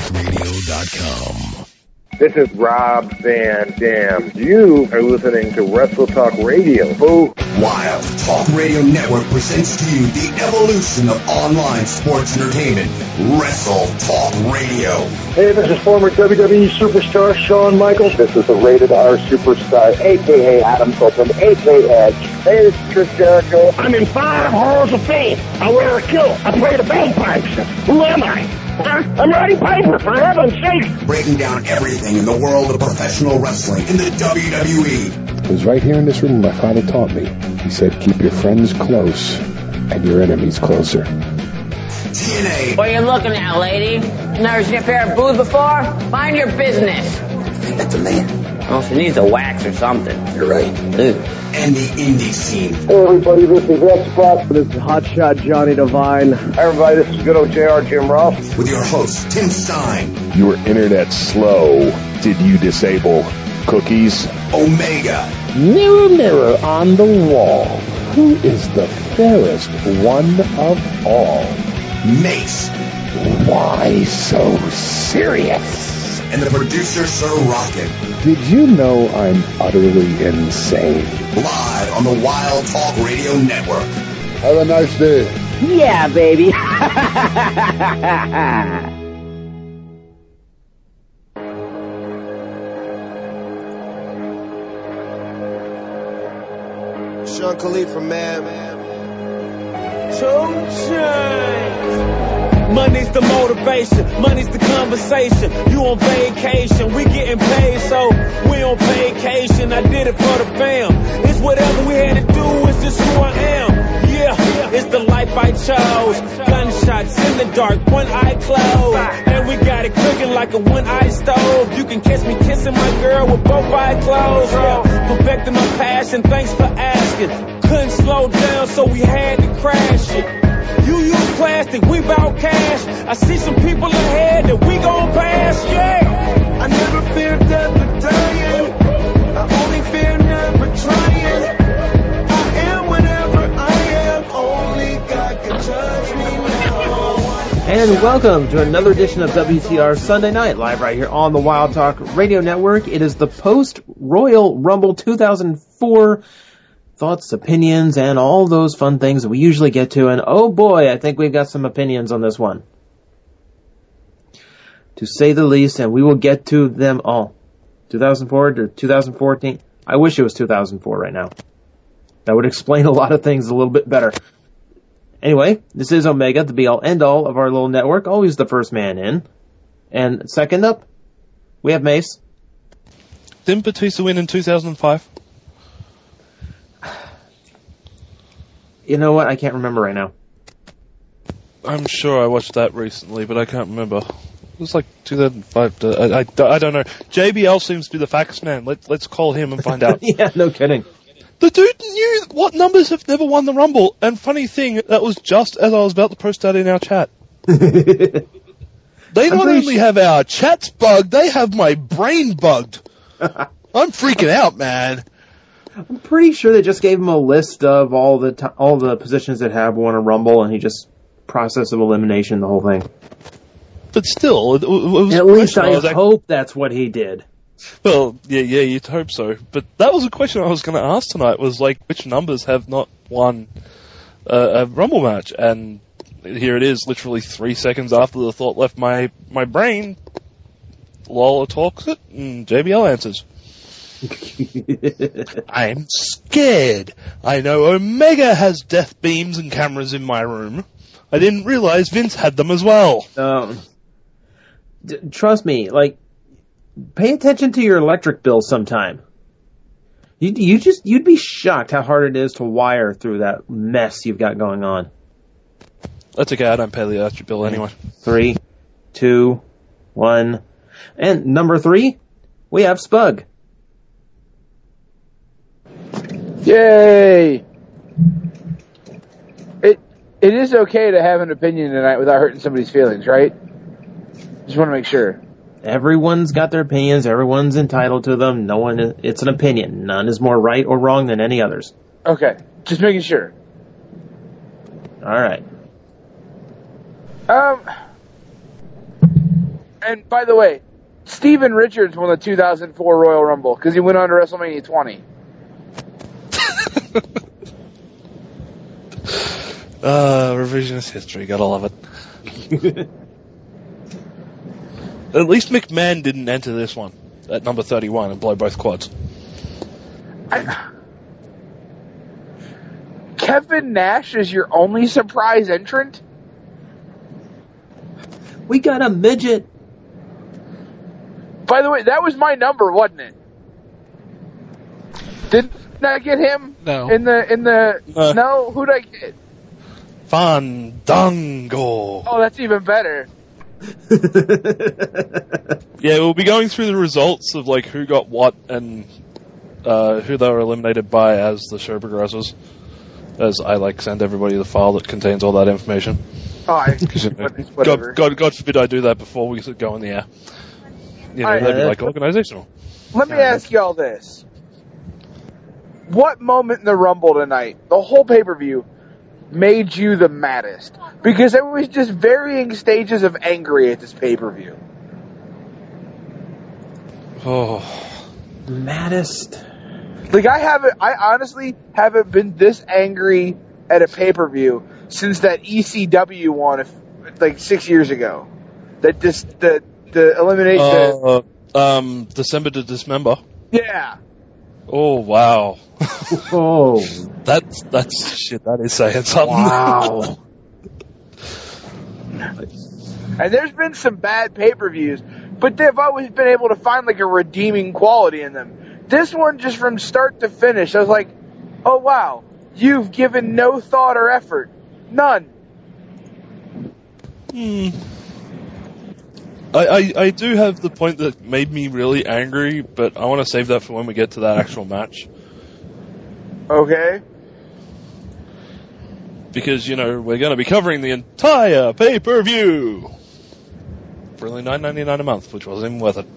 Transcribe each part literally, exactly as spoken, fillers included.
radio dot com. This is Rob Van Dam. You are listening to Wrestle Talk Radio. Boo. Wild Talk Radio Network presents to you the evolution of online sports entertainment. Wrestle Talk Radio. Hey, this is former W W E superstar Shawn Michaels. This is the Rated R superstar, a k a. Adam Copeland, a k a. Edge. Hey, this is Chris Jericho. I'm in five halls of fame. I wear a kilt. I play the bagpipes. Who am I? Huh? I'm Roddy Piper, for heaven's sake. Breaking down everything in the world of professional wrestling in the W W E. It was right here in this room my father taught me. He said, keep your friends close and your enemies closer. T N A. What are you looking at, lady? Never seen a pair of boobs before? Mind your business. I think that's a man. Oh, she needs a wax or something. You're right. Ew. And the indie scene. Hey, everybody, this is X-Spot. This is Hotshot Johnny Devine. Hey, everybody, this is good old J R Jim Ross. With your host, Tim Stein. Your internet slow. Did you disable cookies? Omega. Mirror, mirror on the wall. Who is the fairest one of all? Mace. Why so serious? And the producer, Sir Rocket. Did you know I'm utterly insane? Live on the Wild Talk Radio Network. Have a nice day. Yeah, baby. Sean Khalifa, man. Two chains. Money's the motivation, money's the conversation. You on vacation, we getting paid, so we on vacation. I did it for the fam. It's whatever we had to do, it's just who I am. Yeah, it's the life I chose. Gunshots in the dark, one eye closed. And we got it cooking like a one-eye stove. You can catch me kissing my girl with both eyes closed. Yeah, perfecting my passion, thanks for asking. Couldn't slow down, so we had to crash it. You use plastic, we bout cash. I see some people ahead that we gon' pass, yeah. I never fear death or dying. I only fear never trying. I am whatever I am. Only God can judge me now. And welcome to another edition of W T R Sunday Night, live right here on the Wild Talk Radio Network. It is the post-Royal Rumble two thousand four thoughts, opinions, and all those fun things that we usually get to. And oh boy, I think we've got some opinions on this one, to say the least, and we will get to them all. two thousand four to two thousand fourteen. I wish it was two thousand four right now. That would explain a lot of things a little bit better. Anyway, this is Omega, the be-all, end-all of our little network. Always the first man in. And second up, we have Mace. Didn't Batista win in two thousand five? You know what? I can't remember right now. I'm sure I watched that recently, but I can't remember. It was like two thousand five. To, I, I, I don't know. J B L seems to be the facts man. Let, let's call him and find out. Yeah, no kidding. The dude knew what numbers have never won the Rumble. And funny thing, that was just as I was about to post that in our chat. They not only sure. have our chats bugged, they have my brain bugged. I'm freaking out, man. I'm pretty sure they just gave him a list of all the t- all the positions that have won a Rumble, and he just process of elimination the whole thing. But still, it, it was at least I, I hope that's what he did. Well, yeah, yeah, you'd hope so. But that was a question I was going to ask tonight. Was like, which numbers have not won uh, a Rumble match? And here it is, literally three seconds after the thought left my my brain. Lola talks it, and J B L answers. I'm scared. I know Omega has death beams and cameras in my room. I didn't realize Vince had them as well. Um, d- trust me, like, pay attention to your electric bill sometime. You you just you'd be shocked how hard it is to wire through that mess you've got going on. That's okay. I don't pay the electric bill anyway. Three, two, one, and number three, we have Spug. Yay! It it is okay to have an opinion tonight without hurting somebody's feelings, right? Just want to make sure. Everyone's got their opinions. Everyone's entitled to them. No one. Is, it's an opinion. None is more right or wrong than any others. Okay, just making sure. All right. Um, And by the way, Steven Richards won the two thousand four Royal Rumble because he went on to WrestleMania twenty. Uh, revisionist history, gotta love it. At least McMahon didn't enter this one at number thirty-one and blow both quads. I, Kevin Nash is your only surprise entrant? We got a midget. By the way, that was my number, wasn't it? Didn't I get him? No. In the in the Uh. no? Who'd I get? Fandango. Oh, that's even better. Yeah, we'll be going through the results of like who got what and uh, who they were eliminated by as the show progresses. As I like send everybody the file that contains all that information. Oh, I, You know, whatever. God, God, God forbid I do that before we go in the air. You know, I- that'd be like organizational. Let me ask y'all this. What moment in the Rumble tonight, the whole pay-per-view, made you the maddest? Because there was just varying stages of angry at this pay-per-view. Oh, Maddest. Like, I haven't, I honestly haven't been this angry at a pay-per-view since that E C W one, if, like, six years ago. That just, the, the elimination. uh, um, December to Dismember. Yeah. Oh wow. Oh, That's that's shit. That is saying something. wow. And there's been some bad pay-per-views, but they've always been able to find, like, a redeeming quality in them. This one, just from start to finish, I was like, oh, wow, you've given no thought or effort. None. Hmm. I, I, I do have the point that made me really angry, but I want to save that for when we get to that actual match. Okay. Because, you know, we're going to be covering the entire pay-per-view for only nine ninety-nine a month, which wasn't even worth it.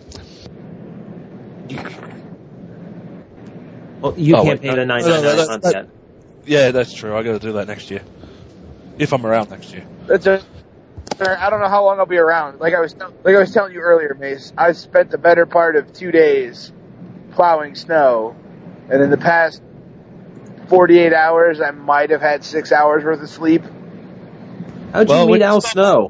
Well, you Oh, can't wait, pay the no, nine no, ninety no, nine that- month that- yet. Yeah, that's true. I got to do that next year. If I'm around next year. That's a, I don't know how long I'll be around. Like I was, like I was telling you earlier, Mace, I've spent the better part of two days plowing snow, and in the past forty-eight hours, I might have had six hours worth of sleep. How'd you Well, meet when- Al Snow?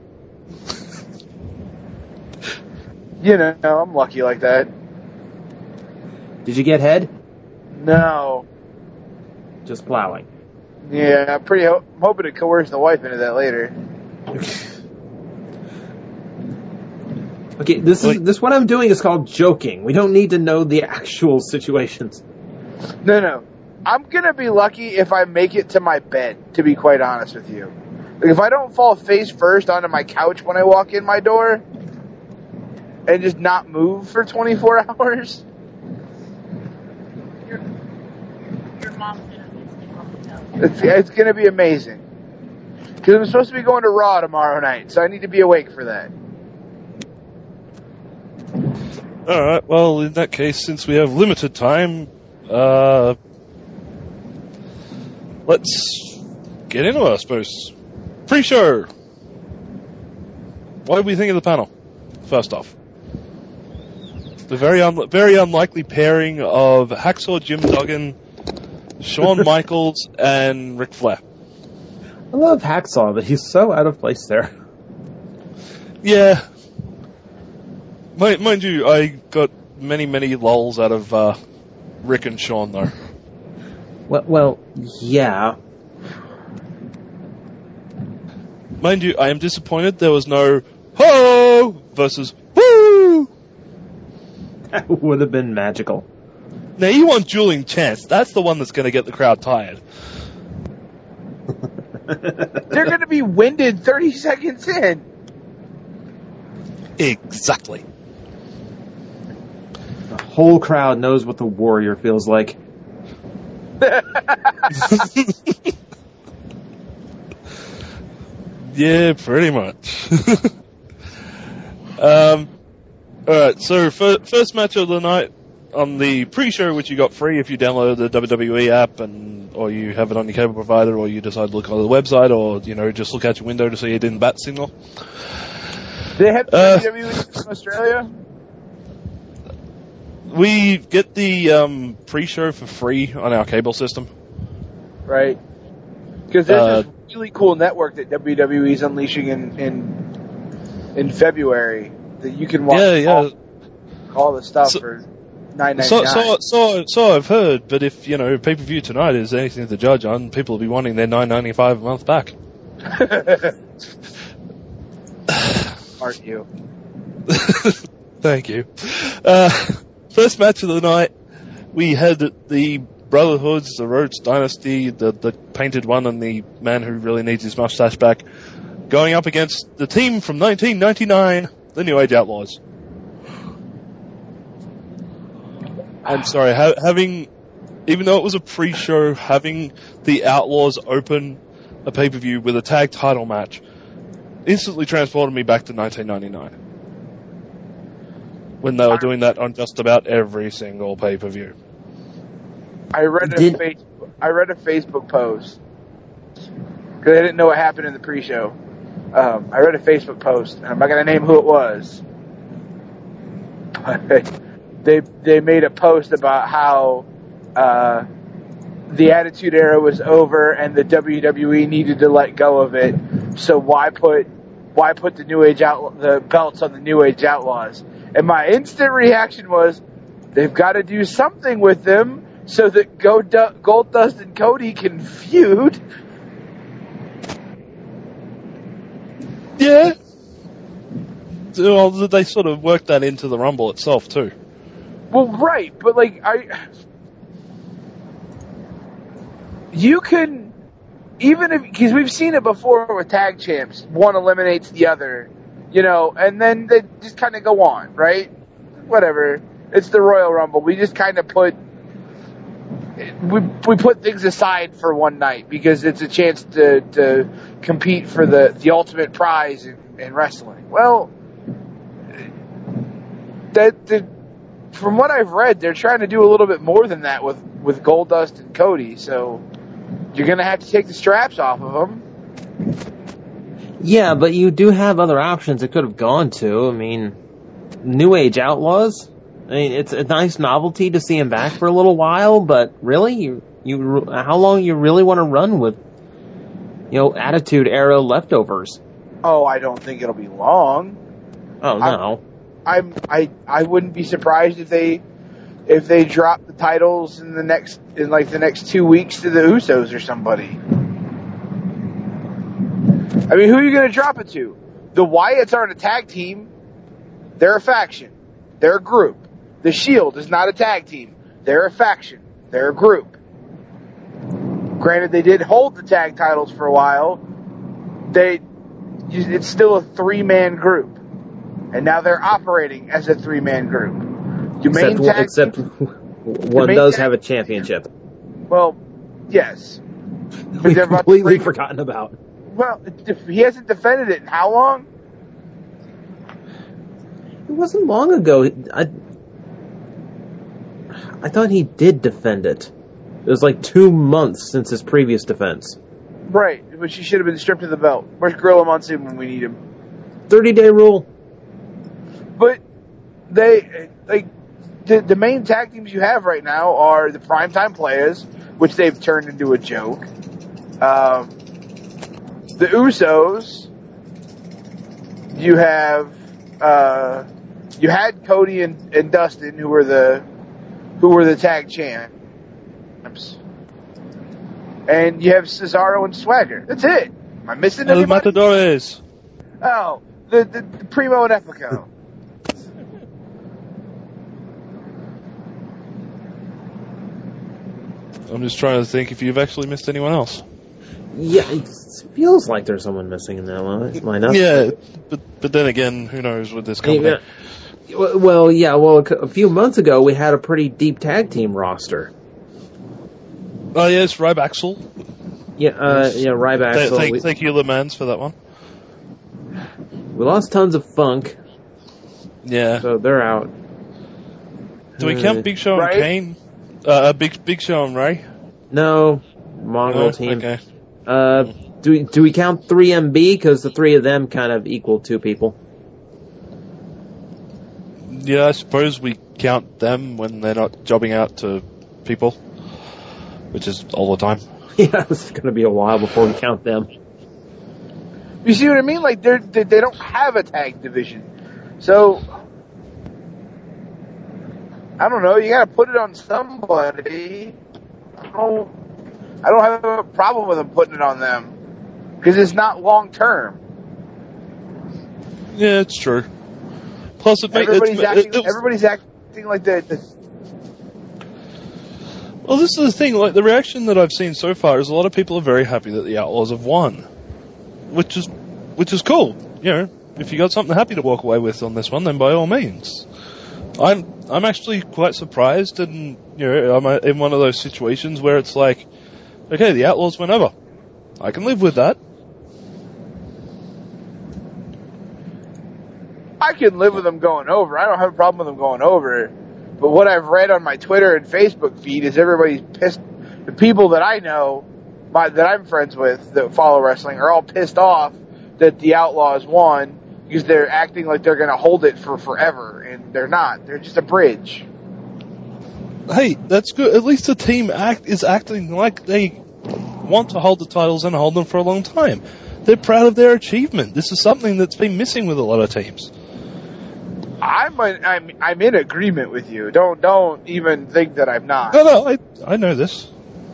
You know, I'm lucky like that. Did you get head? No. Just plowing. Yeah, I'm pretty. Ho- I'm hoping to coerce the wife into that later. Okay, this is this what I'm doing is called joking. We don't need to know the actual situations. No, no. I'm gonna be lucky if I make it to my bed, to be quite honest with you. Like, if I don't fall face first onto my couch when I walk in my door, and just not move for twenty-four hours. Your, your mom's gonna be sleep on the couch. It's, it's gonna be amazing. Because I'm supposed to be going to Raw tomorrow night, so I need to be awake for that. Alright, well, in that case, since we have limited time, uh, let's get into it, I suppose. Pre-show! What did we think of the panel, first off? The very un- very unlikely pairing of Hacksaw Jim Duggan, Shawn Michaels, and Ric Flair. I love Hacksaw, but he's so out of place there. Yeah. Mind, mind you, I got many, many lulls out of uh, Rick and Shawn, though. Well, well, yeah. Mind you, I am disappointed there was no ho versus woo. That would have been magical. Now you want dueling chants. That's the one that's going to get the crowd tired. They're gonna be winded thirty seconds in. Exactly. The whole crowd knows what the warrior feels like. Yeah, pretty much. um, alright, so fir- first match of the night on the pre-show, which you got free if you downloaded the W W E app, and or you have it on your cable provider, or you decide to look on the website, or, you know, just look out your window to see it in bat signal. Do they have the Uh, W W E in Australia? We get the um, pre-show for free on our cable system. Right. Because there's Uh, this really cool network that W W E is unleashing in in, in February that you can watch Yeah, yeah. all, all the stuff So- for nine ninety So, nine. so, so, so I've heard, but if, you know, pay-per-view tonight is anything to judge on, people will be wanting their nine ninety-five a month back. Aren't you? Thank you. Uh, first match of the night, we had the Brotherhoods, the Rhodes Dynasty, the, the painted one and the man who really needs his mustache back, going up against the team from nineteen ninety-nine, the New Age Outlaws. I'm sorry, ha- having, even though it was a pre-show, having the Outlaws open a pay-per-view with a tag title match instantly transported me back to nineteen ninety-nine. When they were doing that on just about every single pay-per-view. I read a Did- Facebook, I read a Facebook post because I didn't know what happened in the pre-show. Um, I read a Facebook post, and I'm not going to name who it was, but they they made a post about how uh, the Attitude Era was over and the W W E needed to let go of it. So why put why put the New Age Outlaw, the belts on the New Age Outlaws? And my instant reaction was, they've got to do something with them so that Goldust and Cody can feud. Yeah. Well, they sort of worked that into the Rumble itself, too. Well, right, but like, I. You can. Even if. Because we've seen it before with tag champs. One eliminates the other, you know, and then they just kind of go on, right? Whatever. It's the Royal Rumble. We just kind of put. We we put things aside for one night because it's a chance to, to compete for the, the ultimate prize in, in wrestling. Well, that the, from what I've read, they're trying to do a little bit more than that with, with Goldust and Cody. So you're going to have to take the straps off of them. Yeah, but you do have other options it could have gone to. I mean, New Age Outlaws. I mean, it's a nice novelty to see him back for a little while, but really, you, you, how long you really want to run with, you know, Attitude Era leftovers? Oh, I don't think it'll be long. Oh no, I'm, I'm I I wouldn't be surprised if they if they drop the titles in the next in like the next two weeks to the Usos or somebody. I mean, who are you going to drop it to? The Wyatts aren't a tag team; they're a faction. They're a group. The Shield is not a tag team. They're a faction. They're a group. Granted, they did hold the tag titles for a while. They, it's still a three-man group. And now they're operating as a three-man group. Your main except, tag except team, one main does tag have a team- championship. Well, yes. We've they're about to completely bring- forgotten about. Well, if he hasn't defended it in how long? It wasn't long ago. I, I thought he did defend it. It was like two months since his previous defense. Right, but she should have been stripped of the belt. Where's Gorilla Monsoon when we need him? thirty-day rule. But they, like, the, the main tag teams you have right now are the Primetime Players, which they've turned into a joke. Um, the Usos. You have, uh, you had Cody and, and Dustin, who were the, who were the tag champs. And you have Cesaro and Swagger. That's it. Am I missing El anybody? Matadores. Oh, the, the, the Primo and Epico. I'm just trying to think if you've actually missed anyone else. Yeah, it feels like there's someone missing in that line- lineup. Yeah, but but then again, who knows with this company? Yeah. Well, yeah, well, a c- a few months ago we had a pretty deep tag team roster. Oh yes, Ryback. Yeah, uh, yeah, Ryback. Th- so thank, we, thank you, Le Mans, for that one. we lost tons of Funk, Yeah. so they're out. Do we Uh, count Big Show and Ray? Kane? Uh, Big Big Show and Ray? No, Mongrel No? team. Okay. Uh, do we, do we count three M B? Because the three of them kind of equal two people. Yeah, I suppose we count them when they're not jobbing out to people, which is all the time. Yeah, it's going to be a while before we count them. You see what I mean? Like, they're, they they don't have a tag division. So, I don't know, you gotta put it on somebody. I don't, I don't have a problem with them putting it on them. Because it's not long term. Yeah, it's true. Plus, it everybody's, it's, acting, it, it, everybody's acting like the, the... Well, this is the thing, like, the reaction that I've seen so far is a lot of people are very happy that the Outlaws have won. Which is, which is cool. You know, if you got something happy to walk away with on this one, then by all means. I'm, I'm actually quite surprised, and, you know, I'm in one of those situations where it's like, okay, the Outlaws went over. I can live with that. I can live with them going over. I don't have a problem with them going over. But what I've read on my Twitter and Facebook feed is everybody's pissed. The people that I know, my, that I'm friends with, that follow wrestling, are all pissed off that the Outlaws won because they're acting like they're going to hold it for forever, and they're not. They're just a bridge. Hey, that's good. At least the team act is acting like they want to hold the titles and hold them for a long time. They're proud of their achievement. This is something that's been missing with a lot of teams. I'm a, I'm I'm in agreement with you. Don't don't even think that I'm not. No, no, I I know this.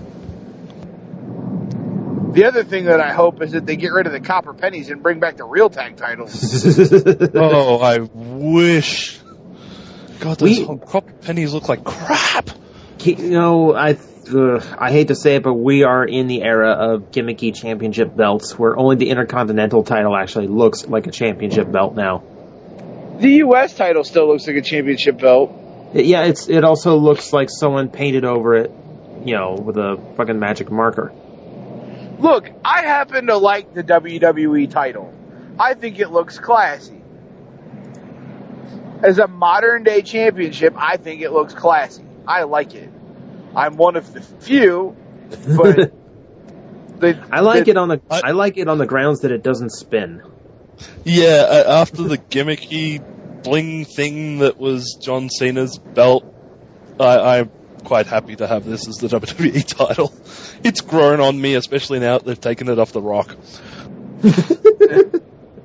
The other thing that I hope is that they get rid of the copper pennies and bring back the real tag titles. Oh, I wish. God, those we, copper pennies look like crap. You know, I uh, I hate to say it, but we are in the era of gimmicky championship belts, where only the Intercontinental title actually looks like a championship belt now. The U S title still looks like a championship belt. Yeah, it's it also looks like someone painted over it, you know, with a fucking magic marker. Look, I happen to like the W W E title. I think it looks classy. As a modern day championship, I think it looks classy. I like it. I'm one of the few, but the, I like the, it on the I, I like it on the grounds that it doesn't spin. Yeah, uh, after the gimmicky bling thing that was John Cena's belt, I, I'm quite happy to have this as the W W E title. It's grown on me, especially now that they've taken it off The Rock. That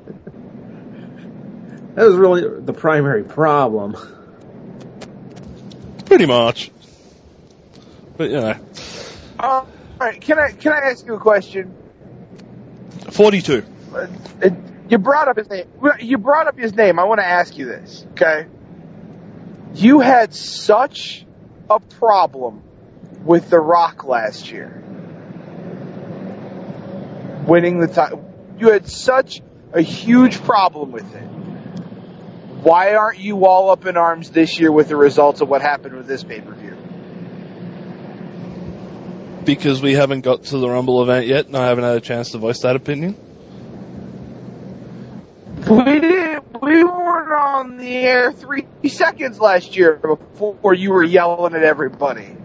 was really the primary problem. Pretty much. But, you know. Uh, alright, can I, can I ask you a question? forty-two. Uh, uh, You brought up his name. You brought up his name. I want to ask you this, okay? You had such a problem with The Rock last year, winning the title. You had such a huge problem with it. Why aren't you all up in arms this year with the results of what happened with this pay-per-view? Because we haven't got to the Rumble event yet, and I haven't had a chance to voice that opinion. We didn't. We weren't on the air three seconds last year before you were yelling at everybody.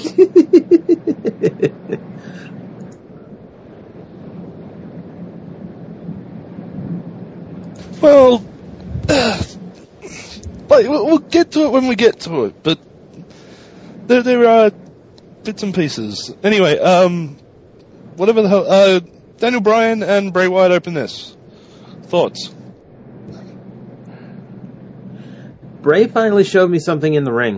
Well, uh, like, we'll get to it when we get to it, but there there are bits and pieces. Anyway, um, whatever the hell. Uh, Daniel Bryan and Bray Wyatt open this. Thoughts? Bray finally showed me something in the ring.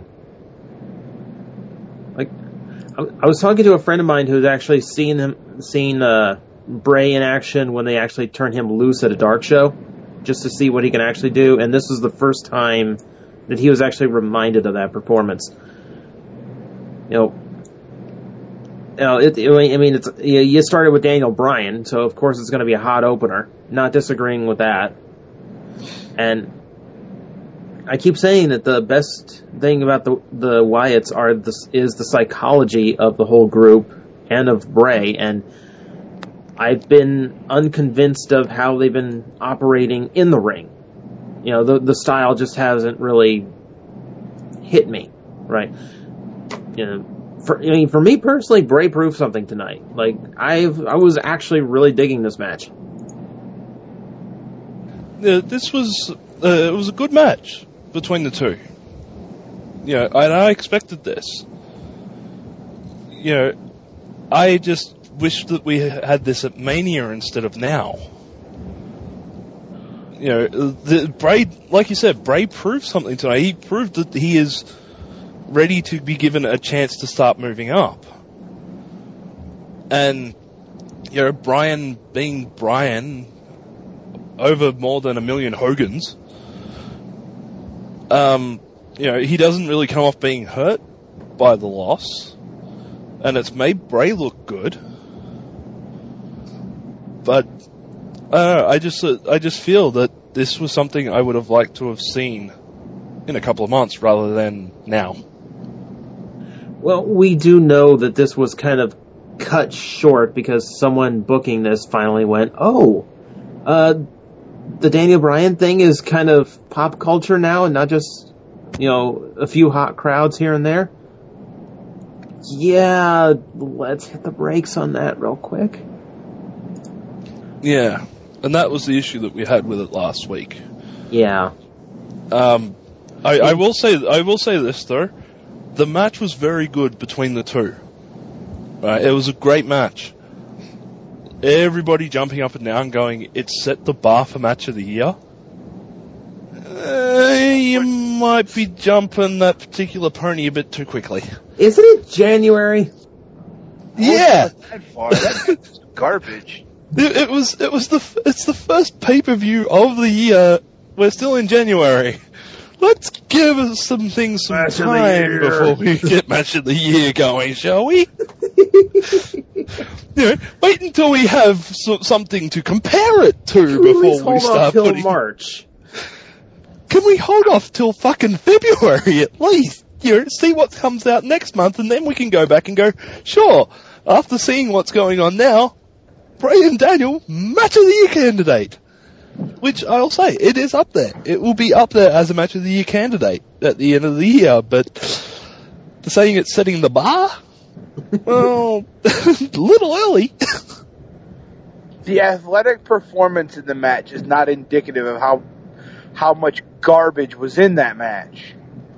Like, I was talking to a friend of mine who's actually seen him, seen uh, Bray in action when they actually turned him loose at a dark show, just to see what he can actually do. And this was the first time that he was actually reminded of that performance. You know, you know, it, I mean, it's you started with Daniel Bryan, so of course it's going to be a hot opener. Not disagreeing with that, and I keep saying that the best thing about the the Wyatts are this is the psychology of the whole group and of Bray, and I've been unconvinced of how they've been operating in the ring. You know, the the style just hasn't really hit me, right? You know, for, I mean, for me personally, Bray proved something tonight. Like, I've I was actually really digging this match. Yeah, this was uh, it was a good match. between the two. You know, and I expected this. You know, I just wish that we had this at Mania instead of now. You know, the, Bray, like you said, Bray proved something tonight. He proved that he is ready to be given a chance to start moving up. And, you know, Brian being Brian over more than a million Hogans, um, you know, he doesn't really come off being hurt by the loss. And it's made Bray look good. But, I don't know, I just, uh, I just feel that this was something I would have liked to have seen in a couple of months rather than now. Well, we do know that this was kind of cut short because someone booking this finally went, oh, uh, the Daniel Bryan thing is kind of pop culture now and not just, you know, a few hot crowds here and there. Yeah, let's hit the brakes on that real quick. Yeah, and that was the issue that we had with it last week. Yeah. Um, I, I will say, I will say this though, the match was very good between the two. Right, it was a great match. Everybody jumping up and down, going, "It set the bar for match of the year." Uh, you might be jumping that particular pony a bit too quickly. Isn't it January? Yeah. That far. That's garbage. It, it was. It was the. It's the first pay per view of the year. We're still in January. Let's give us some things some Match time before we get match of the year going, shall we? You know, wait until we have so, something to compare it to Can we before we hold start off till putting. March? Can we hold off till fucking February at least? You know, see what comes out next month, and then we can go back and go, sure. After seeing what's going on now, Bray and Daniel, match of the year candidate. Which I'll say, it is up there. It will be up there as a match of the year candidate at the end of the year, but saying it's setting the bar? Well, a little early. The athletic performance in the match is not indicative of how how much garbage was in that match.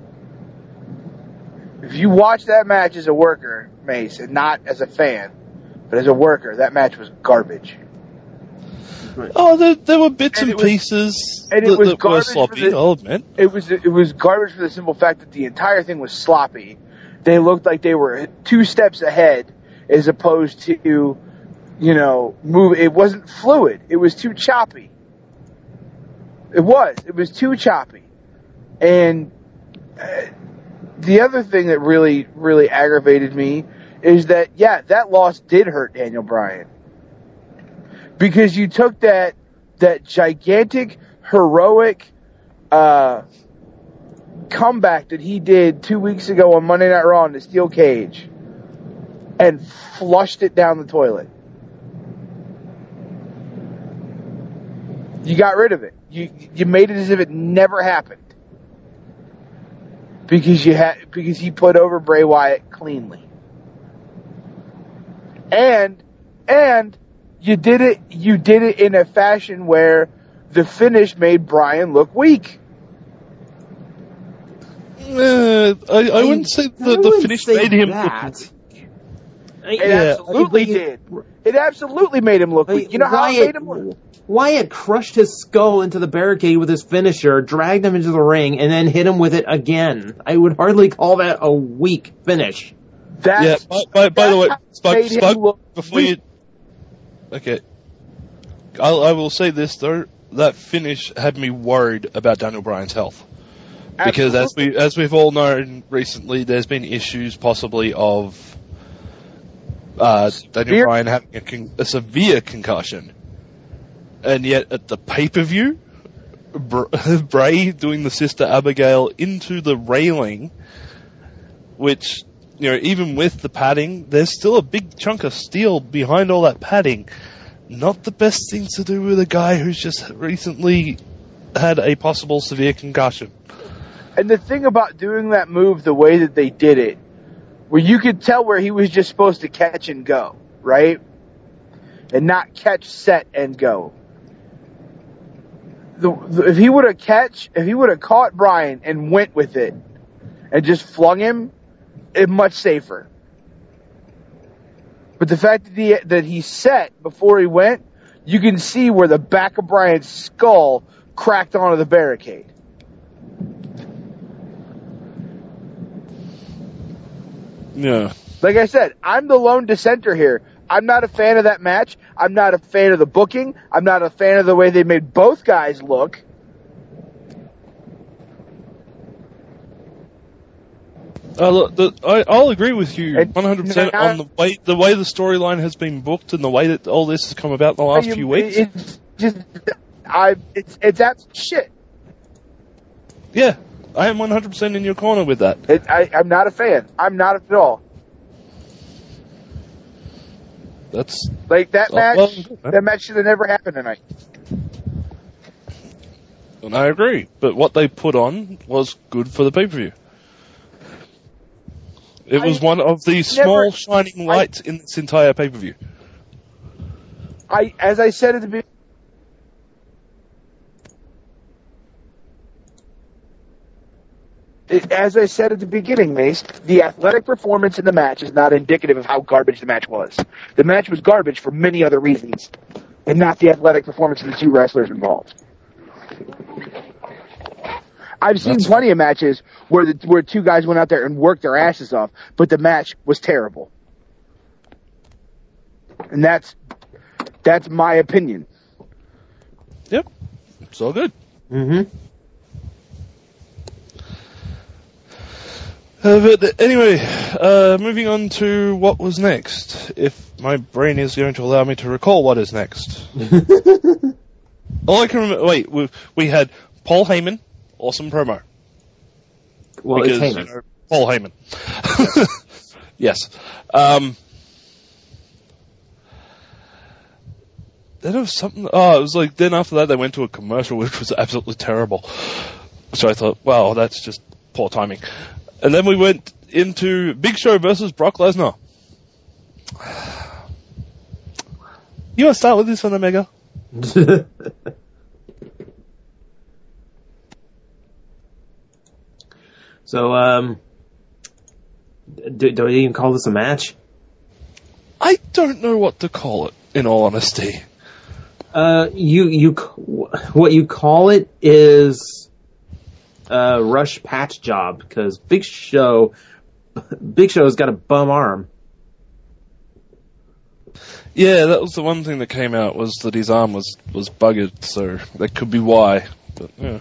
If you watch that match as a worker, Mace, and not as a fan, but as a worker, that match was garbage. Oh, there, there were bits and, and was, pieces and it that, was that were garbage sloppy, the, I'll admit. It was, it was garbage for the simple fact that the entire thing was sloppy. They looked like they were two steps ahead as opposed to, you know, move. It wasn't fluid. It was too choppy. It was. It was too choppy. And uh, the other thing that really, really aggravated me is that, yeah, that loss did hurt Daniel Bryan. Because you took that that gigantic, heroic uh, comeback that he did two weeks ago on Monday Night Raw in the steel cage and flushed it down the toilet. You got rid of it. You you made it as if it never happened. Because you had because he put over Bray Wyatt cleanly. And and You did it. You did it in a fashion where the finish made Bryan look weak. Uh, I, I wouldn't say the, the finish made him that. look weak. It yeah, absolutely I, did. It absolutely made him look weak. You know how Wyatt, it made him look? Wyatt crushed his skull into the barricade with his finisher, dragged him into the ring, and then hit him with it again. I would hardly call that a weak finish. That's, yeah. By, by, by the way, Spug, Spug, before weak. you. Okay. I'll, I will say this though, that finish had me worried about Daniel Bryan's health. Because Absolutely. as we as we've all known recently, there's been issues possibly of uh, Daniel Bryan having a, con- a severe concussion, and yet at the pay per view, Br- Bray doing the Sister Abigail into the railing, which, you know, even with the padding, there's still a big chunk of steel behind all that padding. Not the best thing to do with a guy who's just recently had a possible severe concussion. And the thing about doing that move the way that they did it, where you could tell where he was just supposed to catch and go, right? And not catch, set, and go. the, the if he would have catch, if he would have caught Bryan and went with it, and just flung him, it's much safer. But the fact that he that he set before he went, you can see where the back of Bryan's skull cracked onto the barricade. Yeah. Like I said, I'm the lone dissenter here. I'm not a fan of that match. I'm not a fan of the booking. I'm not a fan of the way they made both guys look. Uh, look, the, I, I'll agree with you It- one hundred percent now- on the way the way the storyline has been booked and the way that all this has come about in the last You- few weeks. It's just, I, it's, it's absolute shit. Yeah, I am one hundred percent in your corner with that. It, I, I'm not a fan. I'm not at all. That's Like that Oh, match. well, good, man. That match should have never happened tonight. and I agree. But what they put on was good for the pay-per-view. It was I one of the small never- shining lights in this entire pay-per-view. I, as I said at the beginning. As I said at the beginning, Mace, the athletic performance in the match is not indicative of how garbage the match was. The match was garbage for many other reasons, and not the athletic performance of the two wrestlers involved. I've seen That's- plenty of matches where the where two guys went out there and worked their asses off, but the match was terrible. And that's that's my opinion. Yep, it's all good. Mm-hmm. Uh, but anyway, uh, moving on to what was next. If my brain is going to allow me to recall what is next. All I can remember, wait, we, we had Paul Heyman, awesome promo. Well, Because, it's Heyman. you know, Paul Heyman. Yes. Um, then there was something, oh, it was like, then after that they went to a commercial which was absolutely terrible. So I thought, wow, that's just poor timing. And then we went into Big Show versus Brock Lesnar. You want to start with this one, Omega? So, um, do, do we even call this a match? I don't know what to call it, in all honesty. Uh, you, you, c- what you call it is a rush patch job, because Big Show, Big Show's got a bum arm. Yeah, that was the one thing that came out, was that his arm was, was buggered, so that could be why. But, yeah.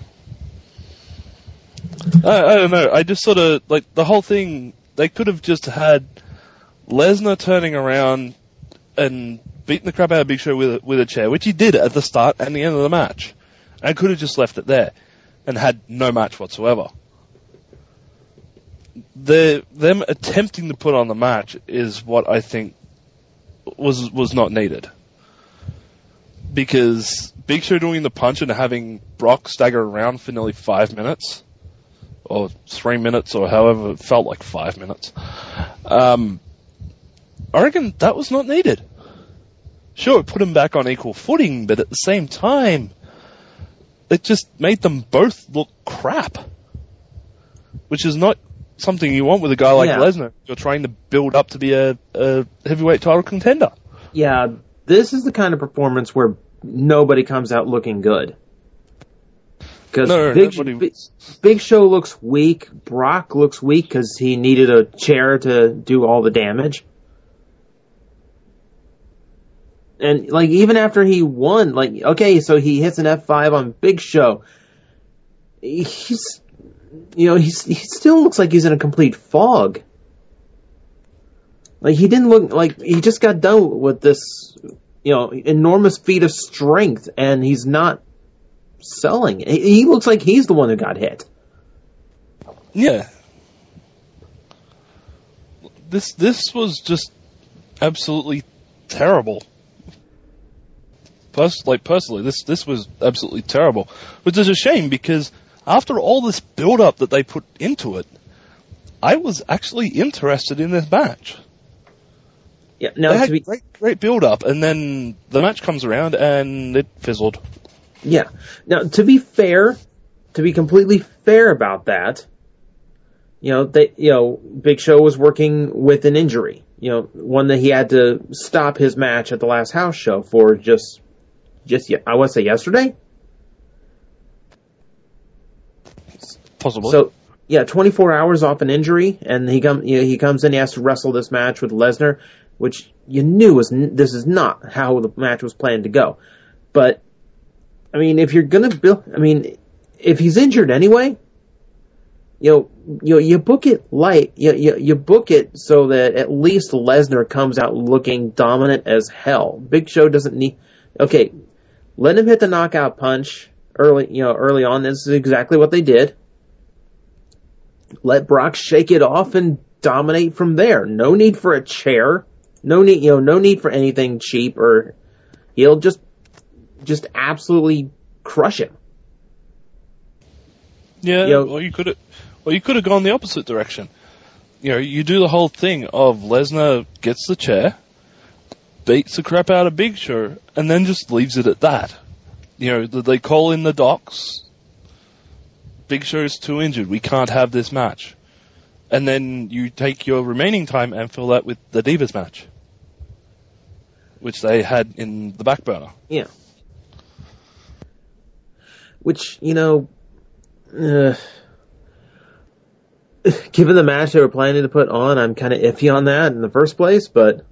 I, I don't know, I just sort of, like, the whole thing, they could have just had Lesnar turning around and beating the crap out of Big Show with a, with a chair, which he did at the start and the end of the match. And could have just left it there and had no match whatsoever. The, them attempting to put on the match is what I think was was not needed. Because Big Show doing the punch and having Brock stagger around for nearly five minutes, or three minutes, or however it felt like five minutes, um, I reckon that was not needed. Sure, it put him back on equal footing, but at the same time, it just made them both look crap. Which is not something you want with a guy like Yeah. Lesnar. You're trying to build up to be a, a heavyweight title contender. Yeah, this is the kind of performance where nobody comes out looking good. Because No, Big, nobody- Big, Big Show looks weak, Brock looks weak because he needed a chair to do all the damage. And, like, even after he won, like, okay, so he hits an F five on Big Show. He's, you know, he's, he still looks like he's in a complete fog. Like, he didn't look, like, he just got done with this, you know, enormous feat of strength, and he's not selling. He, he looks like he's the one who got hit. Yeah. This this was just absolutely terrible. Pers- like personally, this this was absolutely terrible, which is a shame because after all this build-up that they put into it, I was actually interested in this match. Yeah, now they to had be, great great build-up, and then the match comes around and it fizzled. Yeah. Now, to be fair, to be completely fair about that, you know, they, you know, Big Show was working with an injury. You know, one that he had to stop his match at the last house show for just, just I want to say yesterday. Possibly. So, yeah, twenty-four hours off an injury, and he come, you know, he comes in, he has to wrestle this match with Lesnar, which you knew was this is not how the match was planned to go. But I mean, if you're gonna build, I mean, if he's injured anyway, you know, you know, you book it light, you, you you book it so that at least Lesnar comes out looking dominant as hell. Big Show doesn't need. Okay, let him hit the knockout punch early, you know, early on. This is exactly what they did. Let Brock shake it off and dominate from there. No need for a chair. No need, you know, no need for anything cheap, or he'll just, just absolutely crush him. Yeah, you know, or you could have, or you could have gone the opposite direction. You know, you do the whole thing of Lesnar gets the chair, beats the crap out of Big Show, and then just leaves it at that. You know, they call in the docs. Big Show's too injured. We can't have this match. And then you take your remaining time and fill that with the Divas match, which they had in the back burner. Yeah. Which, you know, uh, given the match they were planning to put on, I'm kind of iffy on that in the first place, but,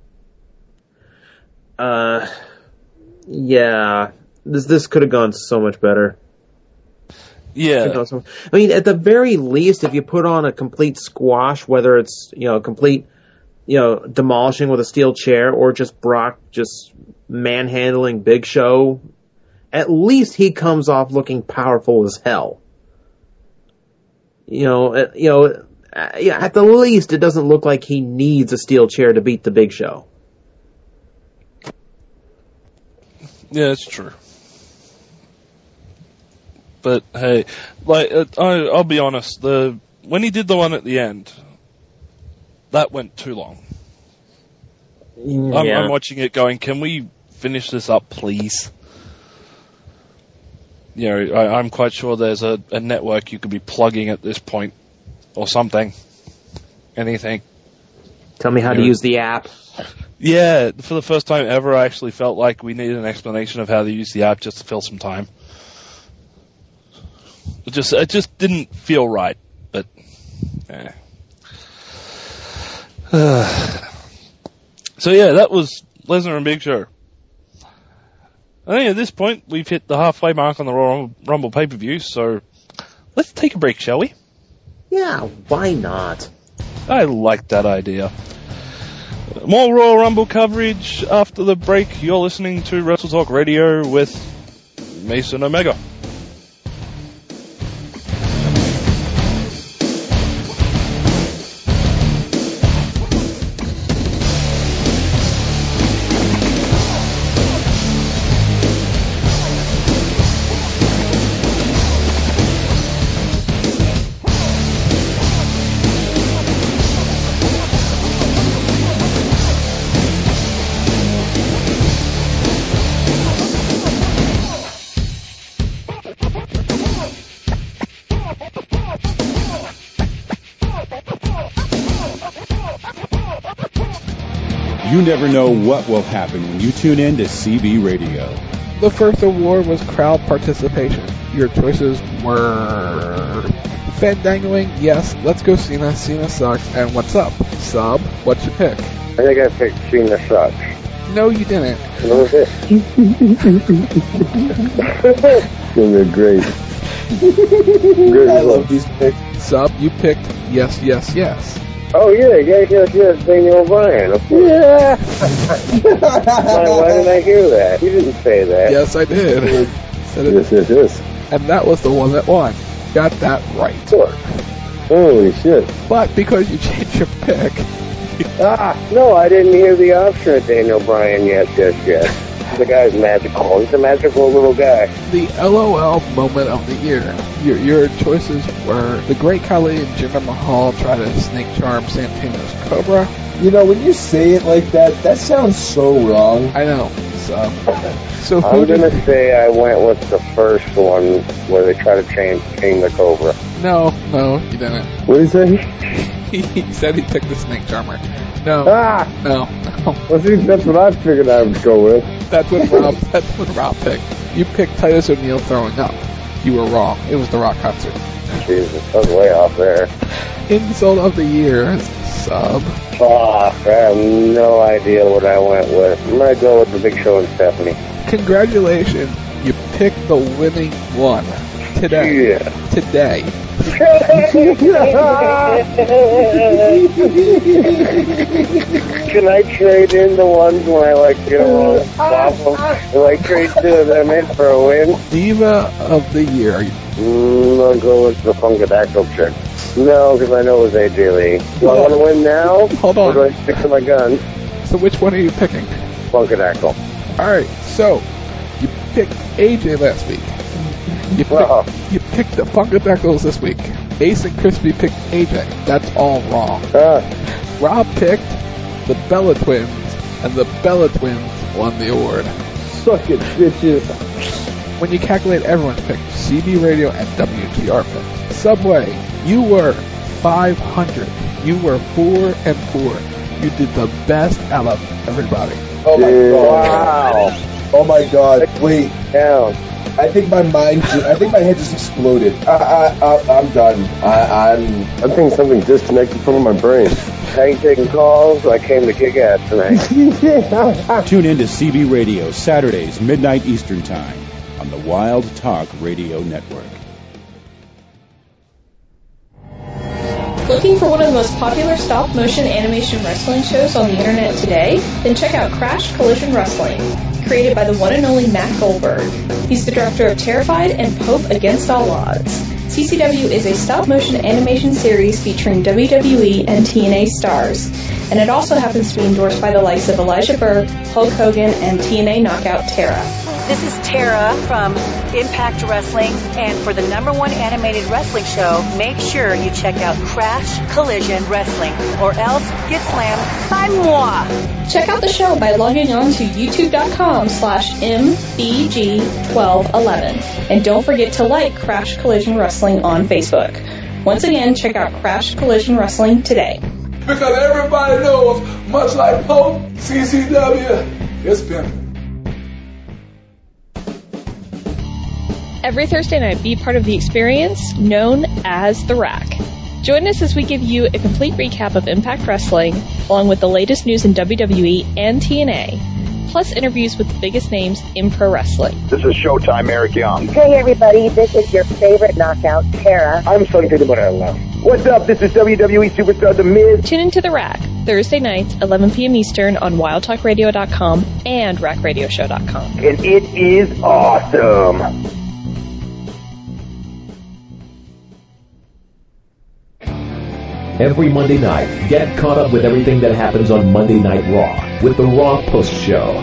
uh, yeah, this, this could have gone so much better. Yeah. I mean, at the very least, if you put on a complete squash, whether it's, you know, complete, you know, demolishing with a steel chair or just Brock just manhandling Big Show, at least he comes off looking powerful as hell. You know, uh, you know, uh, yeah, at the least, it doesn't look like he needs a steel chair to beat the Big Show. Yeah, it's true. But hey, like uh, I, I'll be honest, the when he did the one at the end, that went too long. Yeah. I'm, I'm watching it, going, "Can we finish this up, please?" You know, I, I'm quite sure there's a, a network you could be plugging at this point, or something, anything. Tell me how you to know, use the app. Yeah, for the first time ever, I actually felt like we needed an explanation of how to use the app just to fill some time. It just, it just didn't feel right, but, eh. So yeah, that was Lesnar and Big Show. I think at this point, we've hit the halfway mark on the Royal Rumble pay-per-view, so let's take a break, shall we? Yeah, why not? I like that idea. More Royal Rumble coverage after the break. You're listening to Wrestle Talk Radio with Mason Omega. You never know what will happen when you tune in to C B Radio. The first award was crowd participation. Your choices were Fandangoing, yes, Let's Go Cena, Cena Sucks, and What's Up? Sub, what'd you pick? I think I picked Cena Sucks. No, you didn't. What was it? They're great. I love these picks. Sub, you picked Yes, Yes, Yes. Oh, yeah, yes, yes, yes, Daniel O'Brien, of course. Yeah. why, why did I hear that? You didn't say that. Yes, I did. Said it. Yes, yes, yes. And that was the one that won. Got that right. Sure. Holy shit. But because you changed your pick. ah, no, I didn't hear the option of Daniel Bryan, yes, yes, yes. The guy's magical. He's a magical little guy. The LOL moment of the year. Your your choices were the Great Khali and Jinder Mahal try to snake charm Santino's Cobra. You know, when you say it like that, that sounds so wrong. I know. Sub. So who I'm gonna did... say I went with the first one where they try to chain chain the Cobra. No, no, you didn't. What did he say? He said he picked the Snake Charmer. No. Ah! No. No. Well, see, that's what I figured I would go with. That's what Rob. That's what Rob picked. You picked Titus O'Neil throwing up. You were wrong. It was the Rock Hudson. Jesus, I was way off there. Insult of the year, Sub. Fuck, I have no idea what I went with. I'm gonna go with the Big Show and Stephanie. Congratulations, you picked the winning one today. Yeah. Today. Can I trade in the ones when I like get along with them? Do I trade two of them in for a win? Diva of the year. Mm, I'll go with the Funkadactyl chick. No, because I know it was A J Lee. Do I want to win now? Hold on. Or do I stick to my guns? So which one are you picking? Funkadactyl. Alright, so you picked A J last week. You picked, Uh-oh. you picked the Funkadactyls this week. Ace and Crispy picked A J. That's all wrong. Uh. Rob picked the Bella Twins, and the Bella Twins won the award. Suck it, bitches. When you calculate everyone's pick, C B Radio and W T R pick. Subway, you were five hundred. You were four and four. You did the best out of everybody. Oh my Dude. god! Wow. Oh my god! Wait, Down. I think my mind, ju- I think my head just exploded. I, I, I I'm done. I, I'm. I think something disconnected from my brain. I ain't taking calls. I came to kick ass tonight. Tune in to C B Radio Saturdays, midnight Eastern Time on the Wild Talk Radio Network. Looking for one of the most popular stop-motion animation wrestling shows on the internet today? Then check out Crash Collision Wrestling, created by the one and only Matt Goldberg. He's the director of Terrified and Pope Against All Odds. C C W is a stop-motion animation series featuring W W E and T N A stars, and it also happens to be endorsed by the likes of Elijah Burke, Hulk Hogan, and T N A knockout Tara. This is Tara from Impact Wrestling, and for the number one animated wrestling show, make sure you check out Crash Collision Wrestling, or else get slammed by moi. Check out the show by logging on to youtube.com slash mbg1211, and don't forget to like Crash Collision Wrestling on Facebook. Once again, check out Crash Collision Wrestling today. Because everybody knows, much like Pope, C C W is pimping. Every Thursday night, be part of the experience known as The Rack. Join us as we give you a complete recap of Impact Wrestling, along with the latest news in W W E and T N A, plus interviews with the biggest names in pro wrestling. This is Showtime, Eric Young. Hey everybody, this is your favorite knockout, Tara. I'm Sunday Morella. What's up? This is W W E Superstar The Miz. Tune into The Rack, Thursday nights, eleven p.m. Eastern on wild talk radio dot com and rack radio show dot com. And it is awesome. Every Monday night, get caught up with everything that happens on Monday Night Raw with the Raw Post Show.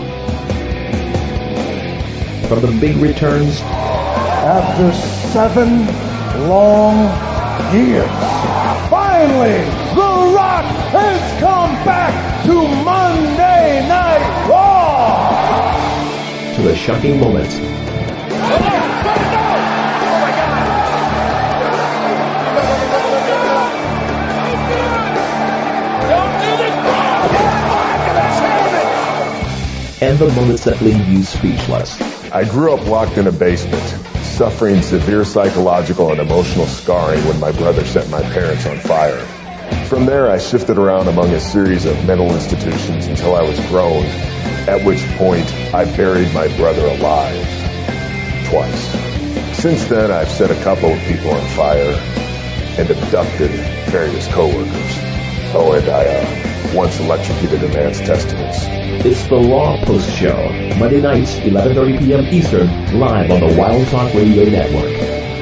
From the big returns, after seven long years, finally, The Rock has come back to Monday Night Raw! To the shocking moments. And the moments that leave you speechless. I grew up locked in a basement, suffering severe psychological and emotional scarring when my brother set my parents on fire. From there, I shifted around among a series of mental institutions until I was grown, at which point I buried my brother alive. Twice. Since then, I've set a couple of people on fire and abducted various coworkers. Oh, and I, uh, once electrocuted a man's testicles. It's the Raw Post Show, Monday nights, eleven thirty p.m. Eastern, live on the Wild Talk Radio Network.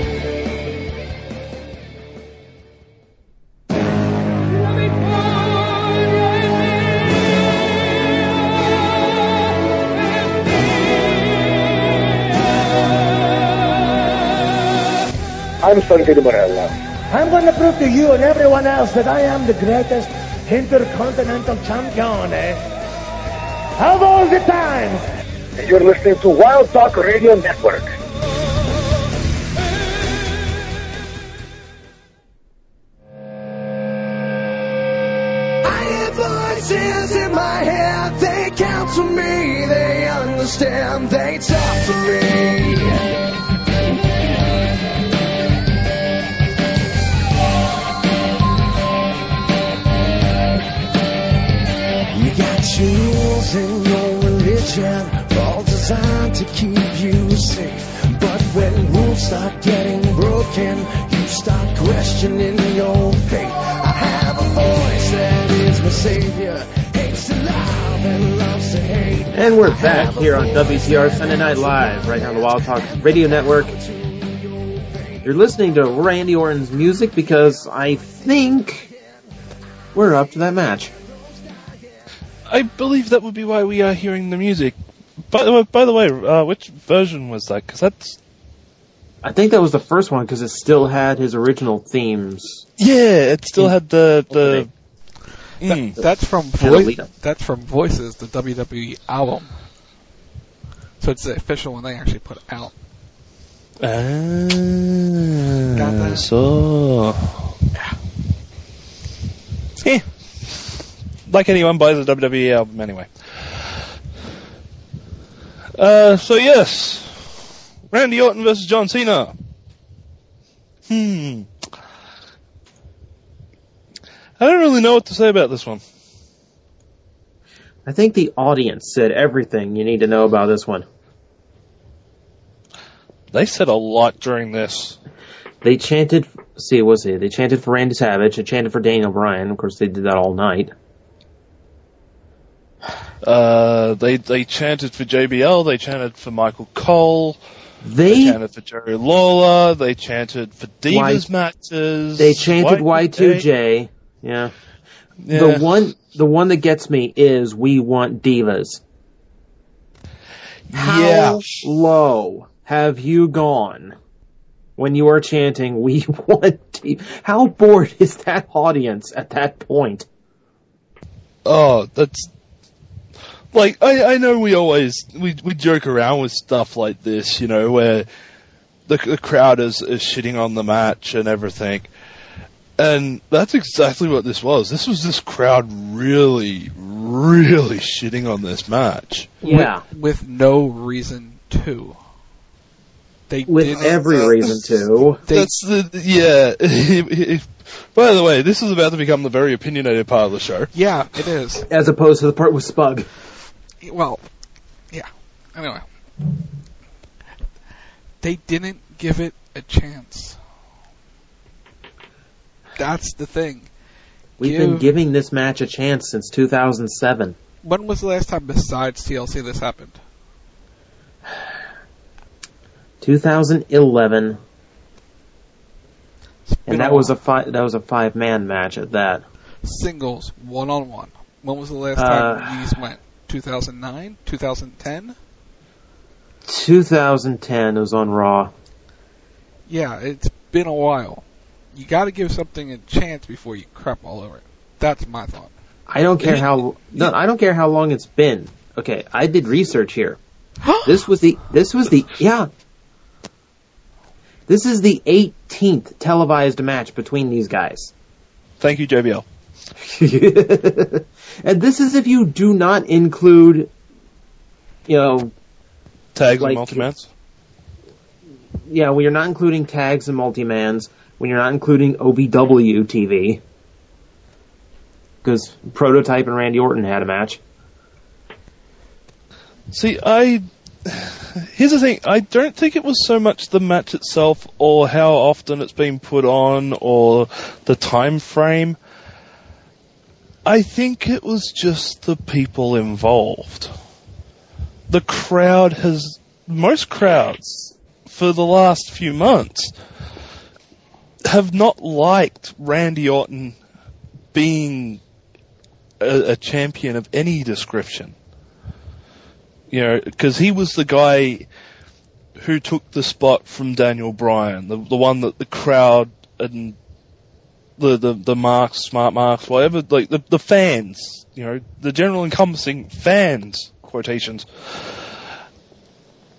I'm Sunday Morella. I'm going to prove to you and everyone else that I am the greatest intercontinental champion, eh? Of all the times! You're listening to Wild Talk Radio Network. I hear voices in my head, they counsel me, they understand, they talk to me. You got your rules and your religion, all designed to keep you safe. But when rules start getting broken, you start questioning your faith. I have a voice that is my savior, hates to love and loves to hate. And we're back here on W T R Sunday Night Live, right here on the Wild Talk Radio Network. You're listening to Randy Orton's music because I think we're up to that match. I believe that would be why we are hearing the music. By the way, by the way uh, which version was that? Because that's... I think that was the first one because it still had his original themes. Yeah, it still had the... the That, that's from Voice, that's from Voices, the W W E album. So it's the official one they actually put out. Ah, Got that? So... Yeah. Yeah. Like anyone buys a W W E album anyway. Uh, so yes, Randy Orton versus John Cena. Hmm. I don't really know what to say about this one. I think the audience said everything you need to know about this one. They said a lot during this. They chanted, see, what's it? They chanted for Randy Savage, they chanted for Daniel Bryan. Of course, they did that all night. Uh, they they chanted for J B L, they chanted for Michael Cole, they, they chanted for Jerry Lawler, they chanted for Divas y, matches. They chanted Y two J. Yeah. yeah. The one the one that gets me is We Want Divas. How yeah. low have you gone when you are chanting We Want Divas? How bored is that audience at that point? Oh, that's... Like, I, I know we always, we, we joke around with stuff like this, you know, where the, the crowd is, is shitting on the match and everything. And that's exactly what this was. This was this crowd really, really shitting on this match. Yeah. With, with no reason to. They with didn't, every uh, reason to. They, that's the, yeah. By the way, this is about to become the very opinionated part of the show. Yeah, it is. As opposed to the part with Spug. Well, yeah. Anyway. They didn't give it a chance. That's the thing. We've Give, been giving this match a chance since two thousand seven. When was the last time besides T L C this happened? two thousand eleven. And that was a fi- that was a five man match at that. Singles, one on one. When was the last uh, time these went? two thousand nine? two thousand ten? two thousand ten was on Raw. Yeah, it's been a while. You got to give something a chance before you crap all over it. That's my thought. I don't care how no, I don't care how long it's been. Okay, I did research here. This was the this was the yeah. This is the eighteenth televised match between these guys. Thank you, J B L. And this is if you do not include, you know, tags like, and multi-mans. Yeah, when you're not including tags and multi-mans, when you're not including O V W T V, because Prototype and Randy Orton had a match. See, I here's the thing. I don't think it was so much the match itself, or how often it's been put on, or the time frame. I think it was just the people involved. The crowd has, most crowds for the last few months have not liked Randy Orton being a, a champion of any description. You know, because he was the guy who took the spot from Daniel Bryan, the the one that the crowd and the, the, the marks, smart marks, whatever, like the, the fans, you know, the general encompassing fans, quotations,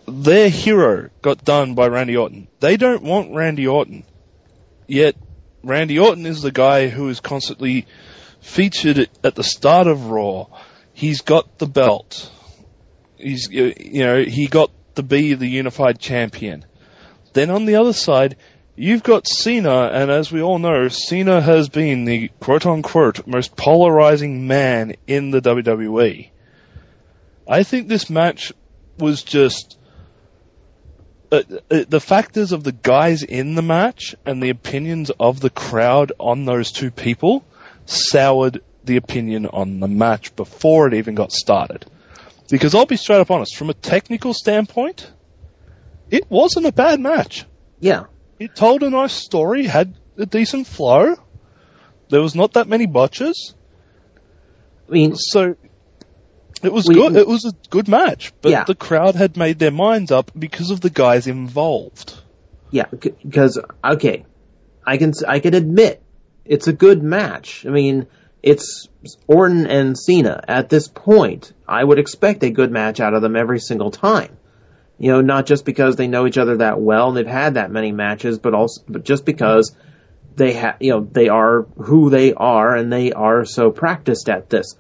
their hero got done by Randy Orton. They don't want Randy Orton. Yet, Randy Orton is the guy who is constantly featured at the start of Raw. He's got the belt. He's, you know, he got to be the unified champion. Then on the other side, you've got Cena, and as we all know, Cena has been the quote-unquote most polarizing man in the W W E. I think this match was just... Uh, uh, the factors of the guys in the match and the opinions of the crowd on those two people soured the opinion on the match before it even got started. Because I'll be straight up honest, from a technical standpoint, it wasn't a bad match. Yeah. It told a nice story, had a decent flow. There was not that many botches. I mean, so it was we, good. It was a good match, but yeah. the crowd had made their minds up because of the guys involved. Yeah, because okay, I can I can admit it's a good match. I mean, it's Orton and Cena. At this point, I would expect a good match out of them every single time. You know, not just because they know each other that well and they've had that many matches, but also, but just because they have, you know, they are who they are and they are so practiced at this.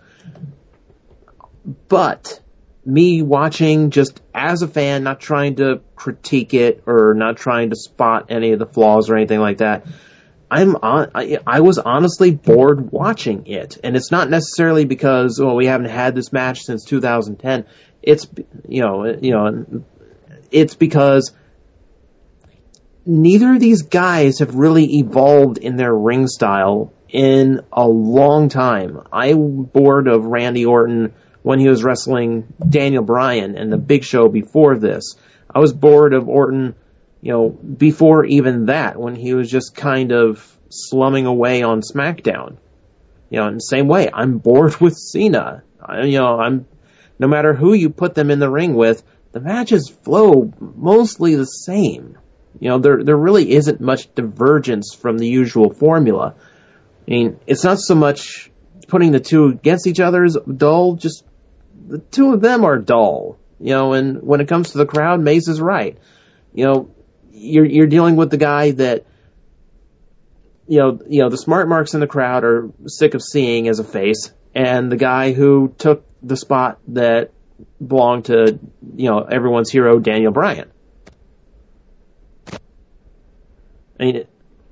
But me watching just as a fan, not trying to critique it or not trying to spot any of the flaws or anything like that, I'm on, I, I was honestly bored watching it. And it's not necessarily because, oh, we haven't had this match since two thousand ten. It's, you know, you know, it's because neither of these guys have really evolved in their ring style in a long time. I'm bored of Randy Orton when he was wrestling Daniel Bryan and the Big Show before this. I was bored of Orton, you know, before even that, when he was just kind of slumming away on SmackDown. You know, in the same way, I'm bored with Cena. I, you know, I'm, no matter who you put them in the ring with, the matches flow mostly the same. You know, there there really isn't much divergence from the usual formula. I mean, it's not so much putting the two against each other is dull, just the two of them are dull. You know, and when it comes to the crowd, Mace is right. You know, you're you're dealing with the guy that, you know, you know, the smart marks in the crowd are sick of seeing as a face, and the guy who took the spot that belonged to, you know, everyone's hero, Daniel Bryan. I mean, it,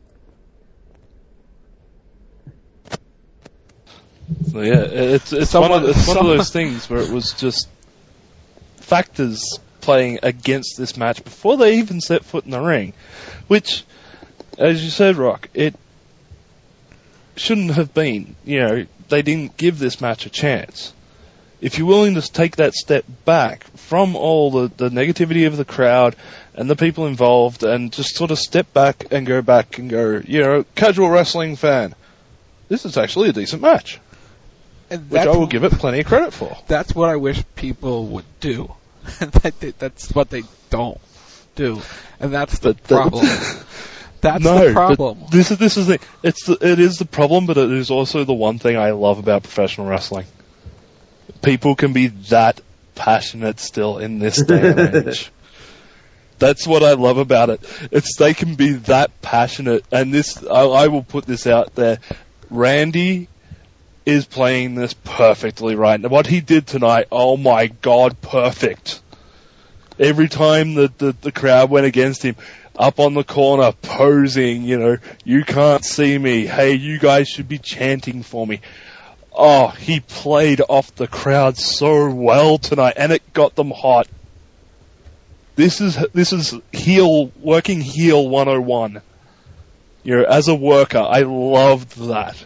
so yeah, it's it's Someone, one of it's someone, one of those things where it was just factors playing against this match before they even set foot in the ring, which, as you said, Rock, it shouldn't have been. You know, they didn't give this match a chance. If you're willing to take that step back from all the, the negativity of the crowd and the people involved and just sort of step back and go back and go, you know, casual wrestling fan, this is actually a decent match. And which I will give it plenty of credit for. That's what I wish people would do. That's what they don't do. And that's the but problem. That's no, the problem. But this is this is the it's the, it is the problem, but it is also the one thing I love about professional wrestling. People can be that passionate still in this day and age. That's what I love about it. It's they can be that passionate, and this I, I will put this out there. Randy is playing this perfectly right. What he did tonight, oh my God, perfect. Every time the, the, the crowd went against him, up on the corner, posing, you know, you can't see me. Hey, you guys should be chanting for me. Oh, he played off the crowd so well tonight, and it got them hot. This is this is heel working heel one oh one. You know, as a worker, I loved that.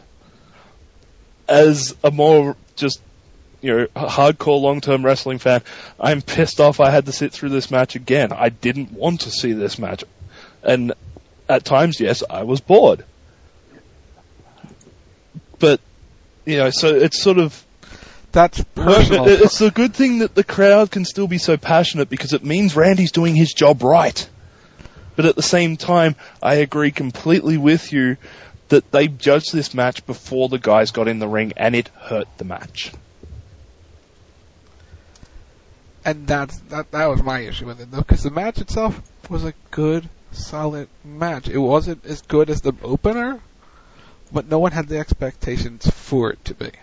As a more just, you know, hardcore long-term wrestling fan, I'm pissed off I had to sit through this match again. I didn't want to see this match, and at times, yes, I was bored. But you know, so it's sort of that's personal. It's a good thing that the crowd can still be so passionate because it means Randy's doing his job right. But at the same time, I agree completely with you that they judged this match before the guys got in the ring, and it hurt the match. And that's, that, that was my issue with it, though, because the match itself was a good, solid match. It wasn't as good as the opener, but no one had the expectations for it to be.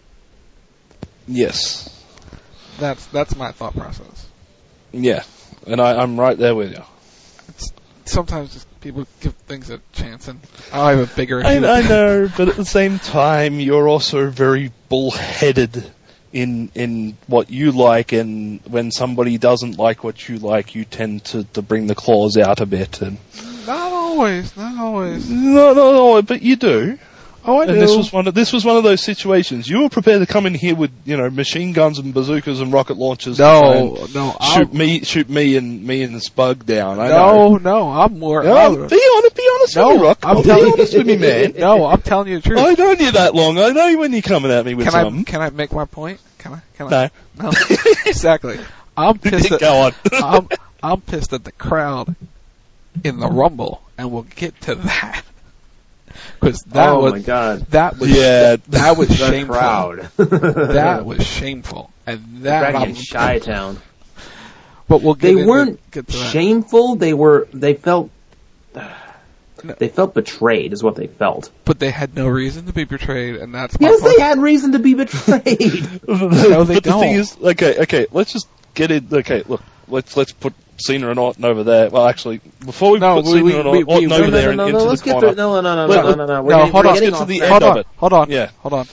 Yes. That's that's my thought process. Yeah, and I, I'm right there with you. It's, sometimes just people give things a chance, and I have a bigger issue. I, I know, but at the same time, you're also very bullheaded in in what you like, and when somebody doesn't like what you like, you tend to, to bring the claws out a bit. And not always, not always. No, no, no, but you do. Oh, I and do. this was one of this was one of those situations. You were prepared to come in here with, you know, machine guns and bazookas and rocket launchers. No, to no, shoot I'm, me, shoot me and me and Spug down. I no, know. no, I'm more. No, I'm, be honest, be honest no, with me, Rock. I'm be telling honest with me, man. No, I'm telling you the truth. I've known you that long. I know when you're coming at me with can something. I can I make my point? Can I? Can no. I? No. Exactly. I'm pissed. At, Go on. I'm I'm pissed at the crowd in the Rumble, and we'll get to that. Because that oh was my God. that was yeah, that was the shameful. Crowd. That was shameful, and that back I'm, in Chi-Town. But we'll get they into, weren't get to that. shameful. They were. They felt. They felt betrayed, is what they felt. But they had no reason to be betrayed, and that's my yes, point. they had reason to be betrayed. No, they but don't. the thing is, okay, okay, let's just get it. Okay, look, let's let's put Cena and Orton over there. Well, actually, before we no, put we, Cena we, and we, Orton we, over no, there no, and no, into no, the let's corner, get to, no, no, no, Wait, no, no, no, no. We're no, getting, hold we're on. getting Let's get to the track. end hold of on, it. hold on, Yeah, hold on.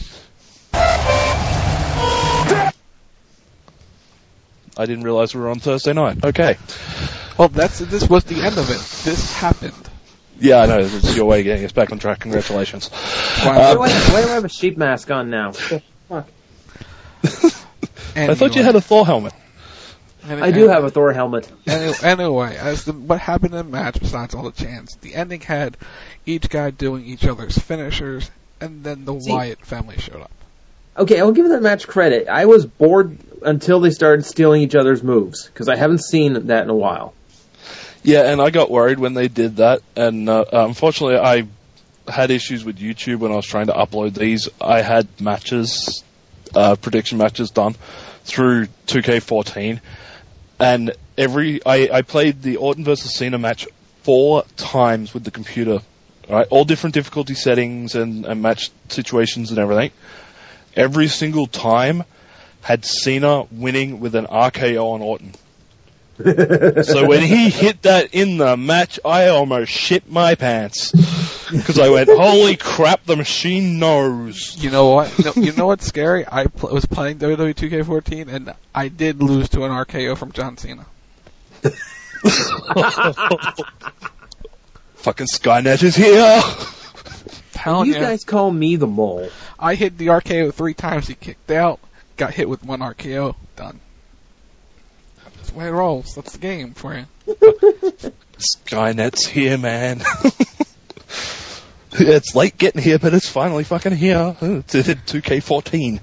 I didn't realize we were on Thursday night. Okay. Well, that's this was the end of it. This happened. Yeah, I know. It's your way of getting us back on track. Congratulations. Why, why, why do I have a sheep mask on now? Fuck. I thought you had a Thor helmet. Any, I do have a Thor helmet. Anyway, anyway as the, what happened in the match, besides all the chants, the ending had each guy doing each other's finishers, and then the See, Wyatt family showed up. Okay, I'll give that match credit. I was bored until they started stealing each other's moves, because I haven't seen that in a while. Yeah, and I got worried when they did that, and uh, unfortunately I had issues with YouTube when I was trying to upload these. I had matches, uh, prediction matches done through two K fourteen, and every I, I played the Orton versus Cena match four times with the computer, right? All different difficulty settings and, and match situations and everything. Every single time had Cena winning with an R K O on Orton. So when he hit that in the match, I almost shit my pants. Because I went, holy crap, the machine knows. You know what? No, you know what's scary? I pl- was playing W W E two K fourteen, and I did lose to an R K O from John Cena. Fucking Skynet is here. Telling you you, guys call me the mole. I hit the R K O three times. He kicked out. Got hit with one R K O. Done. That's the way it rolls. That's the game for you. Skynet's here, man. It's late getting here, but it's finally fucking here. It's in two K fourteen.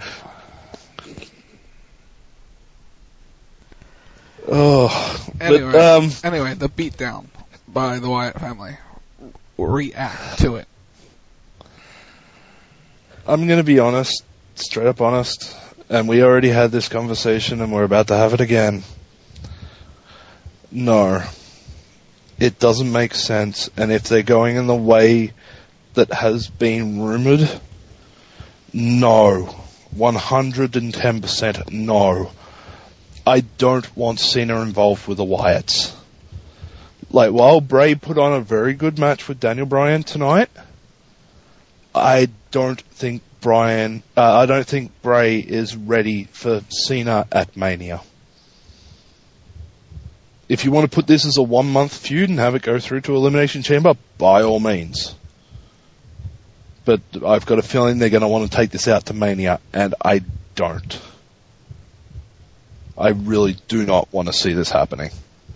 Oh, Anyway, but, um, anyway, the beatdown by the Wyatt family. React to it. I'm going to be honest, straight up honest, and we already had this conversation and we're about to have it again. No. It doesn't make sense, and if they're going in the way that has been rumoured, no. one hundred ten percent no. I don't want Cena involved with the Wyatts. Like, while Bray put on a very good match with Daniel Bryan tonight, I don't think Bryan, uh, I don't think Bray is ready for Cena at Mania. If you want to put this as a one-month feud and have it go through to Elimination Chamber, by all means. But I've got a feeling they're going to want to take this out to Mania, and I don't. I really do not want to see this happening.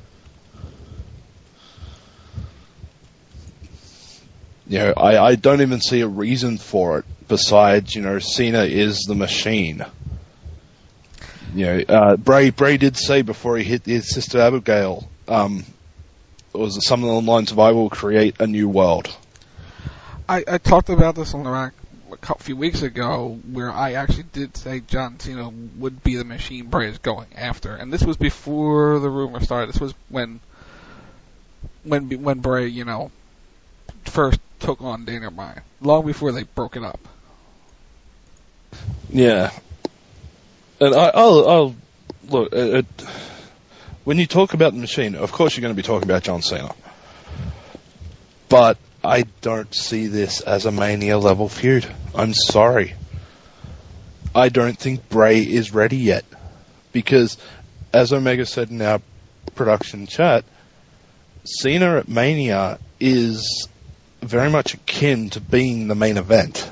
You know, I, I don't even see a reason for it besides, you know, Cena is the machine. You know, uh, Bray Bray did say before he hit his sister Abigail, um, it was something along the lines of, "I will create a new world." I, I talked about this on the rack a couple, few weeks ago where I actually did say John Cena would be the machine Bray is going after, and this was before the rumor started. This was when when when Bray, you know, first took on Daniel Bryan, long before they broke it up. Yeah, and I, I'll, I'll look. It, it, when you talk about the machine, of course you're going to be talking about John Cena, but I don't see this as a Mania level feud. I'm sorry. I don't think Bray is ready yet, because as Omega said in our production chat, Cena at Mania is very much akin to being the main event.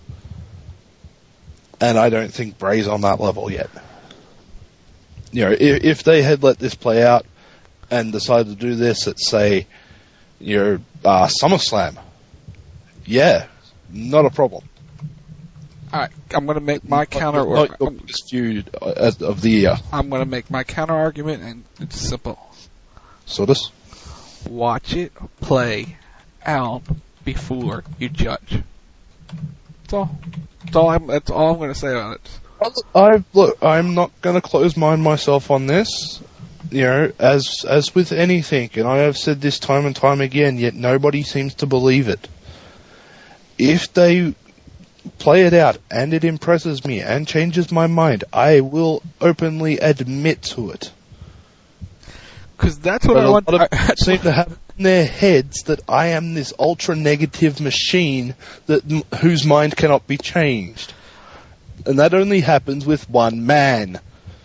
And I don't think Bray's on that level yet. You know, if, if they had let this play out and decided to do this at, say, you know, uh, SummerSlam, yeah, not a problem. Alright, I'm going to make my counter... Not, not your biggest feud of the year. I'm going to make my counter argument, and it's simple. So this? Watch it play out before you judge. That's all. That's all I'm, that's all I'm going to say about it. I look. I'm not going to close mind myself on this. You know, as as with anything, and I have said this time and time again, yet nobody seems to believe it. If they play it out and it impresses me and changes my mind, I will openly admit to it. Because that's what but I a want. lot of people seem to have in their heads that I am this ultra negative machine that whose mind cannot be changed, and that only happens with one man.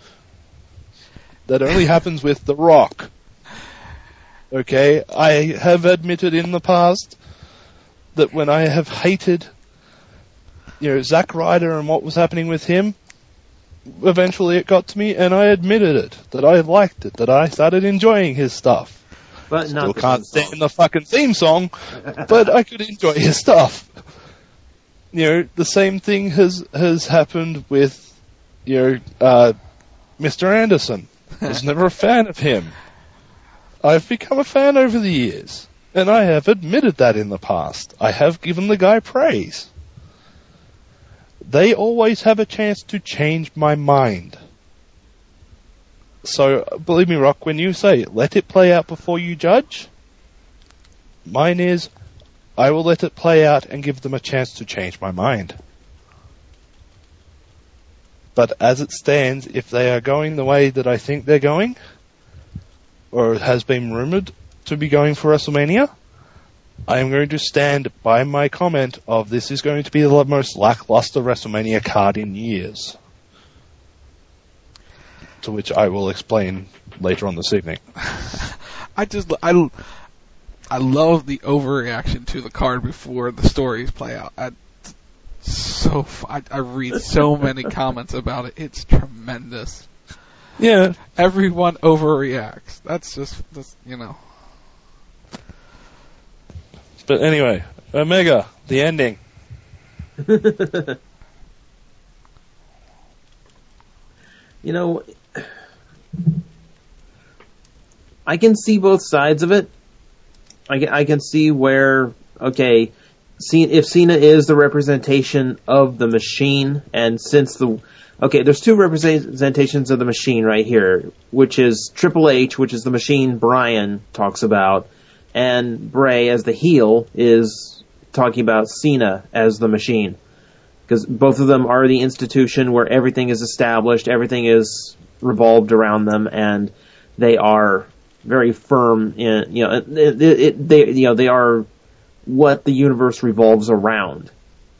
That only happens with The Rock. Okay, I have admitted in the past that when I have hated, you know, Zack Ryder and what was happening with him, eventually it got to me, and I admitted it, that I liked it, that I started enjoying his stuff. But Still not can't stand the fucking theme song, but I could enjoy his stuff. You know, the same thing has has happened with, you know, uh, Mister Anderson. I was never a fan of him. I've become a fan over the years, and I have admitted that in the past. I have given the guy praise. They always have a chance to change my mind. So, believe me, Rock, when you say, let it play out before you judge, mine is, I will let it play out and give them a chance to change my mind. But as it stands, if they are going the way that I think they're going, or has been rumoured to be going for WrestleMania, I am going to stand by my comment of this is going to be the most lackluster WrestleMania card in years. To which I will explain later on this evening. I just, I, I love the overreaction to the card before the stories play out. I, so, I, I read so many comments about it. It's tremendous. Yeah. Everyone overreacts. That's just, that's, you know. But anyway, Omega, the ending. You know, I can see both sides of it. I can, I can see where, okay, if Cena is the representation of the machine, and since the, okay, there's two representations of the machine right here, which is Triple H, which is the machine Bryan talks about, and Bray as the heel is talking about Cena as the machine. Because both of them are the institution where everything is established, everything is revolved around them, and they are very firm in, you know, it, it, it, they, you know, they are what the universe revolves around.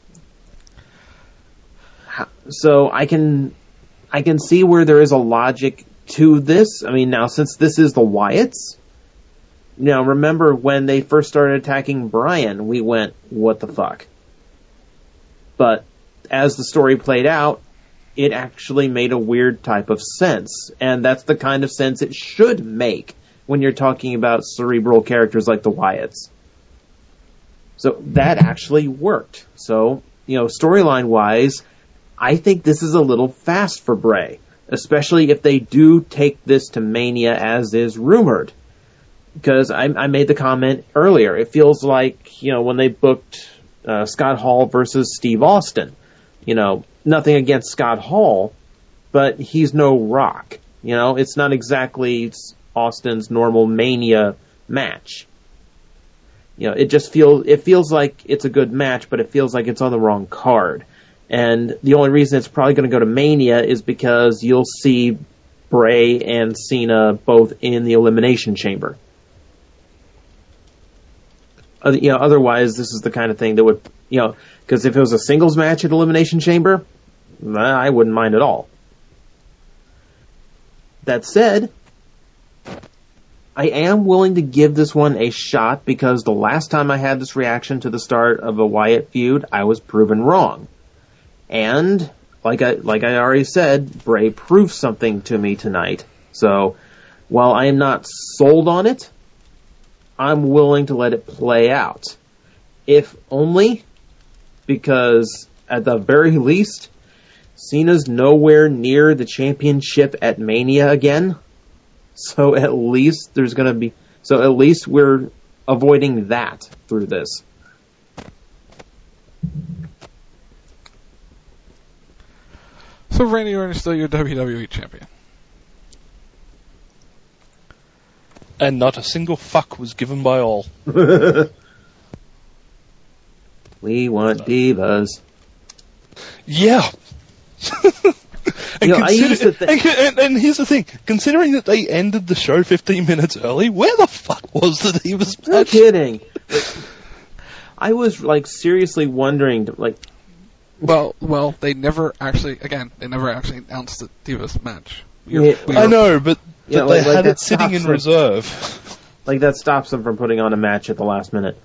So I can, I can see where there is a logic to this. I mean, now since this is the Wyatts, now remember when they first started attacking Bryan, we went, what the fuck? But as the story played out, it actually made a weird type of sense. And that's the kind of sense it should make when you're talking about cerebral characters like the Wyatts. So that actually worked. So, you know, storyline wise, I think this is a little fast for Bray, especially if they do take this to Mania as is rumored. Because I, I made the comment earlier, it feels like, you know, when they booked uh, Scott Hall versus Steve Austin. You know, nothing against Scott Hall, but he's no Rock. You know, it's not exactly Austin's normal Mania match. You know, it just feels, it feels like it's a good match, but it feels like it's on the wrong card. And the only reason it's probably going to go to Mania is because you'll see Bray and Cena both in the Elimination Chamber. Uh, you know, otherwise, this is the kind of thing that would, you know, because if it was a singles match at Elimination Chamber, I wouldn't mind at all. That said, I am willing to give this one a shot because the last time I had this reaction to the start of a Wyatt feud, I was proven wrong. And, like I, like I already said, Bray proved something to me tonight. So, while I am not sold on it, I'm willing to let it play out. If only because, at the very least, Cena's nowhere near the championship at Mania again. So at least there's gonna be, so at least we're avoiding that through this. So Randy Orton is still your W W E champion. And not a single fuck was given by all. We want divas. Yeah. and, You know, I used to think- and, and, and here's the thing: considering that they ended the show fifteen minutes early, where the fuck was the divas match? No kidding. I was like seriously wondering, like, Well, well, they never actually, again, they never actually announced the Divas match. We Yeah, we I were- know, but, but Yeah, they like- like had that it sitting in stops them. reserve. like that stops them from putting on a match at the last minute.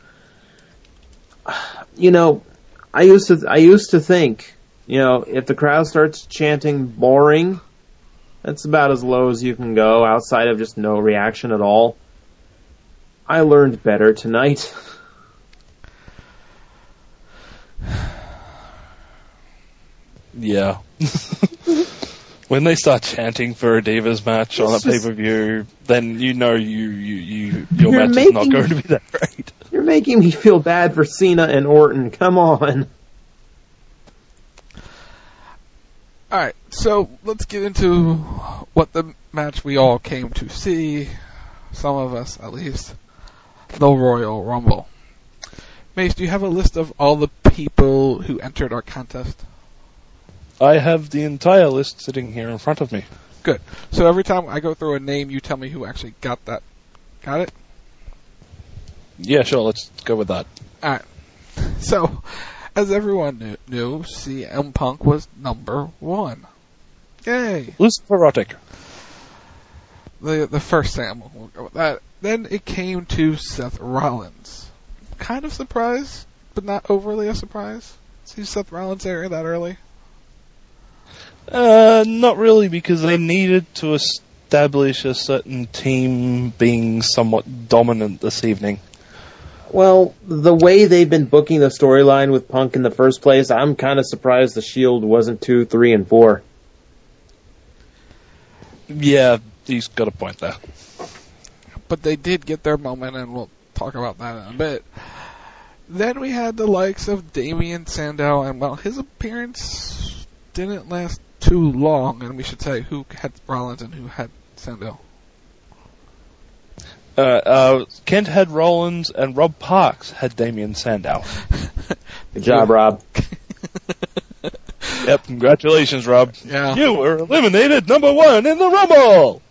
You know, I used to, I used to think, you know, if the crowd starts chanting boring, that's about as low as you can go outside of just no reaction at all. I learned better tonight. Yeah. When they start chanting for a Divas match on a It's just- pay-per-view, then you know you, you, you your You're match is not making- going to be that great. You're making me feel bad for Cena and Orton. Come on. Alright, so let's get into what the match we all came to see, some of us at least, the Royal Rumble. Mace, do you have a list of all the people who entered our contest? I have the entire list sitting here in front of me. Good. So every time I go through a name, you tell me who actually got that. Got it? Yeah, sure, let's go with that. Alright. So, as everyone knew, knew, C M Punk was number one. Yay! Luciferotic. The the first Sam, we'll go with that. Then it came to Seth Rollins. Kind of surprised, but not overly a surprise. See Seth Rollins there that early? Uh, not really, because they needed to establish a certain team being somewhat dominant this evening. Well, the way they've been booking the storyline with Punk in the first place, I'm kind of surprised the Shield wasn't two, three, and four. Yeah, he's got a point there. But they did get their moment, and we'll talk about that in a bit. Then we had the likes of Damian Sandow, and well, his appearance didn't last too long, and we should say who had Rollins and who had Sandow. Uh, uh, Kent had Rollins, and Rob Parks had Damian Sandow. Good job, Rob. Yep, congratulations, Rob. Yeah. You were eliminated number one in the Rumble!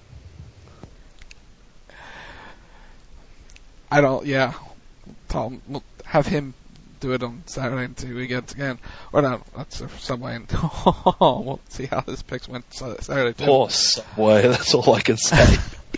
I don't, yeah. Tell him, we'll have him do it on Saturday until we get again. Or not, that's Subway. And we'll see how his picks went Saturday too. Poor Subway, that's all I can say.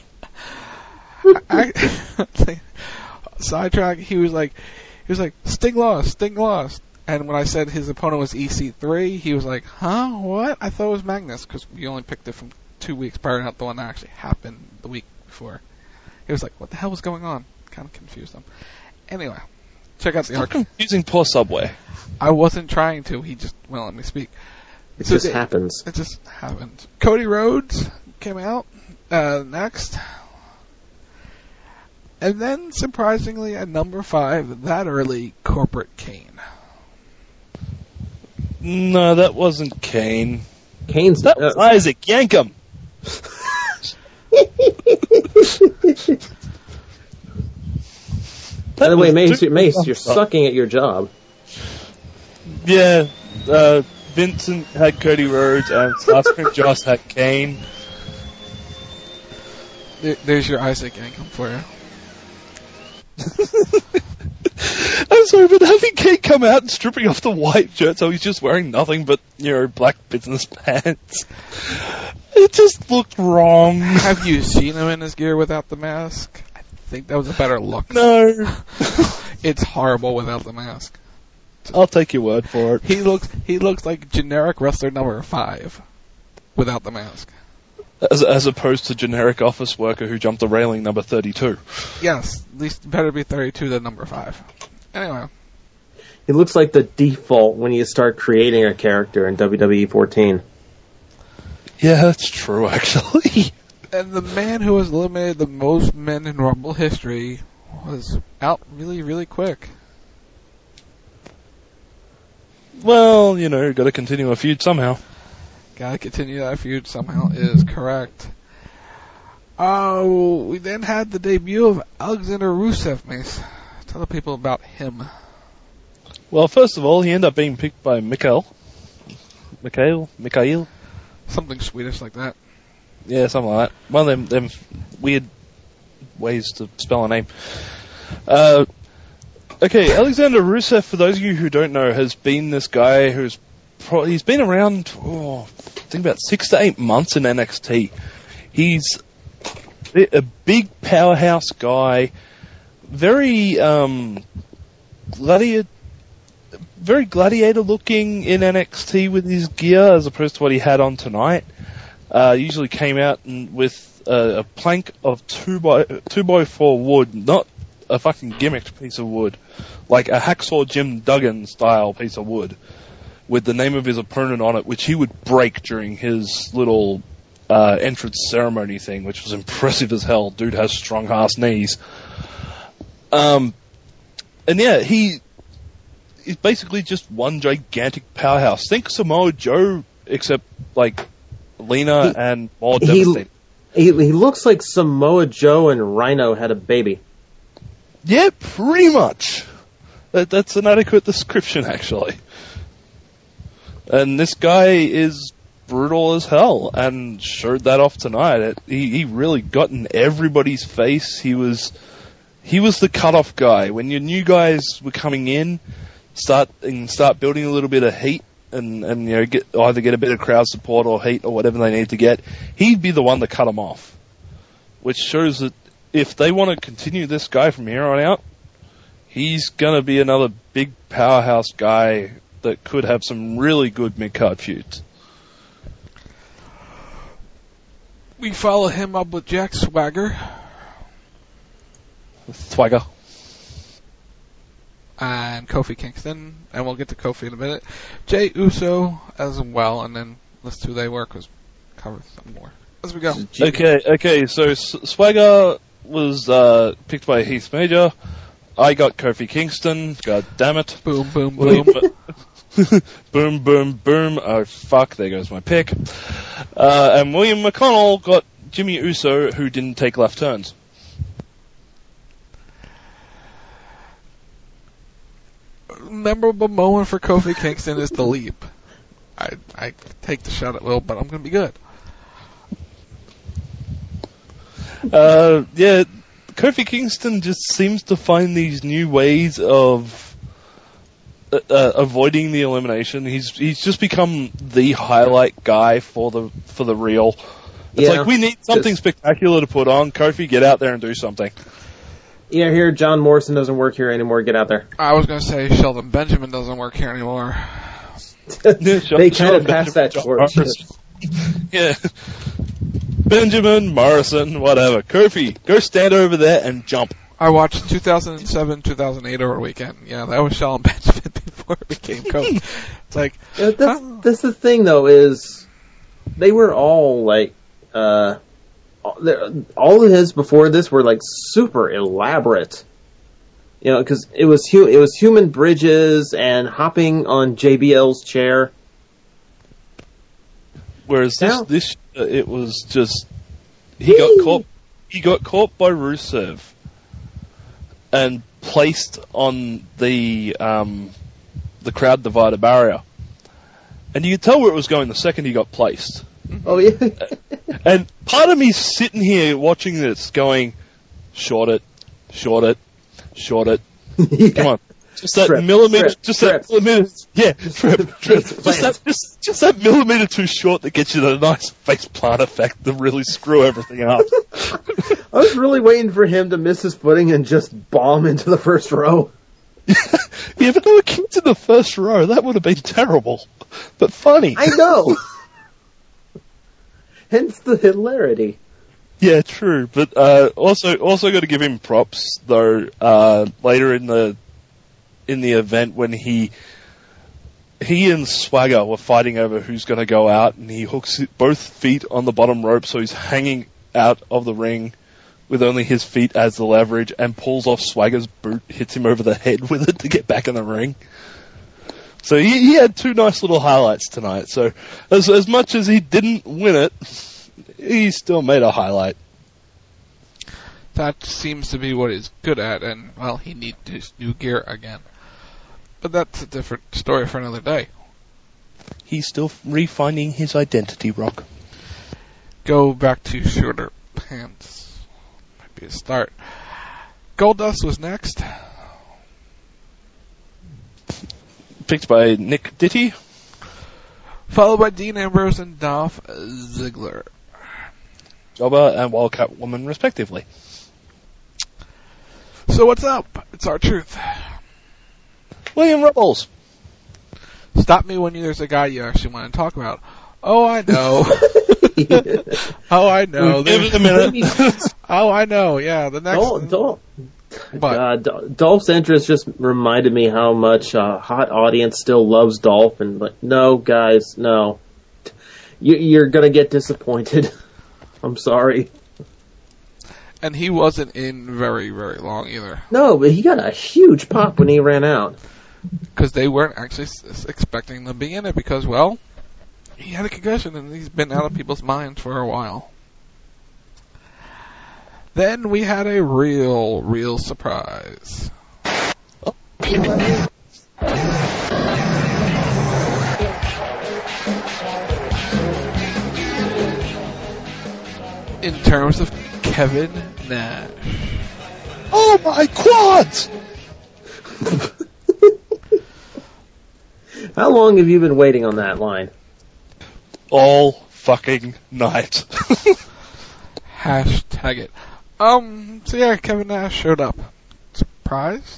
I, I, sidetrack, he was like, he was like, Sting lost, Sting lost. And when I said his opponent was E C three, he was like, huh, what? I thought it was Magnus, because we only picked it from two weeks prior, not the one that actually happened the week before. He was like, what the hell was going on? Kind of confused him. Anyway, check out the Stop archive. confusing poor Subway. I wasn't trying to, he just won't let me speak. It So just it- happens. It just happened. Cody Rhodes came out uh, next. And then, surprisingly, at number five, that early, Corporate Kane. No, that wasn't Kane. Kane's that was uh, Isaac Yankum. By the way, Mace, Mace, you're sucking at your job. Yeah, uh, Vincent had Cody Rhodes and Starscream Joss had Kane. There, there's your Isaac Yankum for you. I'm sorry, but having Kane come out and stripping off the white shirt so he's just wearing nothing but, you know, black business pants, it just looked wrong. Have you seen him in his gear without the mask? I think that was a better look. No. It's horrible without the mask. I'll take your word for it. He looks he looks like generic wrestler number five without the mask. As, as opposed to generic office worker who jumped the railing number thirty-two. Yes, at least better be thirty-two than number five. Anyway. He looks like the default when you start creating a character in W W E fourteen. Yeah, that's true, actually. And the man who has eliminated the most men in Rumble history was out really, really quick. Well, you know, got to continue a feud somehow. Gotta continue that feud somehow is correct. Oh, we then had the debut of Alexander Rusev, Mace. Tell the people about him. Well, first of all, he ended up being picked by Mikhail. Mikhail? Mikhail? Something Swedish like that. Yeah, something like that. One of them, them weird ways to spell a name. Uh, okay, Alexander Rusev, for those of you who don't know, has been this guy who's pro- he's been around, oh, I think about six to eight months in N X T. He's a big powerhouse guy, very um, gladiator, very gladiator looking in N X T with his gear as opposed to what he had on tonight. Uh, usually came out and with uh, a plank of two by two by four wood, not a fucking gimmicked piece of wood, like a Hacksaw Jim Duggan style piece of wood, with the name of his opponent on it, which he would break during his little uh, entrance ceremony thing, which was impressive as hell. Dude has strong ass knees. Um, and yeah, he is basically just one gigantic powerhouse. Think Samoa Joe, except like leaner he, and more he, devastating. He, he looks like Samoa Joe and Rhino had a baby. Yeah, pretty much. That, that's an adequate description, actually. And this guy is brutal as hell, and showed that off tonight. It, he, he really got in everybody's face. He was he was the cutoff guy. When your new guys were coming in, start and start building a little bit of heat, and, and you know get either get a bit of crowd support or heat or whatever they need to get, he'd be the one to cut them off. Which shows that if they want to continue this guy from here on out, he's going to be another big powerhouse guy that could have some really good mid-card feuds. We follow him up with Jack Swagger. Swagger. And Kofi Kingston, and we'll get to Kofi in a minute. Jey Uso as well, and then let's see who they were, because cover some more. As we go. Okay, okay, so S- Swagger was uh, picked by Heath Major. I got Kofi Kingston. God damn it. Boom, boom, boom. boom, boom, boom. Oh, fuck, there goes my pick. Uh, and William McConnell got Jimmy Uso, who didn't take left turns. Memorable moment for Kofi Kingston is the leap. I I take the shot at Will, but I'm going to be good. Uh, yeah, Kofi Kingston just seems to find these new ways of uh, uh, avoiding the elimination. He's he's just become the highlight guy for the for the reel. It's yeah, like we need something just, spectacular to put on. Kofi, get out there and do something. Yeah, here John Morrison doesn't work here anymore. Get out there. I was going to say Sheldon Benjamin doesn't work here anymore. They kind of passed that torch. Yeah. Benjamin, Morrison, whatever. Kofi, go stand over there and jump. I watched two thousand seven, two thousand eight over a weekend. Yeah, that was Sheldon Benjamin before it became Kofi. It's like... Yeah, that's, huh? that's the thing, though, is they were all, like... Uh, all of his before this were, like, super elaborate. You know, because it was hu- it was human bridges and hopping on J B L's chair. Whereas this, Now- this, uh, it was just he got caught. He got caught by Rusev and placed on the um, the crowd divider barrier, and you could tell where it was going the second he got placed. Oh yeah. And part of me's sitting here watching this, going, "Short it, short it, short it." Yeah. Come on. Just that Trip, millimeter, trip, just trip. that millimeter, yeah, trip, trip. Just that, just, just that millimeter too short that gets you the nice face plant effect to really screw everything up. I was really waiting for him to miss his footing and just bomb into the first row. Yeah, but there were kids in the first row. That would have been terrible, but funny. I know. Hence the hilarity. Yeah, true. But uh, also, also got to give him props though. Uh, later in the in the event when he he and Swagger were fighting over who's going to go out, and he hooks both feet on the bottom rope, so he's hanging out of the ring with only his feet as the leverage, and pulls off Swagger's boot, hits him over the head with it to get back in the ring. So he, he had two nice little highlights tonight. So as as much as he didn't win it, he still made a highlight. That seems to be what he's good at, and, well, he needs his new gear again. But that's a different story for another day. He's still refining his identity, Rock. Go back to shorter pants. Might be a start. Goldust was next. Picked by Nick Ditty. Followed by Dean Ambrose and Dolph Ziggler. Jobber and Wildcat Woman, respectively. So what's up? It's our truth. William Rebels. Stop me when there's a guy you actually want to talk about. Oh, I know. Oh, I know. Give it a minute. Oh, I know. Yeah, the next. Dolph, Dolph, What? uh, Dol- Dolph's entrance just reminded me how much uh, hot audience still loves Dolph, and like, no, guys, no, you, you're gonna get disappointed. I'm sorry. And he wasn't in very, very long either. No, but he got a huge pop when he ran out. Because they weren't actually s- expecting him to be in it because, well, he had a concussion and he's been out of people's minds for a while. Then we had a real, real surprise. In terms of Kevin Nash. Oh my quads! How long have you been waiting on that line? All fucking night. Hashtag it. Um, so yeah, Kevin Nash showed up. Surprised?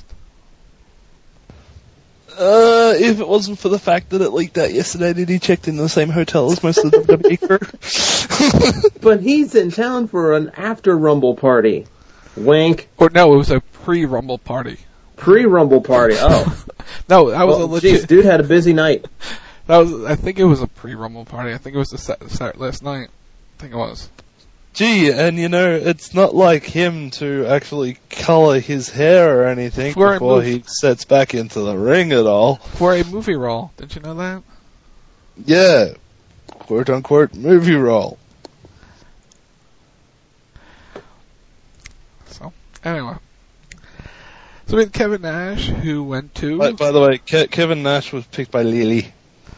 Uh, if it wasn't for the fact that it leaked out yesterday that he checked in the same hotel as most of the W W E crew. But he's in town for an after Rumble party. Wink. Or no, it was a pre-Rumble party. Pre-Rumble party. Oh. No, that was well, a legit. Geez, dude had a busy night. That was. I think it was a pre-Rumble party. I think it was the set, set last night. I think it was. Gee, and you know, it's not like him to actually colour his hair or anything For a before move- he sets back into the ring at all. For a movie role. Did you know that? Yeah. Quote unquote movie role. So, anyway. So we had Kevin Nash, who went to... By, by the way, Ke- Kevin Nash was picked by Lily.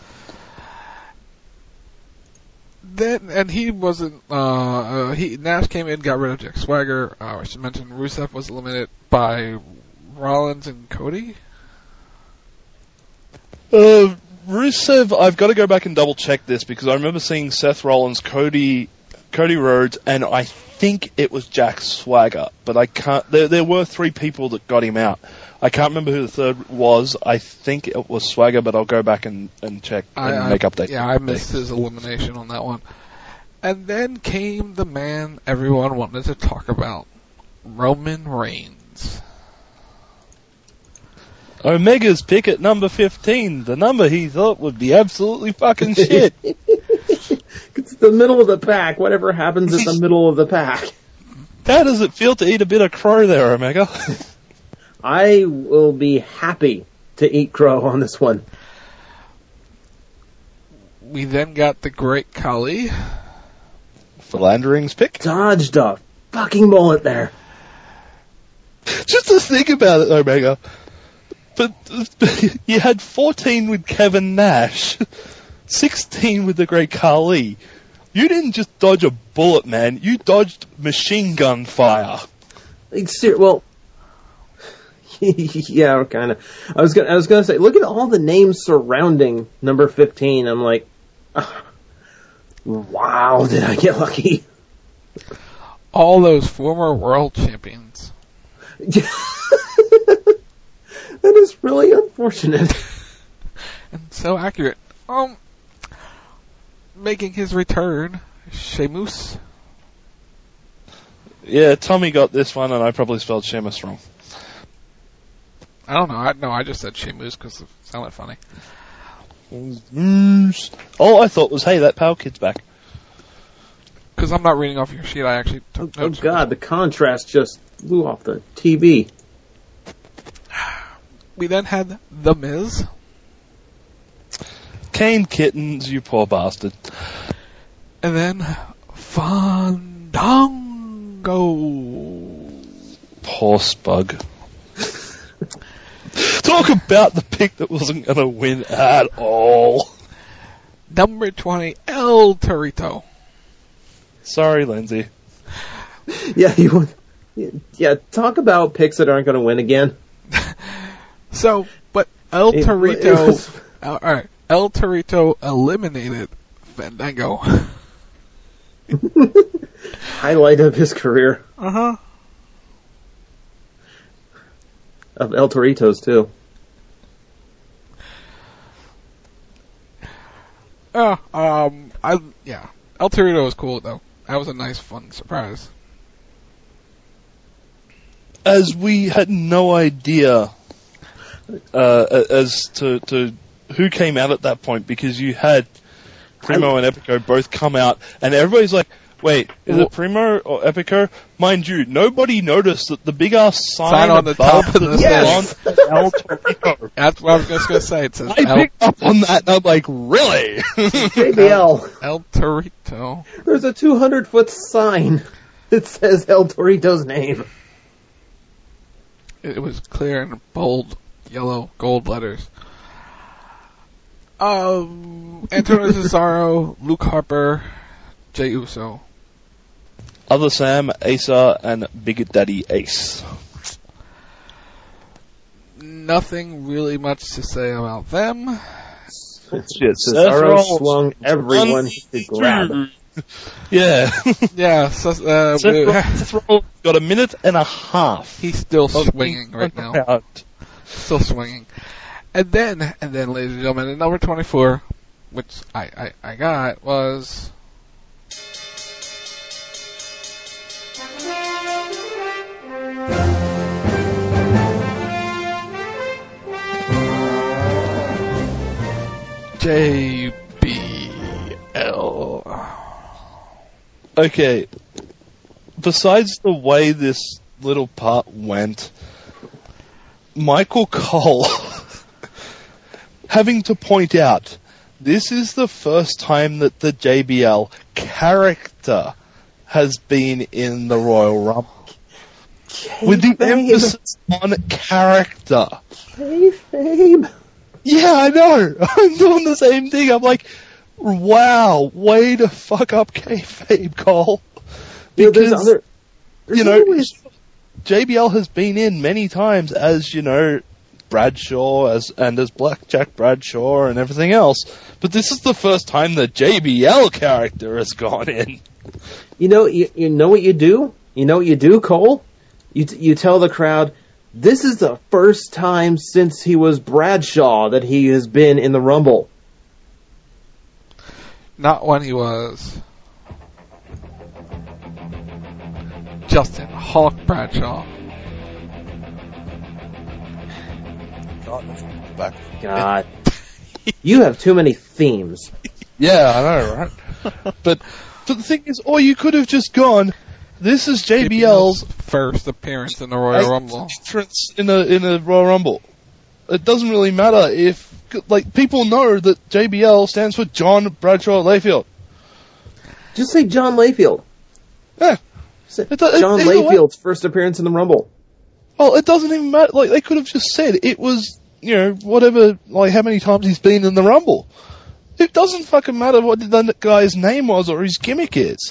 Then, and he wasn't, uh, uh, he, Nash came in, got rid of Jack Swagger. Uh, I should mention Rusev was eliminated by Rollins and Cody. Uh, Rusev, I've got to go back and double check this because I remember seeing Seth Rollins, Cody, Cody Rhodes, and I think it was Jack Swagger, but I can't, there, there were three people that got him out. I can't remember who the third was. I think it was Swagger, but I'll go back and, and check and I, make I, updates. Yeah, I missed his elimination on that one. And then came the man everyone wanted to talk about, Roman Reigns. Omega's pick at number fifteen, the number he thought would be absolutely fucking shit. It's the middle of the pack. Whatever happens at the middle of the pack. How does it feel to eat a bit of crow there, Omega? I will be happy to eat crow on this one. We then got the Great Khali. Philandering's pick. Dodged a fucking bullet there. Just to think about it, Omega. But you had fourteen with Kevin Nash, sixteen with the Great Khali. You didn't just dodge a bullet, man. You dodged machine gun fire. Like, ser- well, yeah, kind of. I was gonna, I was gonna say, look at all the names surrounding number fifteen. I'm like, oh, wow, did I get lucky? All those former world champions. That is really unfortunate. And so accurate. Um, making his return, Sheamus. Yeah, Tommy got this one, and I probably spelled Sheamus wrong. I don't know. I no, I just said Sheamus because it sounded funny. All I thought was, hey, that Power Kid's back. Because I'm not reading off your sheet, I actually took oh, notes. Oh God, the contrast just flew off the T V. We then had The Miz. Kane Kittens, you poor bastard. And then Fandango. Poor Spug. Talk about the pick that wasn't going to win at all. Number twenty, El Torito. Sorry, Lindsay. Yeah, you. Yeah, talk about picks that aren't going to win again. So, but El It- Torito, it was- uh, all right, El Torito eliminated Fandango. Highlight of his career. Uh huh. Of El Torito's too. Uh, um, I yeah, El Torito was cool though. That was a nice, fun surprise. As we had no idea uh, as to, to who came out at that point, because you had Primo and Epico both come out, and everybody's like, wait, is it Primo or Epico? Mind you, nobody noticed that the big ass sign, Sign on the above top of the yes. thing. El Torito. That's what I was just gonna say. It says I El, picked up on that, and I'm like, really? J B L. El Torito. There's a two hundred foot sign that says El Torito's name. It was clear in bold, yellow, gold letters. Um, Antonio Cesaro, Luke Harper, Jey Uso. Other Sam, Asa, and Big Daddy Ace. Nothing really much to say about them. Shit, Cesaro swung everyone he could grab. Yeah. Yeah, so, uh, Seth Rollins got a minute and a half. He's still swinging right now. Still swinging. And then, and then, ladies and gentlemen, at number twenty-four, which I, I, I got, was... J B L. Okay, besides the way this little part went, Michael Cole having to point out, this is the first time that the J B L character has been in the Royal Rumble. With the emphasis on character. Kayfabe. Yeah, I know. I'm doing the same thing. I'm like, wow, way to fuck up kayfabe, Cole. Yeah, Because, there's other, there's you know, always... J B L has been in many times as, you know, Bradshaw as and as Blackjack Bradshaw and everything else. But this is the first time the J B L character has gone in. You know, you, you know what you do? You know what you do, Cole? You t- you tell the crowd, this is the first time since he was Bradshaw that he has been in the Rumble. Not when he was Justin Hulk Bradshaw. Back. God. You have too many themes. Yeah, I know, right? but, but the thing is, or you could have just gone, this is J B L's first appearance in the Royal Rumble. Entrance in a in a Royal Rumble. It doesn't really matter if like, people know that J B L stands for John Bradshaw Layfield. Just say John Layfield. Yeah. Say It, it, John it, Layfield's first appearance in the Rumble. Well, it doesn't even matter. Like, they could have just said it was, you know, whatever, like, how many times he's been in the Rumble. It doesn't fucking matter what the guy's name was or his gimmick is.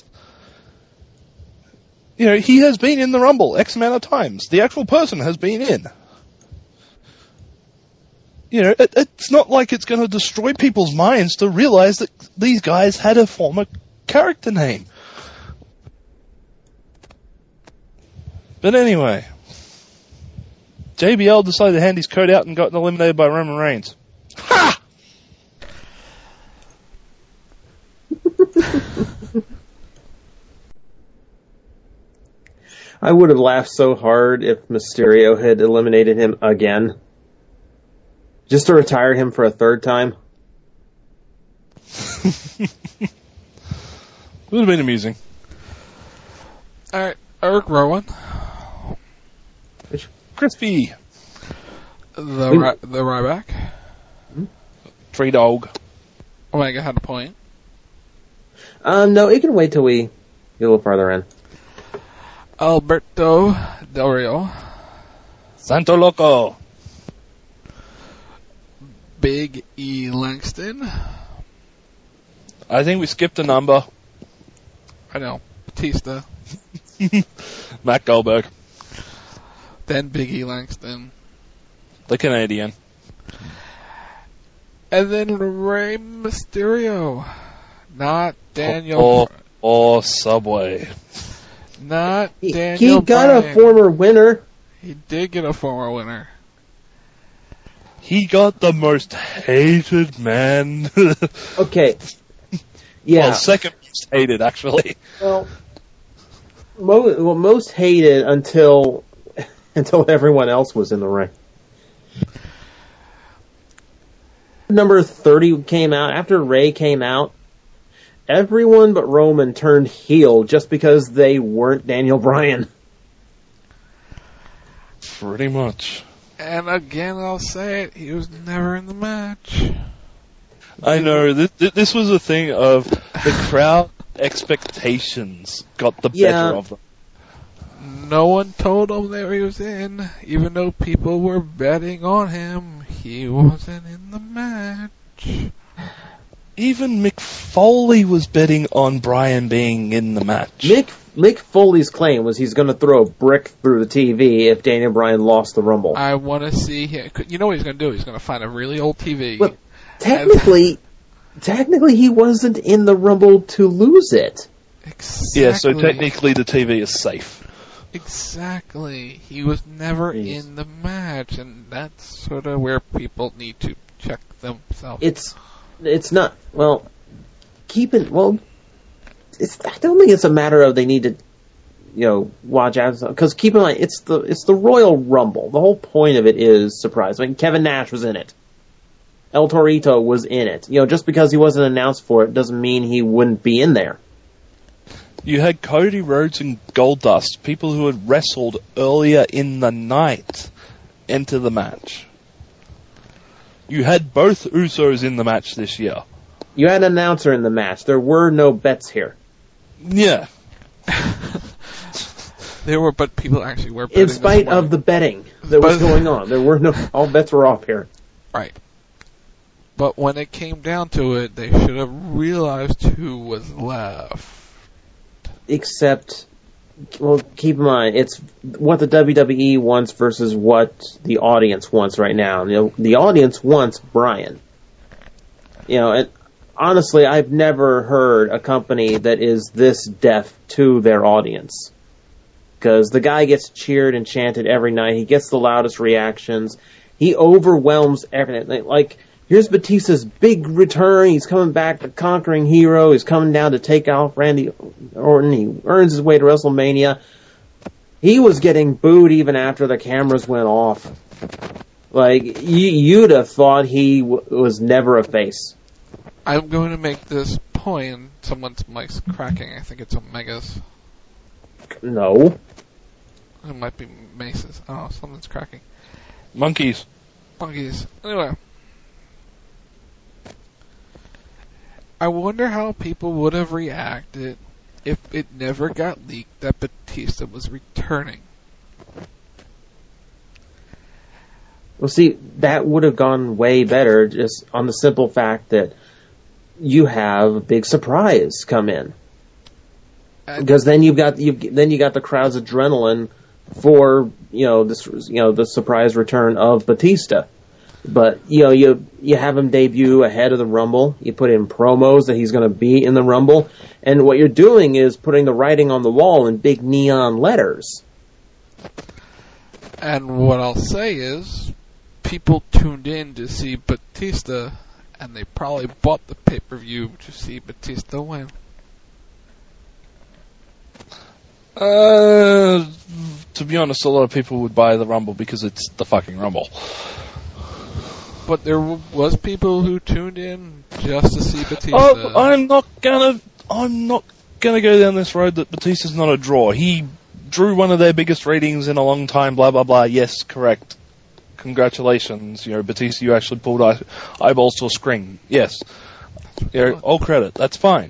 You know, he has been in the Rumble X amount of times. The actual person has been in. You know, it, it's not like it's going to destroy people's minds to realize that these guys had a former character name. But anyway, J B L decided to hand his code out and got eliminated by Roman Reigns. Ha! I would have laughed so hard if Mysterio had eliminated him again. Just to retire him for a third time. Would have been amusing. Alright, Eric Rowan. Crispy. The ri- the Ryback. Tree Dog. Omega had a point. Um, no, it can wait till we get a little farther in. Alberto Del Rio. Santo Loco. Big E Langston. I think we skipped a number. I know. Batista. Matt Goldberg. Then Big E Langston. The Canadian. And then Rey Mysterio. Not Daniel. Or, or Subway. Not He, Daniel he got Bryan. a former winner. He did get a former winner. He got the most hated man. Okay. Yeah. Well, second most hated, actually. Well, mo- well, most hated until until everyone else was in the ring. Number thirty came out. After Ray came out, everyone but Roman turned heel just because they weren't Daniel Bryan. Pretty much. And again, I'll say it, he was never in the match. I know, this, this was a thing of the crowd expectations got the Yeah. better of them. No one told him that he was in, even though people were betting on him. He wasn't in the match. Even Mick Foley was betting on Bryan being in the match. Mick Mick Foley's claim was he's going to throw a brick through the T V if Daniel Bryan lost the Rumble. I want to see him. You know what he's going to do? He's going to find a really old T V. Well, technically, technically he wasn't in the Rumble to lose it. Exactly. Yeah, so technically the T V is safe. Exactly. He was never Jeez. in the match, and that's sort of where people need to check themselves. It's it's not well. Keep it well. It's I don't think it's a matter of they need to, you know, watch out because keep in mind it's the it's the Royal Rumble. The whole point of it is surprise. I mean, Kevin Nash was in it. El Torito was in it. You know, just because he wasn't announced for it doesn't mean he wouldn't be in there. You had Cody Rhodes and Goldust, people who had wrestled earlier in the night, enter the match. You had both Usos in the match this year. You had an announcer in the match. There were no bets here. Yeah. There were, but people actually were betting. In spite of the betting that was going on, there were no. All bets were off here. Right. But when it came down to it, they should have realized who was left. Except, well, keep in mind, it's what the W W E wants versus what the audience wants right now. You know, the audience wants Bryan. You know, and honestly, I've never heard a company that is this deaf to their audience. Because the guy gets cheered and chanted every night. He gets the loudest reactions. He overwhelms everything. Like, here's Batista's big return. He's coming back, the conquering hero. He's coming down to take off Randy Orton. He earns his way to WrestleMania. He was getting booed even after the cameras went off. Like, y- you'd have thought he w- was never a face. I'm going to make this point. Someone's mic's cracking. I think it's Omega's. No. It might be Mace's. Oh, something's cracking. Monkeys. Monkeys. Anyway. I wonder how people would have reacted if it never got leaked that Batista was returning. Well, see, that would have gone way better just on the simple fact that you have a big surprise come in. Because then you've got you then you got the crowd's adrenaline for you know this you know the surprise return of Batista. But you know you you have him debut ahead of the Rumble. You put in promos that he's going to be in the Rumble, and what you're doing is putting the writing on the wall in big neon letters. And what I'll say is, people tuned in to see Batista, and they probably bought the pay-per-view to see Batista win. Uh, to be honest, a lot of people would buy the Rumble because it's the fucking Rumble. But there was people who tuned in just to see Batista. Oh, I'm not gonna, I'm not gonna go down this road that Batista's not a draw. He drew one of their biggest ratings in a long time. Blah blah blah. Yes, correct. Congratulations, you know, Batista. You actually pulled eye- eyeballs to a screen. Yes, you know, all credit. That's fine.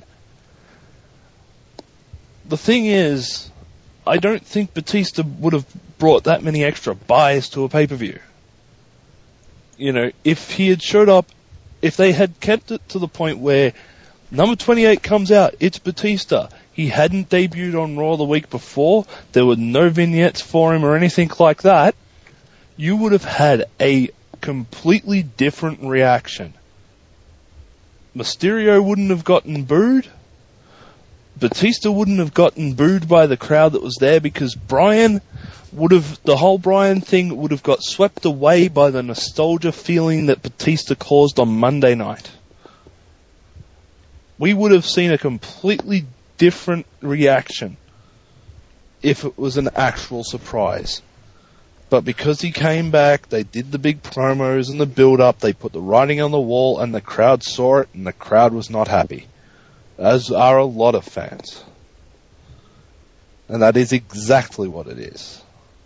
The thing is, I don't think Batista would have brought that many extra buys to a pay-per-view. You know, if he had showed up, if they had kept it to the point where number twenty-eight comes out, it's Batista. He hadn't debuted on Raw the week before. There were no vignettes for him or anything like that. You would have had a completely different reaction. Mysterio wouldn't have gotten booed. Batista wouldn't have gotten booed by the crowd that was there because Bryan would have, the whole Bryan thing would have got swept away by the nostalgia feeling that Batista caused on Monday night. We would have seen a completely different reaction if it was an actual surprise. But because he came back, they did the big promos and the build-up, they put the writing on the wall, and the crowd saw it, and the crowd was not happy. As are a lot of fans. And that is exactly what it is.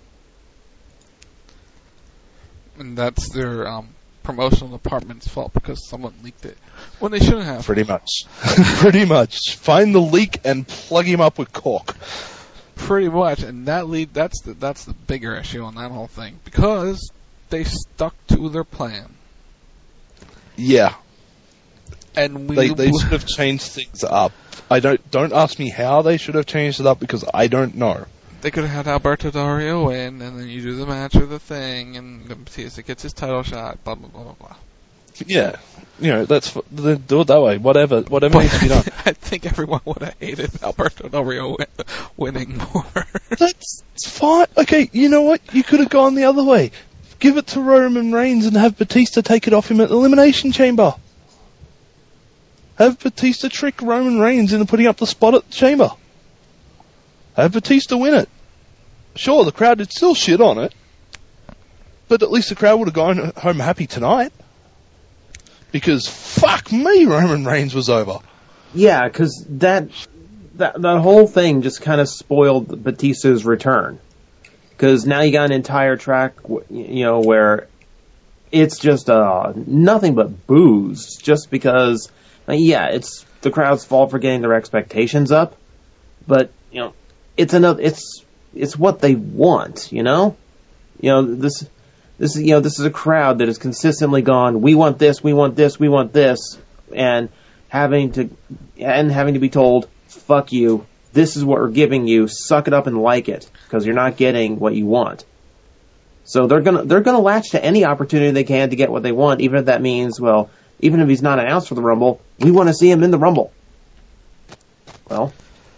And that's their um, promotional department's fault because someone leaked it when they shouldn't have. Pretty much. Pretty much. Find the leak and plug him up with cork. Pretty much, and that lead that's the that's the bigger issue on that whole thing because they stuck to their plan. Yeah. And we they they should have changed things up. I don't don't ask me how they should have changed it up because I don't know. They could have had Alberto Del Rio win, and then you do the match or the thing, and Batista gets his title shot. Blah blah blah blah blah. Yeah, you know that's do it that way. Whatever, whatever needs to be done. I think everyone would have hated Alberto Del Rio win, winning more. That's fine. Okay, you know what? You could have gone the other way. Give it to Roman Reigns and have Batista take it off him at the Elimination Chamber. Have Batista trick Roman Reigns into putting up the spot at the Chamber. Have Batista win it. Sure, the crowd did still shit on it, but at least the crowd would have gone home happy tonight. Because fuck me, Roman Reigns was over. Yeah, because that, that that whole thing just kind of spoiled Batista's return. Because now you got an entire track, you know, where it's just uh, nothing but boos. Just because, uh, yeah, it's the crowd's fault for getting their expectations up, but you know, it's another. It's it's what they want, you know. You know this. This is, you know, this is a crowd that has consistently gone, we want this, we want this, we want this, and having to, and having to be told, fuck you, this is what we're giving you, suck it up and like it, because you're not getting what you want. So they're gonna, they're gonna latch to any opportunity they can to get what they want, even if that means, well, even if he's not announced for the Rumble, we want to see him in the Rumble. Well.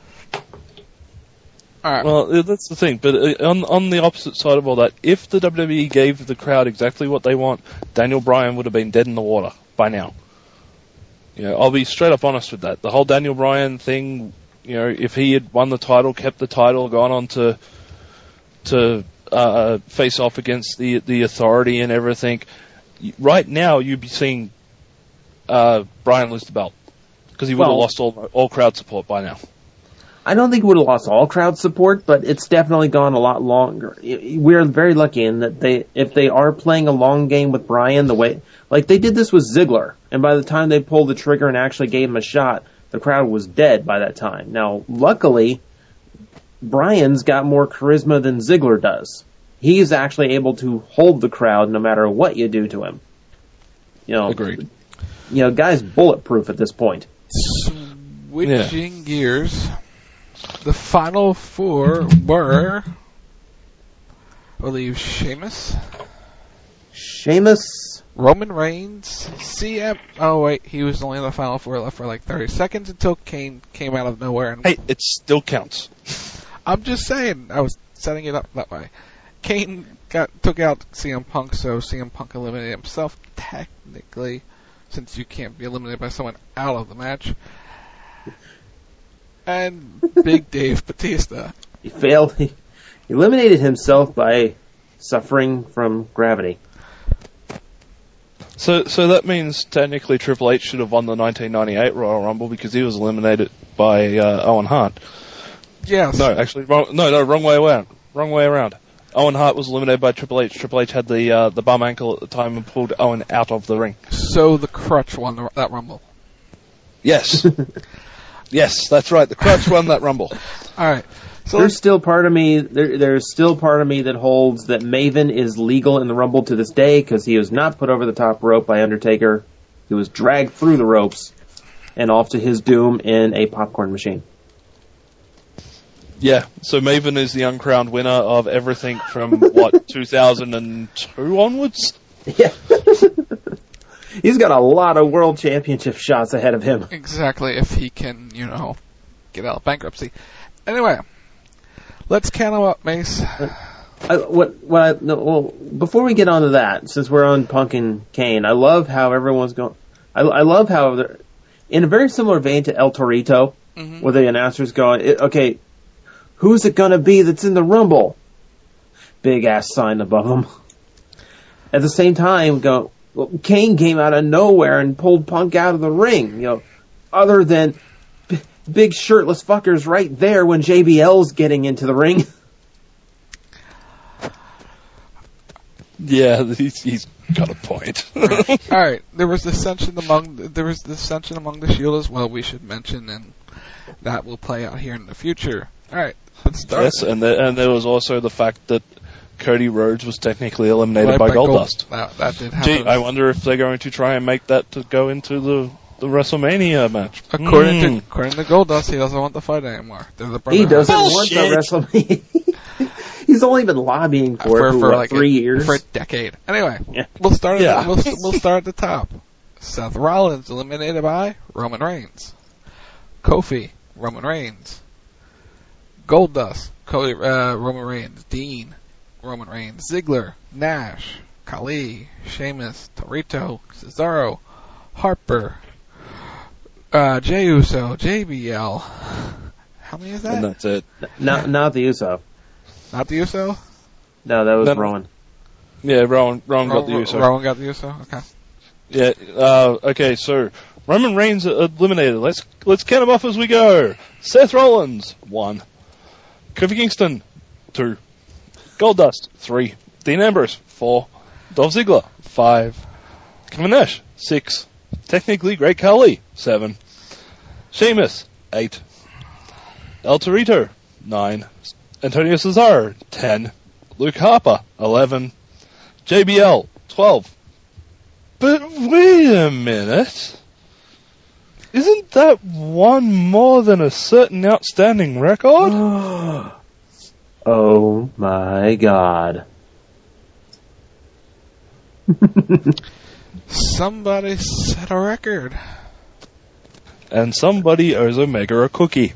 Right. Well, that's the thing. But on on the opposite side of all that, if the W W E gave the crowd exactly what they want, Daniel Bryan would have been dead in the water by now. You know, I'll be straight up honest with that. The whole Daniel Bryan thing, you know, if he had won the title, kept the title, gone on to to uh, face off against the the Authority and everything, right now you'd be seeing uh, Bryan lose the belt because he would well, have lost all all crowd support by now. I don't think it would have lost all crowd support, but it's definitely gone a lot longer. We're very lucky in that they, if they are playing a long game with Bryan, the way, like they did this with Ziggler, and by the time they pulled the trigger and actually gave him a shot, the crowd was dead by that time. Now, luckily, Bryan's got more charisma than Ziggler does. He's actually able to hold the crowd no matter what you do to him. You know, agreed. You know, guy's bulletproof at this point. Switching yeah. gears, the final four were, I believe, Sheamus, Sheamus, Roman Reigns, C M. Oh wait, he was only in the final four, left for like thirty seconds until Kane came out of nowhere. And hey, it still counts. I'm just saying, I was setting it up that way. Kane got took out C M Punk, so C M Punk eliminated himself technically, since you can't be eliminated by someone out of the match. And Big Dave Batista. He failed. He eliminated himself by suffering from gravity. So, so that means technically Triple H should have won the nineteen ninety-eight Royal Rumble because he was eliminated by uh, Owen Hart. Yes. No, actually, wrong, no, no, wrong way around. Wrong way around. Owen Hart was eliminated by Triple H. Triple H had the uh, the bum ankle at the time and pulled Owen out of the ring. So the Crutch won the, that Rumble. Yes. Yes, that's right. The Crutch won that Rumble. All right. So there's still part of me. There, there's still part of me that holds that Maven is legal in the Rumble to this day because he was not put over the top rope by Undertaker. He was dragged through the ropes and off to his doom in a popcorn machine. Yeah. So Maven is the uncrowned winner of everything from what two thousand two onwards. Yeah. He's got a lot of world championship shots ahead of him. Exactly, if he can, you know, get out of bankruptcy. Anyway, let's count him up, Mace. I, what? What? I, no, well, before we get on to that, since we're on Punk and Kane, I love how everyone's going. I, I love how they're in a very similar vein to El Torito, mm-hmm. where the announcers go, "Okay, who's it gonna be that's in the Rumble?" Big ass sign above them. At the same time, go. Well, Kane came out of nowhere and pulled Punk out of the ring, you know, other than b- big shirtless fuckers right there when J B L's getting into the ring. Yeah, he's, he's got a point. All right, there was dissension among there was dissension among the Shield as well. We should mention, and that will play out here in the future. All right, let's start. Yes, and there, and there was also the fact that Cody Rhodes was technically eliminated right, by, by Goldust. Gold. That, that did happen. Gee, I wonder if they're going to try and make that to go into the, the WrestleMania match. According mm. to according to Goldust, he doesn't want the fight anymore. He doesn't want the WrestleMania. He's only been lobbying for, for, it for, for what, like three a, years, for a decade. Anyway, yeah. we'll start. Yeah. At the, we'll, we'll start at the top. Seth Rollins eliminated by Roman Reigns. Kofi, Roman Reigns. Goldust, Cody, uh, Roman Reigns. Dean, Roman Reigns. Ziggler, Nash, Khali, Sheamus, Torito, Cesaro, Harper, uh, Jey Uso, J B L. How many is that? And that's it. Not, not the Uso. Not the Uso? No, that was no, Rowan. Yeah, Rowan, Rowan got the Ro- Uso. Rowan got the Uso? Okay. Yeah, uh, okay, so Roman Reigns eliminated. Let's let's count them off as we go. Seth Rollins, one. Kofi Kingston, two. Goldust, three. Dean Ambrose, four. Dolph Ziggler, five. Kevin Nash, six. Technically Great Khali, seven. Sheamus, eight. El Torito, nine. Antonio Cesaro, ten. Luke Harper, eleven. J B L, twelve. But wait a minute. Isn't that one more than a certain outstanding record? Oh my god. Somebody set a record. And somebody owes Omega a cookie.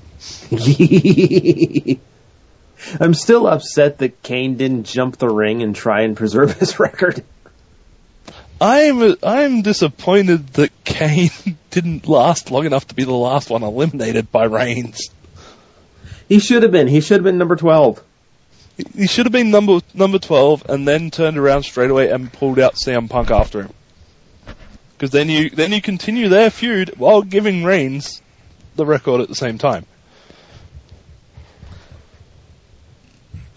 I'm still upset that Kane didn't jump the ring and try and preserve his record. I'm I'm disappointed that Kane didn't last long enough to be the last one eliminated by Reigns. He should have been. He should have been number twelve. He should have been number number twelve and then turned around straight away and pulled out C M Punk after him. Because then you then you continue their feud while giving Reigns the record at the same time.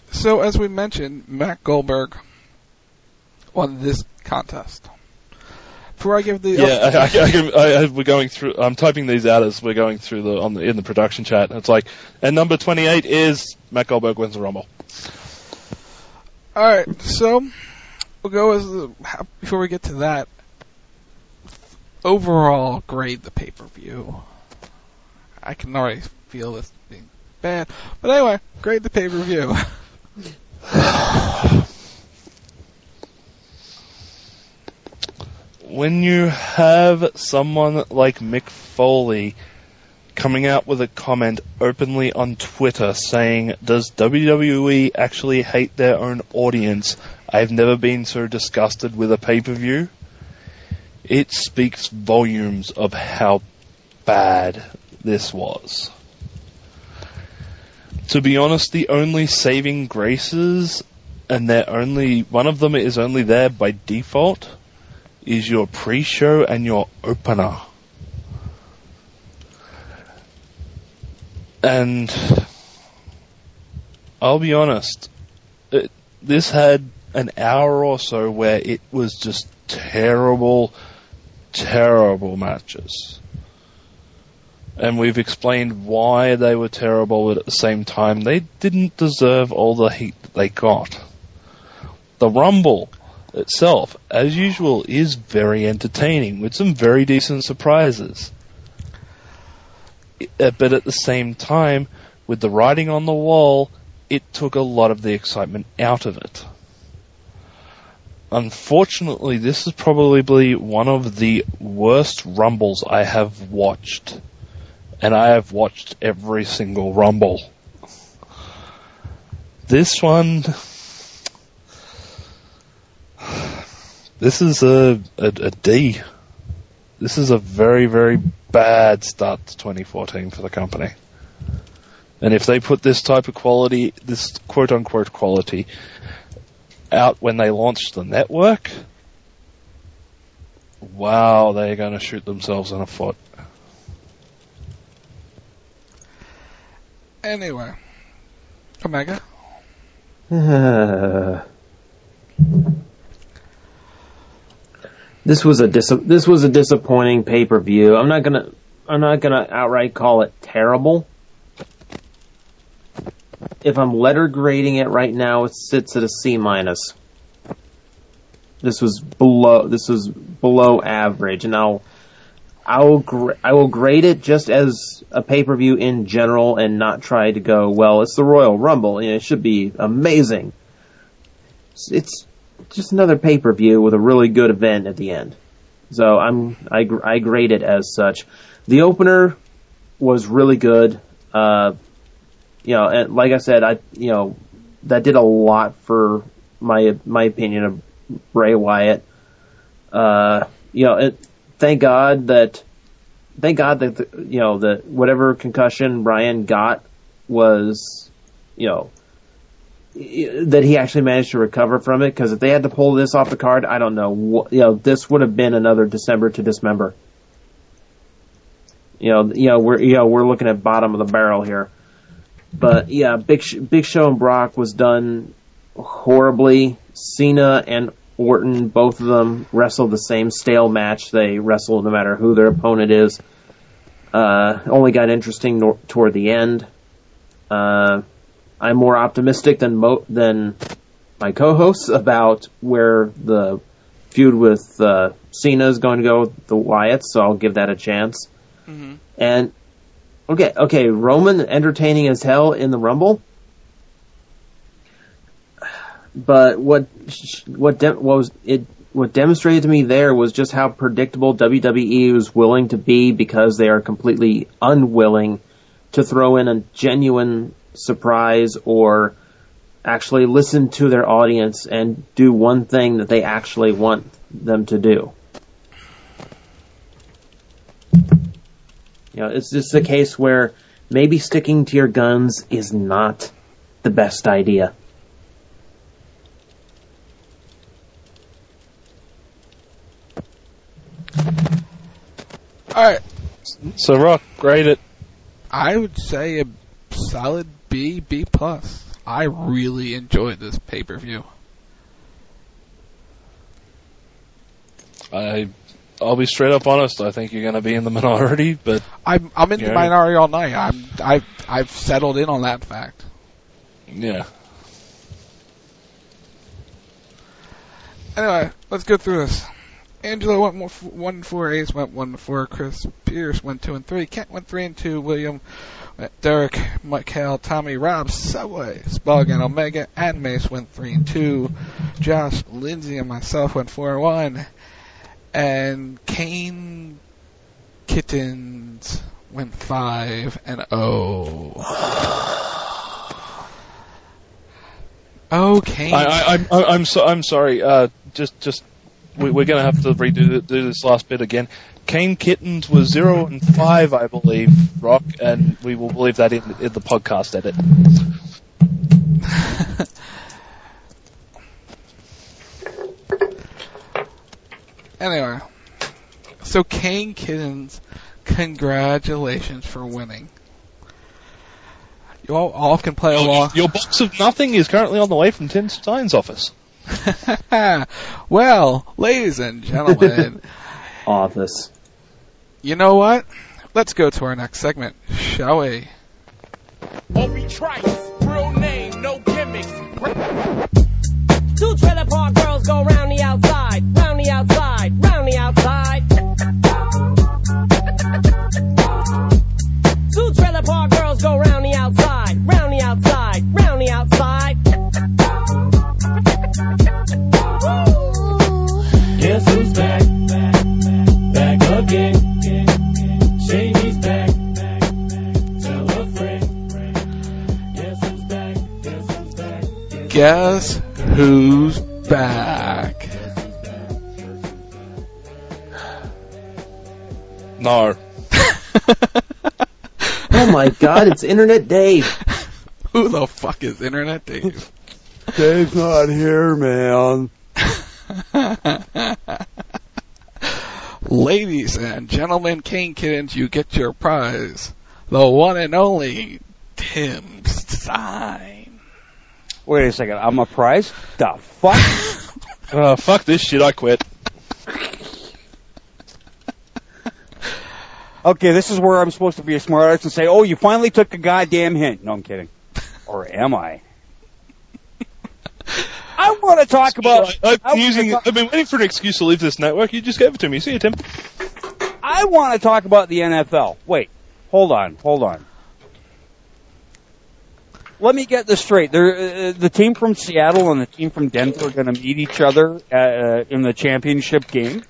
So, as we mentioned, Matt Goldberg won this contest. Before I give the yeah, I, I, I can, I, I, we're going through. I'm typing these out as we're going through the on the in the production chat. And it's like, and number twenty-eight is Matt Goldberg wins the Rumble. All right, so we'll go as the, before we get to that. Overall, grade the pay-per-view. I can already feel this being bad, but anyway, grade the pay-per-view. When you have someone like Mick Foley coming out with a comment openly on Twitter saying, "Does W W E actually hate their own audience? I've never been so disgusted with a pay-per-view." It speaks volumes of how bad this was. To be honest, the only saving graces, and they're only one of them is only there by default, is your pre-show and your opener. And I'll be honest, it, this had an hour or so where it was just terrible, terrible matches. And we've explained why they were terrible, but at the same time, they didn't deserve all the heat that they got. The Rumble itself, as usual, is very entertaining, with some very decent surprises. But at the same time, with the writing on the wall, it took a lot of the excitement out of it. Unfortunately, this is probably one of the worst Rumbles I have watched. And I have watched every single Rumble. This one... This is a, a, a D. This is a very, very bad start to twenty fourteen for the company. And if they put this type of quality, this quote-unquote quality, out when they launch the network, wow, they're going to shoot themselves in the foot. Anyway, Omega. Uh, this was a dis- this was a disappointing pay-per-view. I'm not gonna I'm not gonna outright call it terrible. If I'm letter grading it right now, it sits at a C minus. This was below this was below average, and I'll I will gra- I will grade it just as a pay-per-view in general, and not try to go, well, it's the Royal Rumble, you know, it should be amazing. It's, it's just another pay-per-view with a really good event at the end. So I'm I I grade it as such. The opener was really good. Uh, you know, and like I said, I you know that did a lot for my my opinion of Bray Wyatt. Uh, you know, it, thank God that thank God that the, you know that whatever concussion Brian got was, you know, that he actually managed to recover from it. Because if they had to pull this off the card, I don't know. What, you know, this would have been another December to Dismember. You know, you know, we're you know we're looking at bottom of the barrel here. But yeah, Big Big Show and Brock was done horribly. Cena and Orton, both of them wrestled the same stale match. They wrestle no matter who their opponent is. Uh, only got interesting no- toward the end. Uh, I'm more optimistic than mo- than my co-hosts about where the feud with uh, Cena is going to go with the Wyatts, so I'll give that a chance. Mm-hmm. And okay, okay, Roman entertaining as hell in the Rumble. But what what, de- what was it? What demonstrated to me there was just how predictable W W E was willing to be, because they are completely unwilling to throw in a genuine surprise or actually listen to their audience and do one thing that they actually want them to do. You know, it's just a case where maybe sticking to your guns is not the best idea. Alright. So, Rock, grade it. I would say a solid B, B plus. I really enjoyed this pay-per-view. I, I'll be straight up honest. I think you're going to be in the minority, but I'm I'm in the know. minority all night. I'm I've I've settled in on that fact. Yeah. Anyway, let's go through this. Angela went one, one and four. Ace went one and four. Chris Pierce went two and three. Kent went three and two. William, Derek, Michael, Tommy, Rob, Subway, Spug, and Omega, and Mace went three and two. Josh, Lindsay, and myself went four and one. And Kane Kittens went five and oh. Oh, Kane. I, I, I'm, I'm, so, I'm sorry. Uh, just, just, we, we're going to have to redo do this last bit again. Kane Kittens was zero and five, I believe, Rock, and we will believe that in, in the podcast edit. Anyway, so Kane Kittens, congratulations for winning. You all, all can play your, along. Your box of nothing is currently on the way from Tim Stein's office. Well, ladies and gentlemen, office. You know what? Let's go to our next segment, shall we? Obi Trice, real name, no gimmicks. Two trailer park girls go round the outside, round the outside, round the outside. Two trailer park girls go round the outside, round the outside, round the outside. Guess who's back? Back, back again. Shady's back. Tell a friend. Guess who's back? Guess who's back? Guess who's back? No. Oh my god, it's Internet Dave. Who the fuck is Internet Dave? Dave's not here, man. Ladies and gentlemen, Kane Kittens, you get your prize. The one and only Tim Stein. Wait a second, I'm a prize? The fuck? uh, fuck this shit, I quit. Okay, this is where I'm supposed to be a smartass and say, oh, you finally took a goddamn hint. No, I'm kidding. Or am I? I want to talk about... I've, been using, talk, I've been waiting for an excuse to leave this network. You just gave it to me. See you, Tim. I want to talk about the N F L. Wait, hold on, hold on. Let me get this straight. There, uh, the team from Seattle and the team from Denver are going to meet each other uh, in the championship game.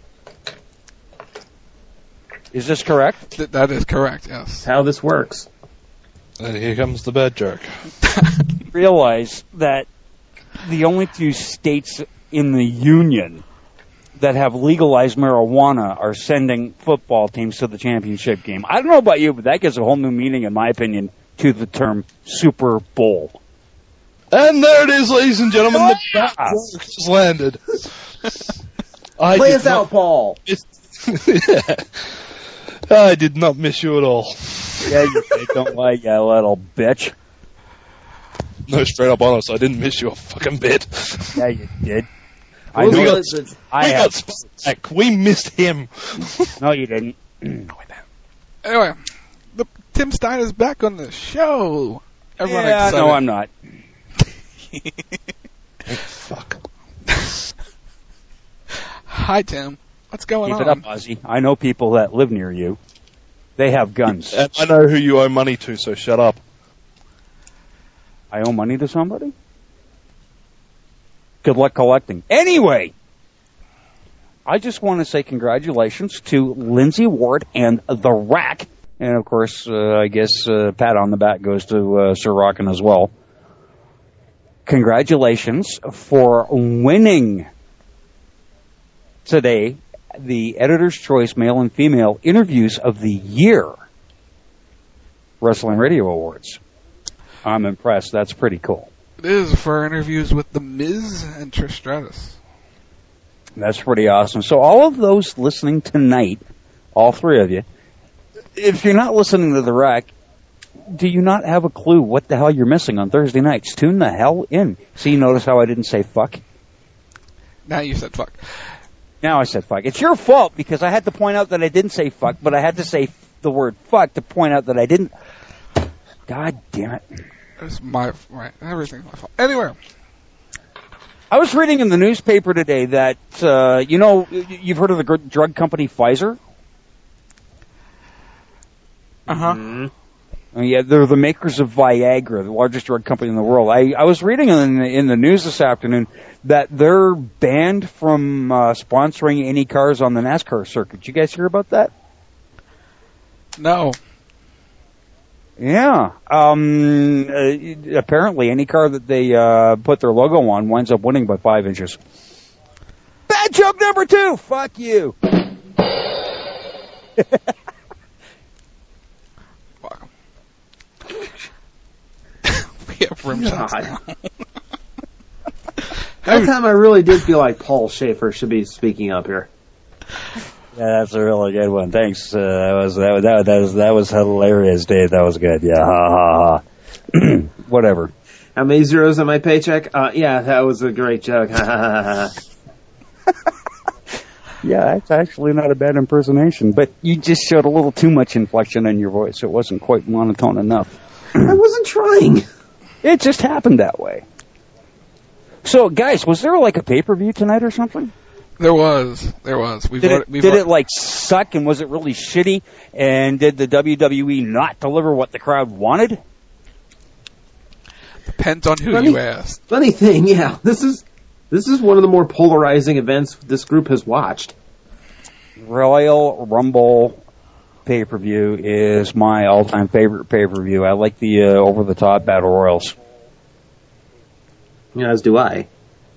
Is this correct? Th- that is correct, yes. How this works. And here comes the bad joke. Realize that the only two states in the union that have legalized marijuana are sending football teams to the championship game. I don't know about you, but that gives a whole new meaning, in my opinion, to the term Super Bowl. And there it is, ladies and gentlemen. The bad joke has landed. I Play us out, Paul. yeah. I did not miss you at all. Yeah, you did. Don't lie, you little bitch. No, straight up honest, I didn't miss you a fucking bit. Yeah, you did. I know we got, it. I we got Spike. We missed him. No, you didn't. Anyway, the, Tim Stein is back on the show. Everyone yeah, excited. no, I'm not. Hey, fuck. Hi, Tim. What's going Keep on? Keep it up, Ozzy. I know people that live near you. They have guns. And I know who you owe money to, so shut up. I owe money to somebody? Good luck collecting. Anyway, I just want to say congratulations to Lindsay Ward and The Rack. And, of course, uh, I guess uh, pat on the back goes to uh, Sir Rockin' as well. Congratulations for winning today the Editor's Choice Male and Female Interviews of the Year Wrestling Radio Awards. I'm impressed. That's pretty cool. It is for interviews with The Miz and Trish Stratus. That's pretty awesome. So all of those listening tonight, all three of you, if you're not listening to The Rack, do you not have a clue what the hell you're missing on Thursday nights? Tune the hell in. See, notice how I didn't say fuck? Now you said fuck. Now I said fuck. It's your fault because I had to point out that I didn't say fuck, but I had to say the word fuck to point out that I didn't. God damn it. It's my, right, everything's my fault. Anyway. I was reading in the newspaper today that, uh, you know, you've heard of the gr- drug company Pfizer? Uh-huh. Mm-hmm. Oh, yeah, they're the makers of Viagra, the largest drug company in the world. I, I was reading in the, in the news this afternoon that they're banned from uh, sponsoring any cars on the NASCAR circuit. Did you guys hear about that? No. Yeah. Um, uh, apparently, any car that they uh, put their logo on winds up winning by five inches. Bad joke number two. Fuck you. Fuck 'em. We have rim shots now. That time I really did feel like Paul Schaefer should be speaking up here. Yeah, that's a really good one. Thanks. Uh, that was that was that was that was, that was hilarious, Dave. That was good. Yeah, ha ha ha. Whatever. How many zeros on my paycheck? Uh, yeah, that was a great joke. Ha ha ha ha. Yeah, that's actually not a bad impersonation, but you just showed a little too much inflection in your voice. It wasn't quite monotone enough. I wasn't trying. It just happened that way. So, guys, was there like a pay-per-view tonight or something? There was. There was. We've did already, it, we've did already, it like suck and was it really shitty? And did the W W E not deliver what the crowd wanted? Depends on who funny, you ask. Funny thing, yeah. This is this is one of the more polarizing events this group has watched. Royal Rumble pay-per-view is my all-time favorite pay-per-view. I like the uh, over-the-top battle royals. Yeah, as do I.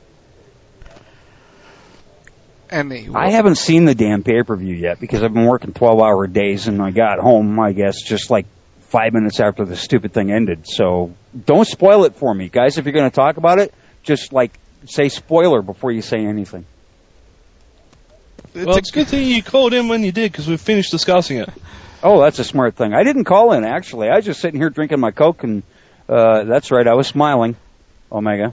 Anyway. I haven't seen the damn pay-per-view yet because I've been working twelve-hour days and I got home, I guess, just like five minutes after the stupid thing ended. So don't spoil it for me. Guys, if you're going to talk about it, just like say spoiler before you say anything. Well, it's a good thing you called in when you did because we've finished discussing it. Oh, that's a smart thing. I didn't call in, actually. I was just sitting here drinking my Coke and uh, that's right, I was smiling. Omega.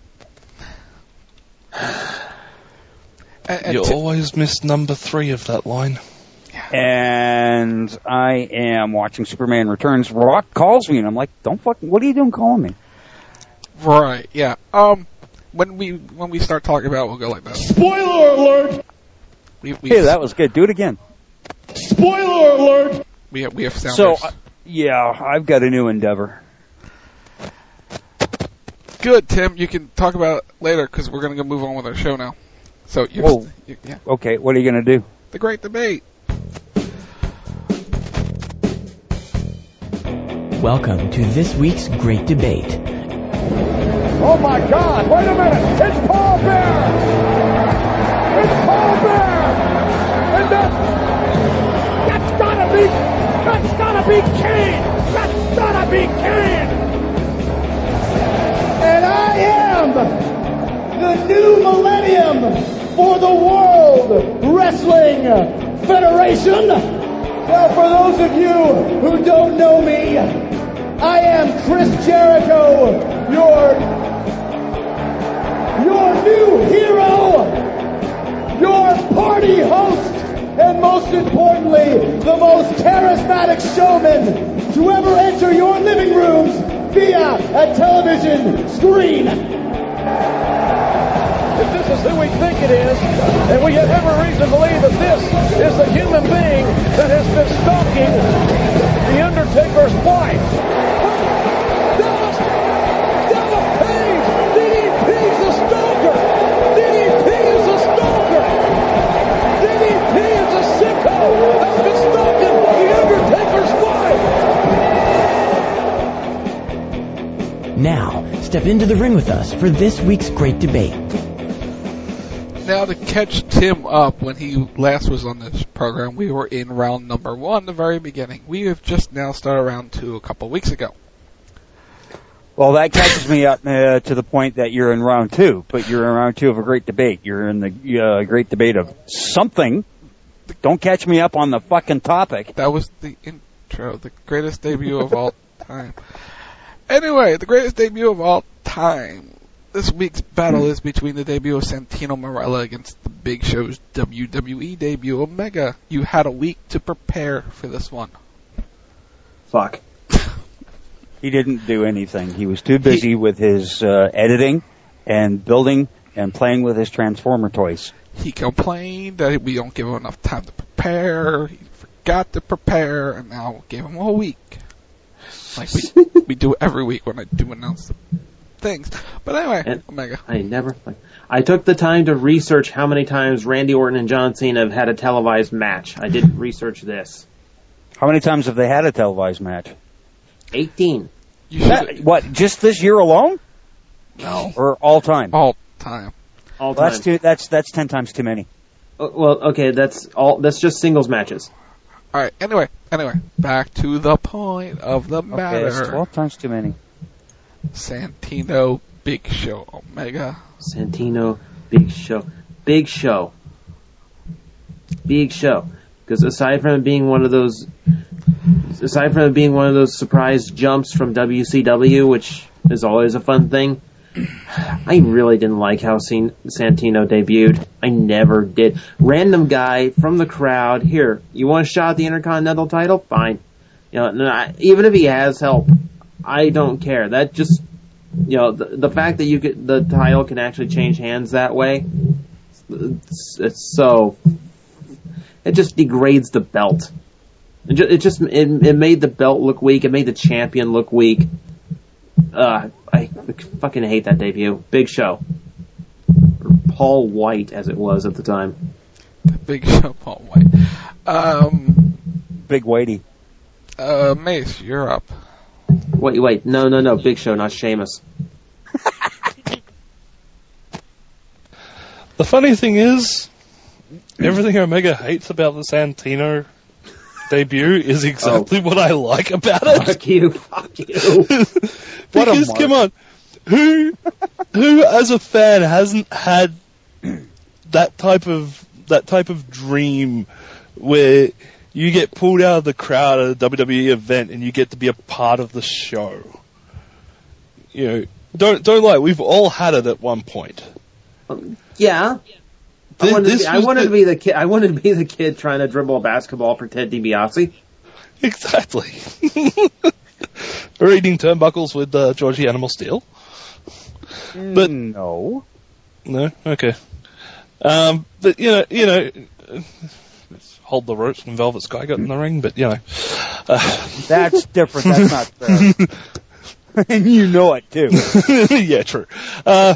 You always miss number three of that line. And I am watching Superman Returns. Rock calls me, and I'm like, "Don't fucking! What are you doing calling me?" Right? Yeah. Um. When we when we start talking about it, we'll go like that. Spoiler alert! We, we, Hey, that was good. Do it again. Spoiler alert! We have we have sound. So, uh, yeah, I've got a new endeavor. Good, Tim. You can talk about it later because we're going to go move on with our show now. So, you're Whoa. you, yeah. Okay, what are you going to do? The Great Debate. Welcome to this week's Great Debate. Oh my God! Wait a minute! It's Paul Bear! It's Paul Bear! And that, that's gotta be, that's gotta be Kane! That's gotta be Kane! And I am the new millennium for the World Wrestling Federation. Well, for those of you who don't know me, I am Chris Jericho, your, your new hero, your party host, and most importantly, the most charismatic showman to ever enter your living rooms via a television screen. If this is who we think it is, and we have every reason to believe that this is the human being that has been stalking The Undertaker's wife. Dallas, Dallas Page, D D P's the stalker. D D P is a stalker. D D P is a sicko that's been stalking The Undertaker's wife. Now, step into the ring with us for this week's Great Debate. Now, to catch Tim up, when he last was on this program, we were in round number one, the very beginning. We have just now started round two a couple of weeks ago. Well, that catches me up uh, to the point that you're in round two, but you're in round two of a great debate. You're in the uh, great debate of something. Don't catch me up on the fucking topic. That was the intro, the greatest debut of all time. Anyway, the greatest debut of all time. This week's battle is between the debut of Santino Marella against the Big Show's W W E debut, Omega. You had a week to prepare for this one. Fuck. He didn't do anything. He was too busy he, with his uh, editing and building and playing with his Transformer toys. He complained that we don't give him enough time to prepare. He forgot to prepare, and now we gave him a week. Like we we do every week when I do announce the things. But anyway, and Omega. I never. I took the time to research how many times Randy Orton and John Cena have had a televised match. I didn't research this. How many times have they had a televised match? Eighteen. That, what? Just this year alone? No. Or all time? All time. All well, time. That's too. That's that's ten times too many. Uh, well, okay, that's all. That's just singles matches. All right. Anyway, anyway, back to the point of the matter. Okay, that's twelve times too many. Santino, Big Show, Omega. Santino, Big Show, Big Show, Big Show. Because aside from it being one of those, aside from it being one of those surprise jumps from W C W, which is always a fun thing, I really didn't like how Santino debuted. I never did. Random guy from the crowd. Here, you want a shot at the Intercontinental title? Fine. You know, even if he has help, I don't care. That just, you know, the, the fact that you could, the title can actually change hands that way, it's, it's so, it just degrades the belt. It just, it just it, it made the belt look weak. It made the champion look weak. Uh, I fucking hate that debut. Big Show. Or Paul White, as it was at the time. The Big Show, Paul White. Um, Big Whitey. Uh, Mace, you're up. Wait, wait. No, no, no. Big Show, not Sheamus. The funny thing is, everything Omega hates about the Santino debut is exactly oh. what I like about it. Fuck you, fuck you. Because, come on, who, who as a fan hasn't had that type of, that type of dream where you get pulled out of the crowd at a W W E event and you get to be a part of the show? You know, don't, don't lie, we've all had it at one point. Um, yeah. I wanted, to be, I wanted the, to be the kid. I wanted to be the kid trying to dribble a basketball for Ted DiBiase. Exactly. Or eating turnbuckles with uh, Georgie Animal Steel. But no, no, okay. Um, but you know, you know, let's hold the ropes when Velvet Sky got in the ring. But you know, uh, that's different. That's not fair. And you know it too. Yeah, true. Uh,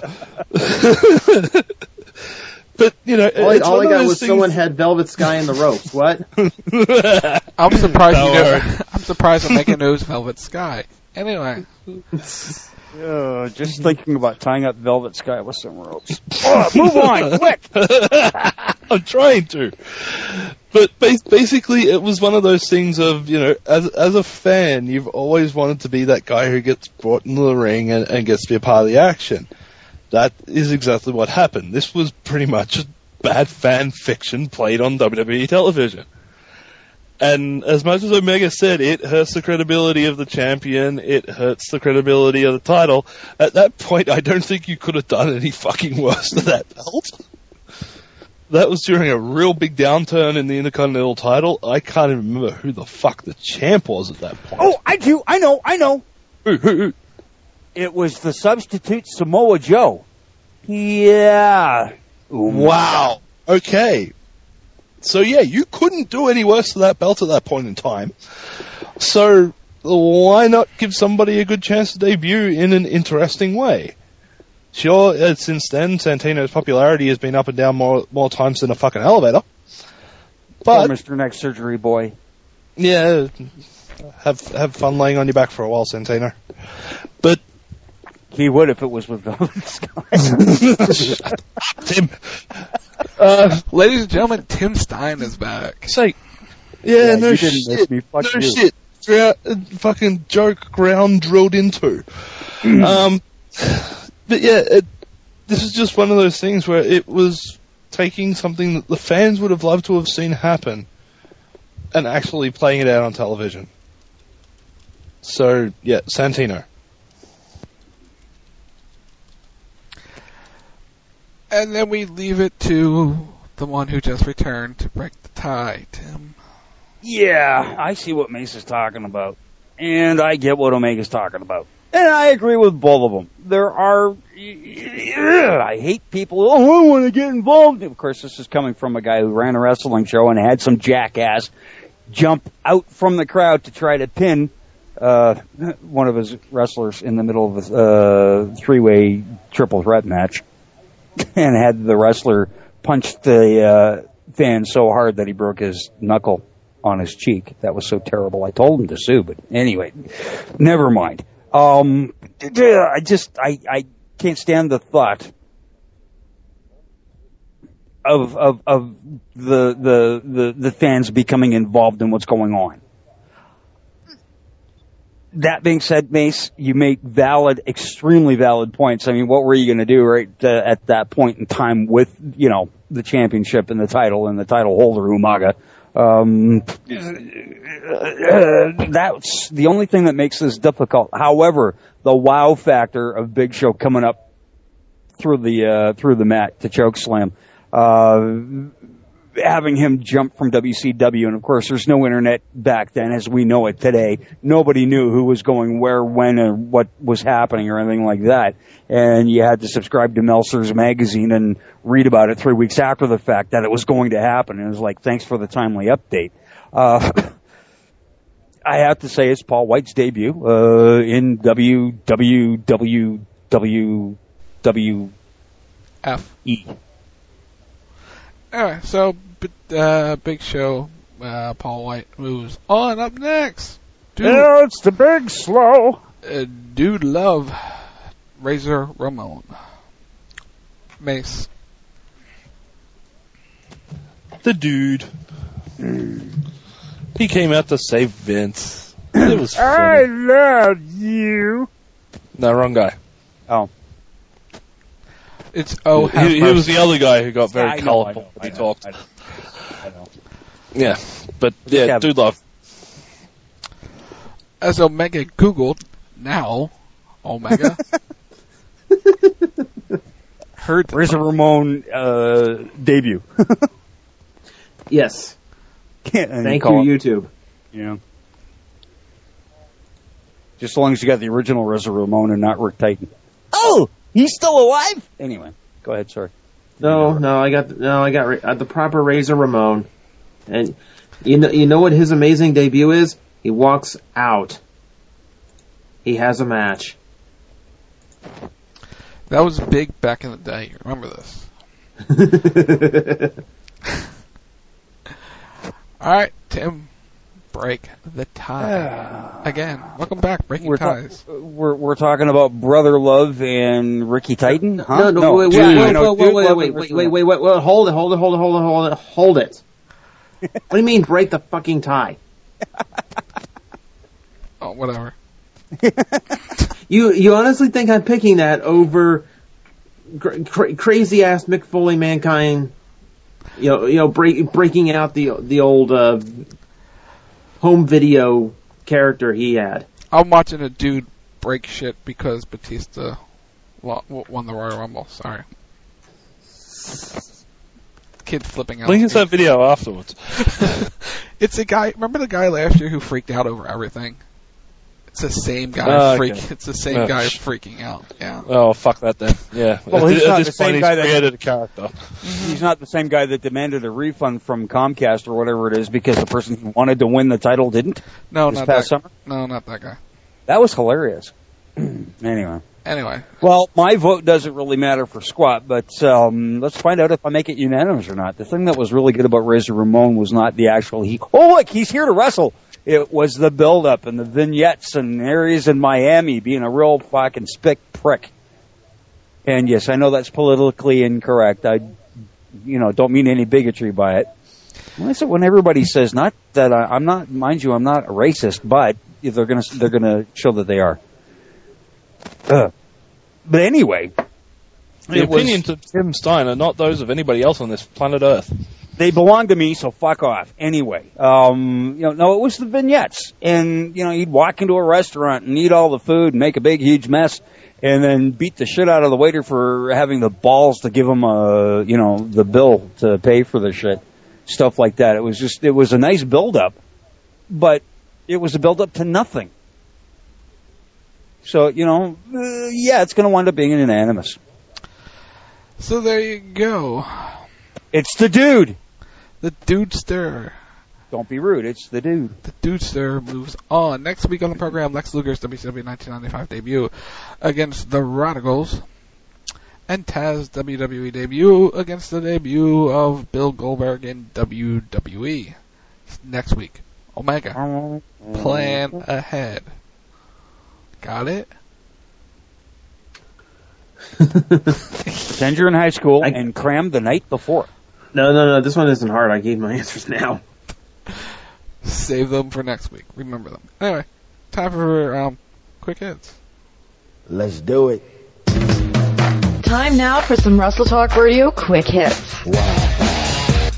But, you know, all, all I got was things... someone had Velvet Sky in the ropes. What? I'm surprised you know, I'm surprised Omega knows Velvet Sky. Anyway. Uh, just thinking about tying up Velvet Sky with some ropes. Oh, move on, quick! I'm trying to. But basically, it was one of those things of, you know, as as a fan, you've always wanted to be that guy who gets brought into the ring and, and gets to be a part of the action. That is exactly what happened. This was pretty much bad fan fiction played on W W E television. And as much as Omega said, it hurts the credibility of the champion, it hurts the credibility of the title, at that point I don't think you could have done any fucking worse to that belt. That was during a real big downturn in the Intercontinental title. I can't even remember who the fuck the champ was at that point. Oh, I do, I know, I know. Who, who, who? It was the substitute Samoa Joe. Yeah. Wow. Okay. So yeah, you couldn't do any worse to that belt at that point in time. So why not give somebody a good chance to debut in an interesting way? Sure, uh, since then, Santino's popularity has been up and down more more times than a fucking elevator. But poor Mister Neck Surgery Boy. Yeah, have have fun laying on your back for a while, Santino. But he would if it was with Velvet Sky. Tim. Uh, ladies and gentlemen, Tim Stein is back. Say, yeah, yeah no you shit, didn't miss me. Fuck no you. shit. Throughout, uh, fucking joke ground drilled into. um, but yeah, it, this is just one of those things where it was taking something that the fans would have loved to have seen happen and actually playing it out on television. So, yeah, Santino. And then we leave it to the one who just returned to break the tie, Tim. Yeah, I see what Mace is talking about. And I get what Omega's talking about. And I agree with both of them. There are, I hate people, oh, I want to get involved. Of course, this is coming from a guy who ran a wrestling show and had some jackass jump out from the crowd to try to pin uh, one of his wrestlers in the middle of a uh, three-way triple threat match. And had the wrestler punch the uh, fan so hard that he broke his knuckle on his cheek. That was so terrible. I told him to sue, but anyway, never mind. Um, I just, I, I can't stand the thought of, of, of the, the, the, the fans becoming involved in what's going on. That being said, Mace, you make valid, extremely valid points. I mean, what were you going to do right uh, at that point in time with, you know, the championship and the title and the title holder, Umaga? Um, that's the only thing that makes this difficult. However, the wow factor of Big Show coming up through the uh, through the mat to choke slam, uh, having him jump from W C W, and of course, there's no internet back then as we know it today. Nobody knew who was going where, when, or what was happening or anything like that. And you had to subscribe to Meltzer's magazine and read about it three weeks after the fact that it was going to happen. And it was like, thanks for the timely update. Uh, I have to say it's Paul White's debut, uh, in W W W W F E. Alright, so, uh, Big Show, uh, Paul White moves on. Up next, Dude, Yeah, it's the Big Slow. uh, Dude Love, Razor Ramon. Mace. The dude. He came out to save Vince. It was I funny. love you. No, wrong guy. Oh. It's oh, he, he, he was the other guy who got very I know, colourful I know, when he I know, talked. I know, I know. Yeah, but yeah, Yeah. dude love. As Omega Googled, now, Omega. Heard the Razor Ramon, uh, debut. Yes. And Thank call you, it- YouTube. Yeah. Just so long as you got the original Razor Ramon and not Rick Titan. Oh, he's still alive? Anyway, go ahead, sorry. No, no, I got no, I got uh, the proper Razor Ramon, and you know, you know what his amazing debut is? He walks out. He has a match. That was big back in the day. Remember this. All right, Tim, break the tie again. Welcome back, breaking We're, ta- ties. we're we're talking about Brother Love and Ricky Titan, huh? No, no, wait, Dude, wait, I wait, know, wait, Dude wait, Love wait, and wait, Razor wait, Ramon. wait, wait, wait, hold it, hold it, hold it, hold it, hold it, hold it. What do you mean break the fucking tie? Oh, whatever. You you honestly think I'm picking that over cra- cra- crazy ass Mick Foley Mankind? You know, you know, break, breaking out the the old uh, home video character he had. I'm watching a dude break shit because Batista lo- won the Royal Rumble. Sorry. Kid flipping out. Link us that video afterwards. It's a guy. Remember the guy last year who freaked out over everything? It's the same guy. Oh, freak. okay. It's the same Oh, guy sh- freaking out. Yeah. Oh, fuck that then. Yeah. Well, at, he's at not this the same point, guy he's that- created a character. He's not the same guy that demanded a refund from Comcast or whatever it is because the person who wanted to win the title didn't. No, this not past that. summer. No, not that guy. That was hilarious. Anyway. Anyway. Well, my vote doesn't really matter for squat, but um, let's find out if I make it unanimous or not. The thing that was really good about Razor Ramon was not the actual he. Oh, look, he's here to wrestle. It was the build-up and the vignettes and areas in Miami being a real fucking spick prick. And yes, I know that's politically incorrect. I, you know, don't mean any bigotry by it. When, I said, when everybody says not that I, I'm not, mind you, I'm not a racist, but they're gonna they're gonna show that they are. Uh, but anyway, The it was- opinions of Tim Stein are not those of anybody else on this planet Earth. They belong to me, so fuck off. Anyway, um, you know, no, it was the vignettes. And, you know, he'd walk into a restaurant and eat all the food and make a big, huge mess and then beat the shit out of the waiter for having the balls to give him a, you know, the bill to pay for the shit. Stuff like that. It was just, it was a nice build-up, but it was a build-up to nothing. So, you know, uh, yeah, it's going to wind up being an unanimous. So there you go. It's the dude. The Dudester. Don't be rude. It's the dude. The Dudester moves on. Next week on the program, Lex Luger's W C W nineteen ninety-five debut against the Radicals. And Taz W W E debut against the debut of Bill Goldberg in W W E. Next week. Omega. Plan ahead. Got it? Pretend you're in high school I, and cram the night before. No, no, no. This one isn't hard. I gave my answers now. Save them for next week. Remember them. Anyway, time for um, quick hits. Let's do it. Time now for some Wrestle Talk Radio quick hits. Wow.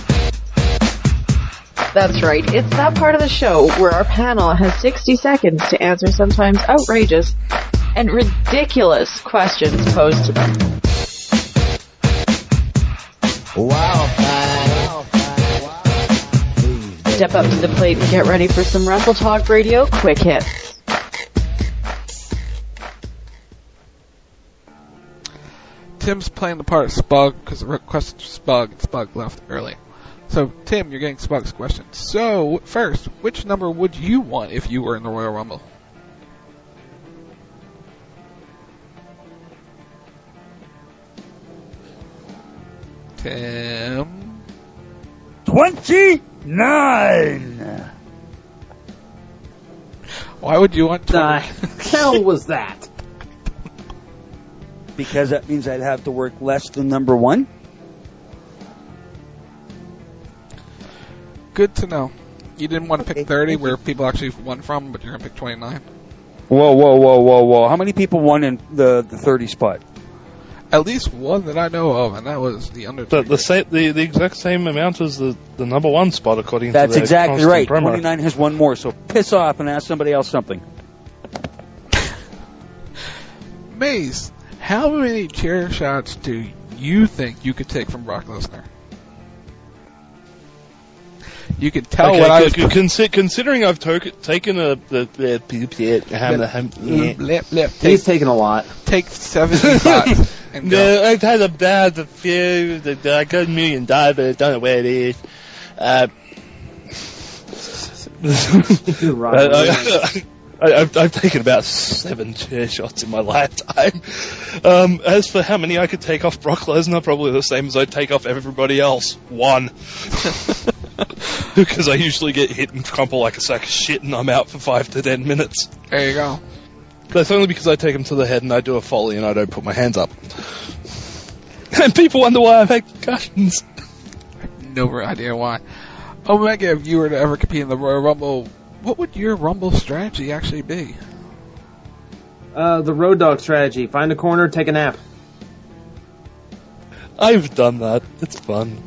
That's right. It's that part of the show where our panel has sixty seconds to answer sometimes outrageous and ridiculous questions posed to them. Wow. Step up to the plate and get ready for some Wrestle Talk Radio quick hits. Tim's playing the part of Spug because the request for Spug and Spug left early. So, Tim, you're getting Spug's question. So, first, which number would you want if you were in the Royal Rumble? Tim? twenty-nine! Why would you want twenty? The hell was that? Because that means I'd have to work less than number one? Good to know. You didn't want to pick thirty, where people actually won from, but you're going to pick twenty-nine. Whoa, whoa, whoa, whoa, whoa. How many people won in the, the thirty spot? At least one that I know of, and that was the Undertaker. The, the, same, the, the exact same amount as the, the number one spot, according That's to the exactly constant right. promo. twenty-nine has one more, so piss off and ask somebody else something. Maze, how many chair shots do you think you could take from Brock Lesnar? You can tell okay, what I was... Consi- considering I've to- taken a... The, the, the, ham, the, ham, yeah. lip, lip, take, He's taken a lot. Take seventy-five. and go. No, I've had a bad few. I got a million dollars, but I don't know where it is. Uh, right. I, I, I've, I've taken about seven chair shots in my lifetime. Um, as for how many I could take off Brock Lesnar, probably the same as I'd take off everybody else. One. Because I usually get hit and crumple like a sack of shit and I'm out for five to ten minutes. There you go. That's only because I take him to the head and I do a foley and I don't put my hands up. And people wonder why I've had concussions. No idea why. Omega, if you were to ever compete in the Royal Rumble, what would your Rumble strategy actually be? Uh, the Road Dogg strategy. Find a corner, take a nap. I've done that. It's fun.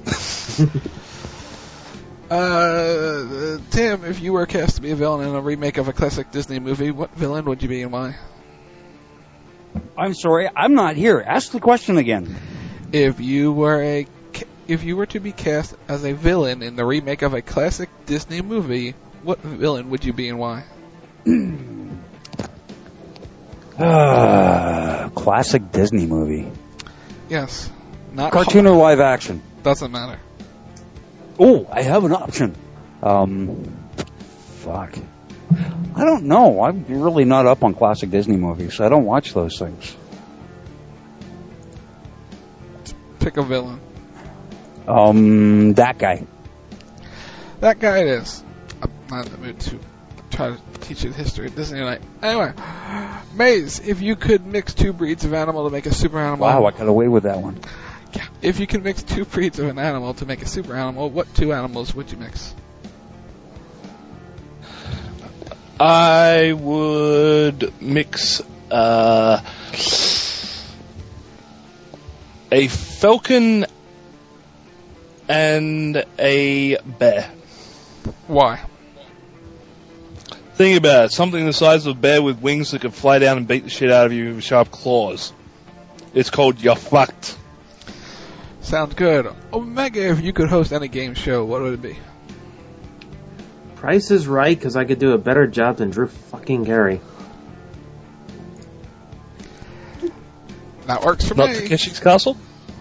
uh, Tim, if you were cast to be a villain in a remake of a classic Disney movie, what villain would you be and why? I'm sorry, I'm not here. Ask the question again. If you were a if you were to be cast as a villain in the remake of a classic Disney movie, what villain would you be and why? uh, classic Disney movie. Yes. Not cartoon or live action? Doesn't matter. Oh, I have an option. Um, fuck. I don't know. I'm really not up on classic Disney movies. I don't watch those things. Pick a villain. Um, that guy. That guy it is. I'm not in the mood to try to teach you the history of Disney tonight. Anyway, Maze, if you could mix two breeds of animal to make a super animal... Wow, I got away with that one. Yeah. If you could mix two breeds of an animal to make a super animal, what two animals would you mix? I would mix uh, a falcon and a bear. Why? Think about it. Something the size of a bear with wings that could fly down and beat the shit out of you with sharp claws. It's called You're Fucked. Sounds good. Omega, if you could host any game show, what would it be? Price is Right, because I could do a better job than Drew fucking Carey. That works for Not me. Takeshi's Castle?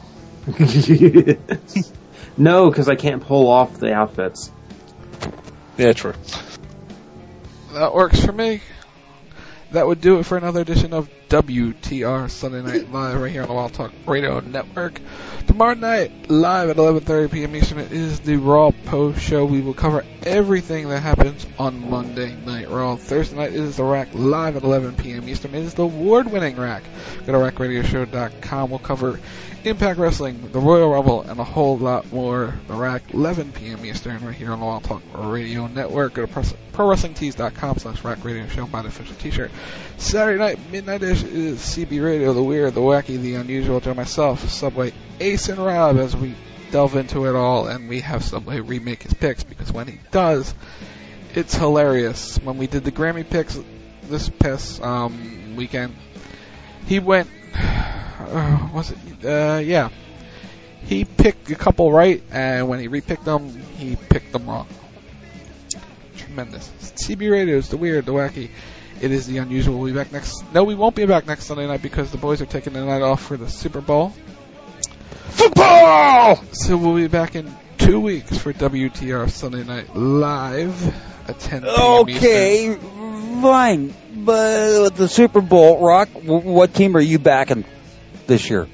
No, because I can't pull off the outfits. Yeah, true. That works for me. That would do it for another edition of W T R Sunday Night Live right here on the Wild Talk Radio Network. Tomorrow night, live at eleven thirty p.m. Eastern, it is the Raw Post Show. We will cover everything that happens on Monday Night Raw. Thursday night is the Rack live at eleven p.m. Eastern. It is the award-winning Rack. Go to rack radio show dot com. We'll cover Impact Wrestling, the Royal Rumble, and a whole lot more. The Rack, eleven p.m. Eastern, right here on the Wild Talk Radio Network. Go to pro wrestling tees dot com slash Rack Radio Show. Buy the official t-shirt. Saturday night, Midnight-ish, is C B Radio, the weird, the wacky, the unusual. Join myself, Subway, Ace, and Rob as we delve into it all, and we have Subway remake his picks, because when he does, it's hilarious. When we did the Grammy picks this past um, weekend, he went, uh, was it, uh, yeah, he picked a couple right, and when he repicked them, he picked them wrong. Tremendous. C B Radio is the weird, the wacky. It is the unusual. We'll be back next. No, we won't be back next Sunday night because the boys are taking the night off for the Super Bowl. Football! So we'll be back in two weeks for W T R Sunday Night Live at ten p.m. Okay, Eastern. fine. But with the Super Bowl, Rock, w- what team are you backing this year?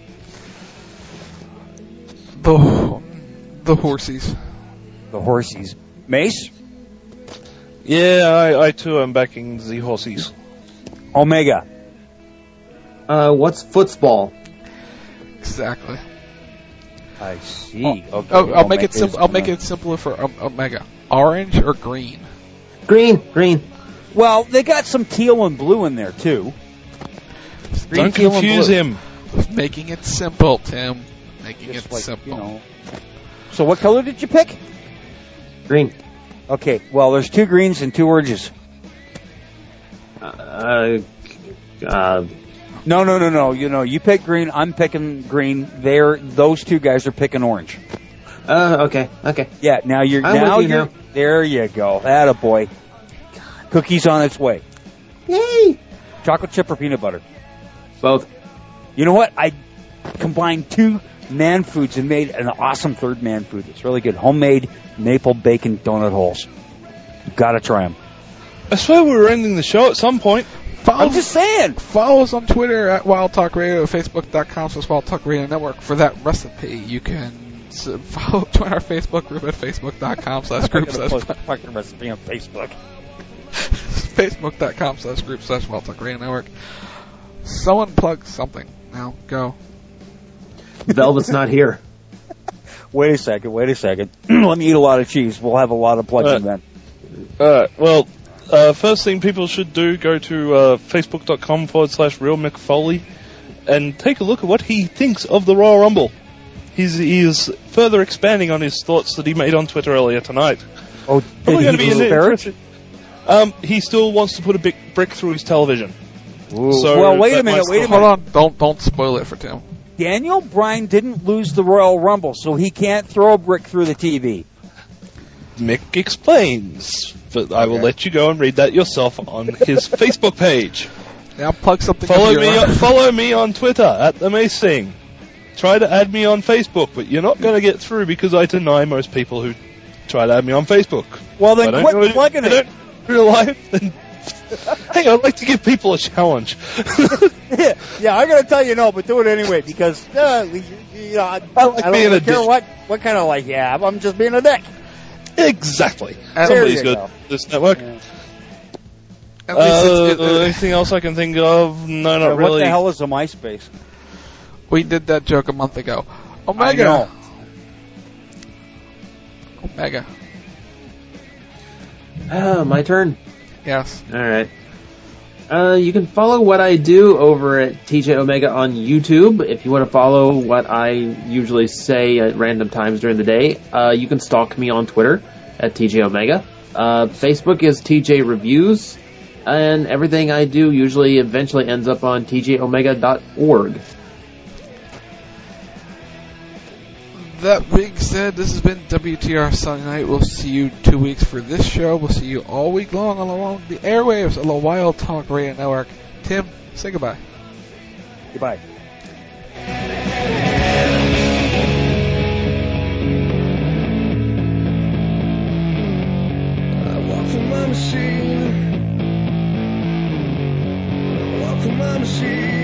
The the Horsies. The Horsies. Mace? Yeah, I, I too am backing the Horsies. Omega. Uh, what's football? Exactly. I see. Oh, Okay. oh, I'll make it Omega's simple. I'll make gonna- it simpler for um, Omega. Orange or green? Green, green. Well, they got some teal and blue in there too. Green, Don't teal, and confuse blue. him. Making it simple, Tim. Making Just it like, simple. you know. So what color did you pick? Green. Okay, well, there's two greens and two oranges. Uh, uh, No, no, no, no. You know, you pick green. I'm picking green. They're those two guys are picking orange. uh, okay, okay. Yeah. Now you're I'm now with you you're now. there. You go. Attaboy. Cookies on its way. Yay! Chocolate chip or peanut butter. Both. You know what? I combined two man foods and made an awesome third man food. It's really good. Homemade maple bacon donut holes. You gotta try them. I swear we were ending the show at some point. Follow, I'm just saying. Follow us on Twitter at Wild Talk Radio, Facebook dot com slash Wild Talk Radio Network for that recipe. You can s- follow, join our Facebook group at Facebook dot com slash group I'm gonna slash post a fucking recipe on Facebook. Facebook dot com slash group slash Wild Talk Radio Network. Someone plug something. Now, go. Velvet's not here. Wait a second. Wait a second. Let me eat a lot of cheese. We'll have a lot of plugging Uh, then. Alright, well, uh, first thing people should do, go to uh, Facebook dot com forward slash Real Mick Foley and take a look at what he thinks of the Royal Rumble. He's, he is further expanding on his thoughts that he made on Twitter earlier tonight. Oh, Probably did going to he be disparage? interesting. Um, he still wants to put a big brick through his television. Ooh. So Well, wait a that minute, might- wait a Hold minute. on. Don't don't spoil it for Tim. Daniel Bryan didn't lose the Royal Rumble, so he can't throw a brick through the T V. Mick explains, but I will Okay. let you go and read that yourself on his Facebook page. Now plug something. Follow into me, your- on, follow me on Twitter at the Mace Thing. Try to add me on Facebook, but you're not going to get through because I deny most people who try to add me on Facebook. Well, then If I don't quit do it- plugging if I it. don't do it in real life, then hey, I'd like to give people a challenge. yeah, yeah, I'm gonna tell you no, but do it anyway because uh, you, you know I, I like I being don't a care dick. what what kind of like yeah. I'm just being a dick. Exactly. There Somebody's you good. go. This network. Yeah. At least Uh, it's, it, it, anything else I can think of? No, not Yeah, really. What the hell is a MySpace? we did that joke a month ago. I Omega. know. Omega. Oh, my turn. Yes. All right. Uh, you can follow what I do over at T J Omega on YouTube. If you want to follow what I usually say at random times during the day, uh, you can stalk me on Twitter at T J Omega. Uh, Facebook is T J Reviews, and everything I do usually eventually ends up on T J Omega dot org. That being said, this has been W T R Sunday Night. We'll see you two weeks for this show. We'll see you all week long along the airwaves of the Wild Talk Radio Network. Tim, say goodbye. Goodbye. I walk for my machine. I walk for my machine.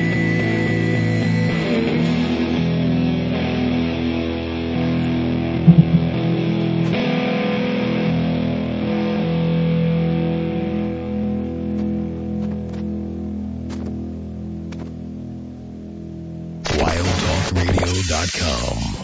wild talk radio dot com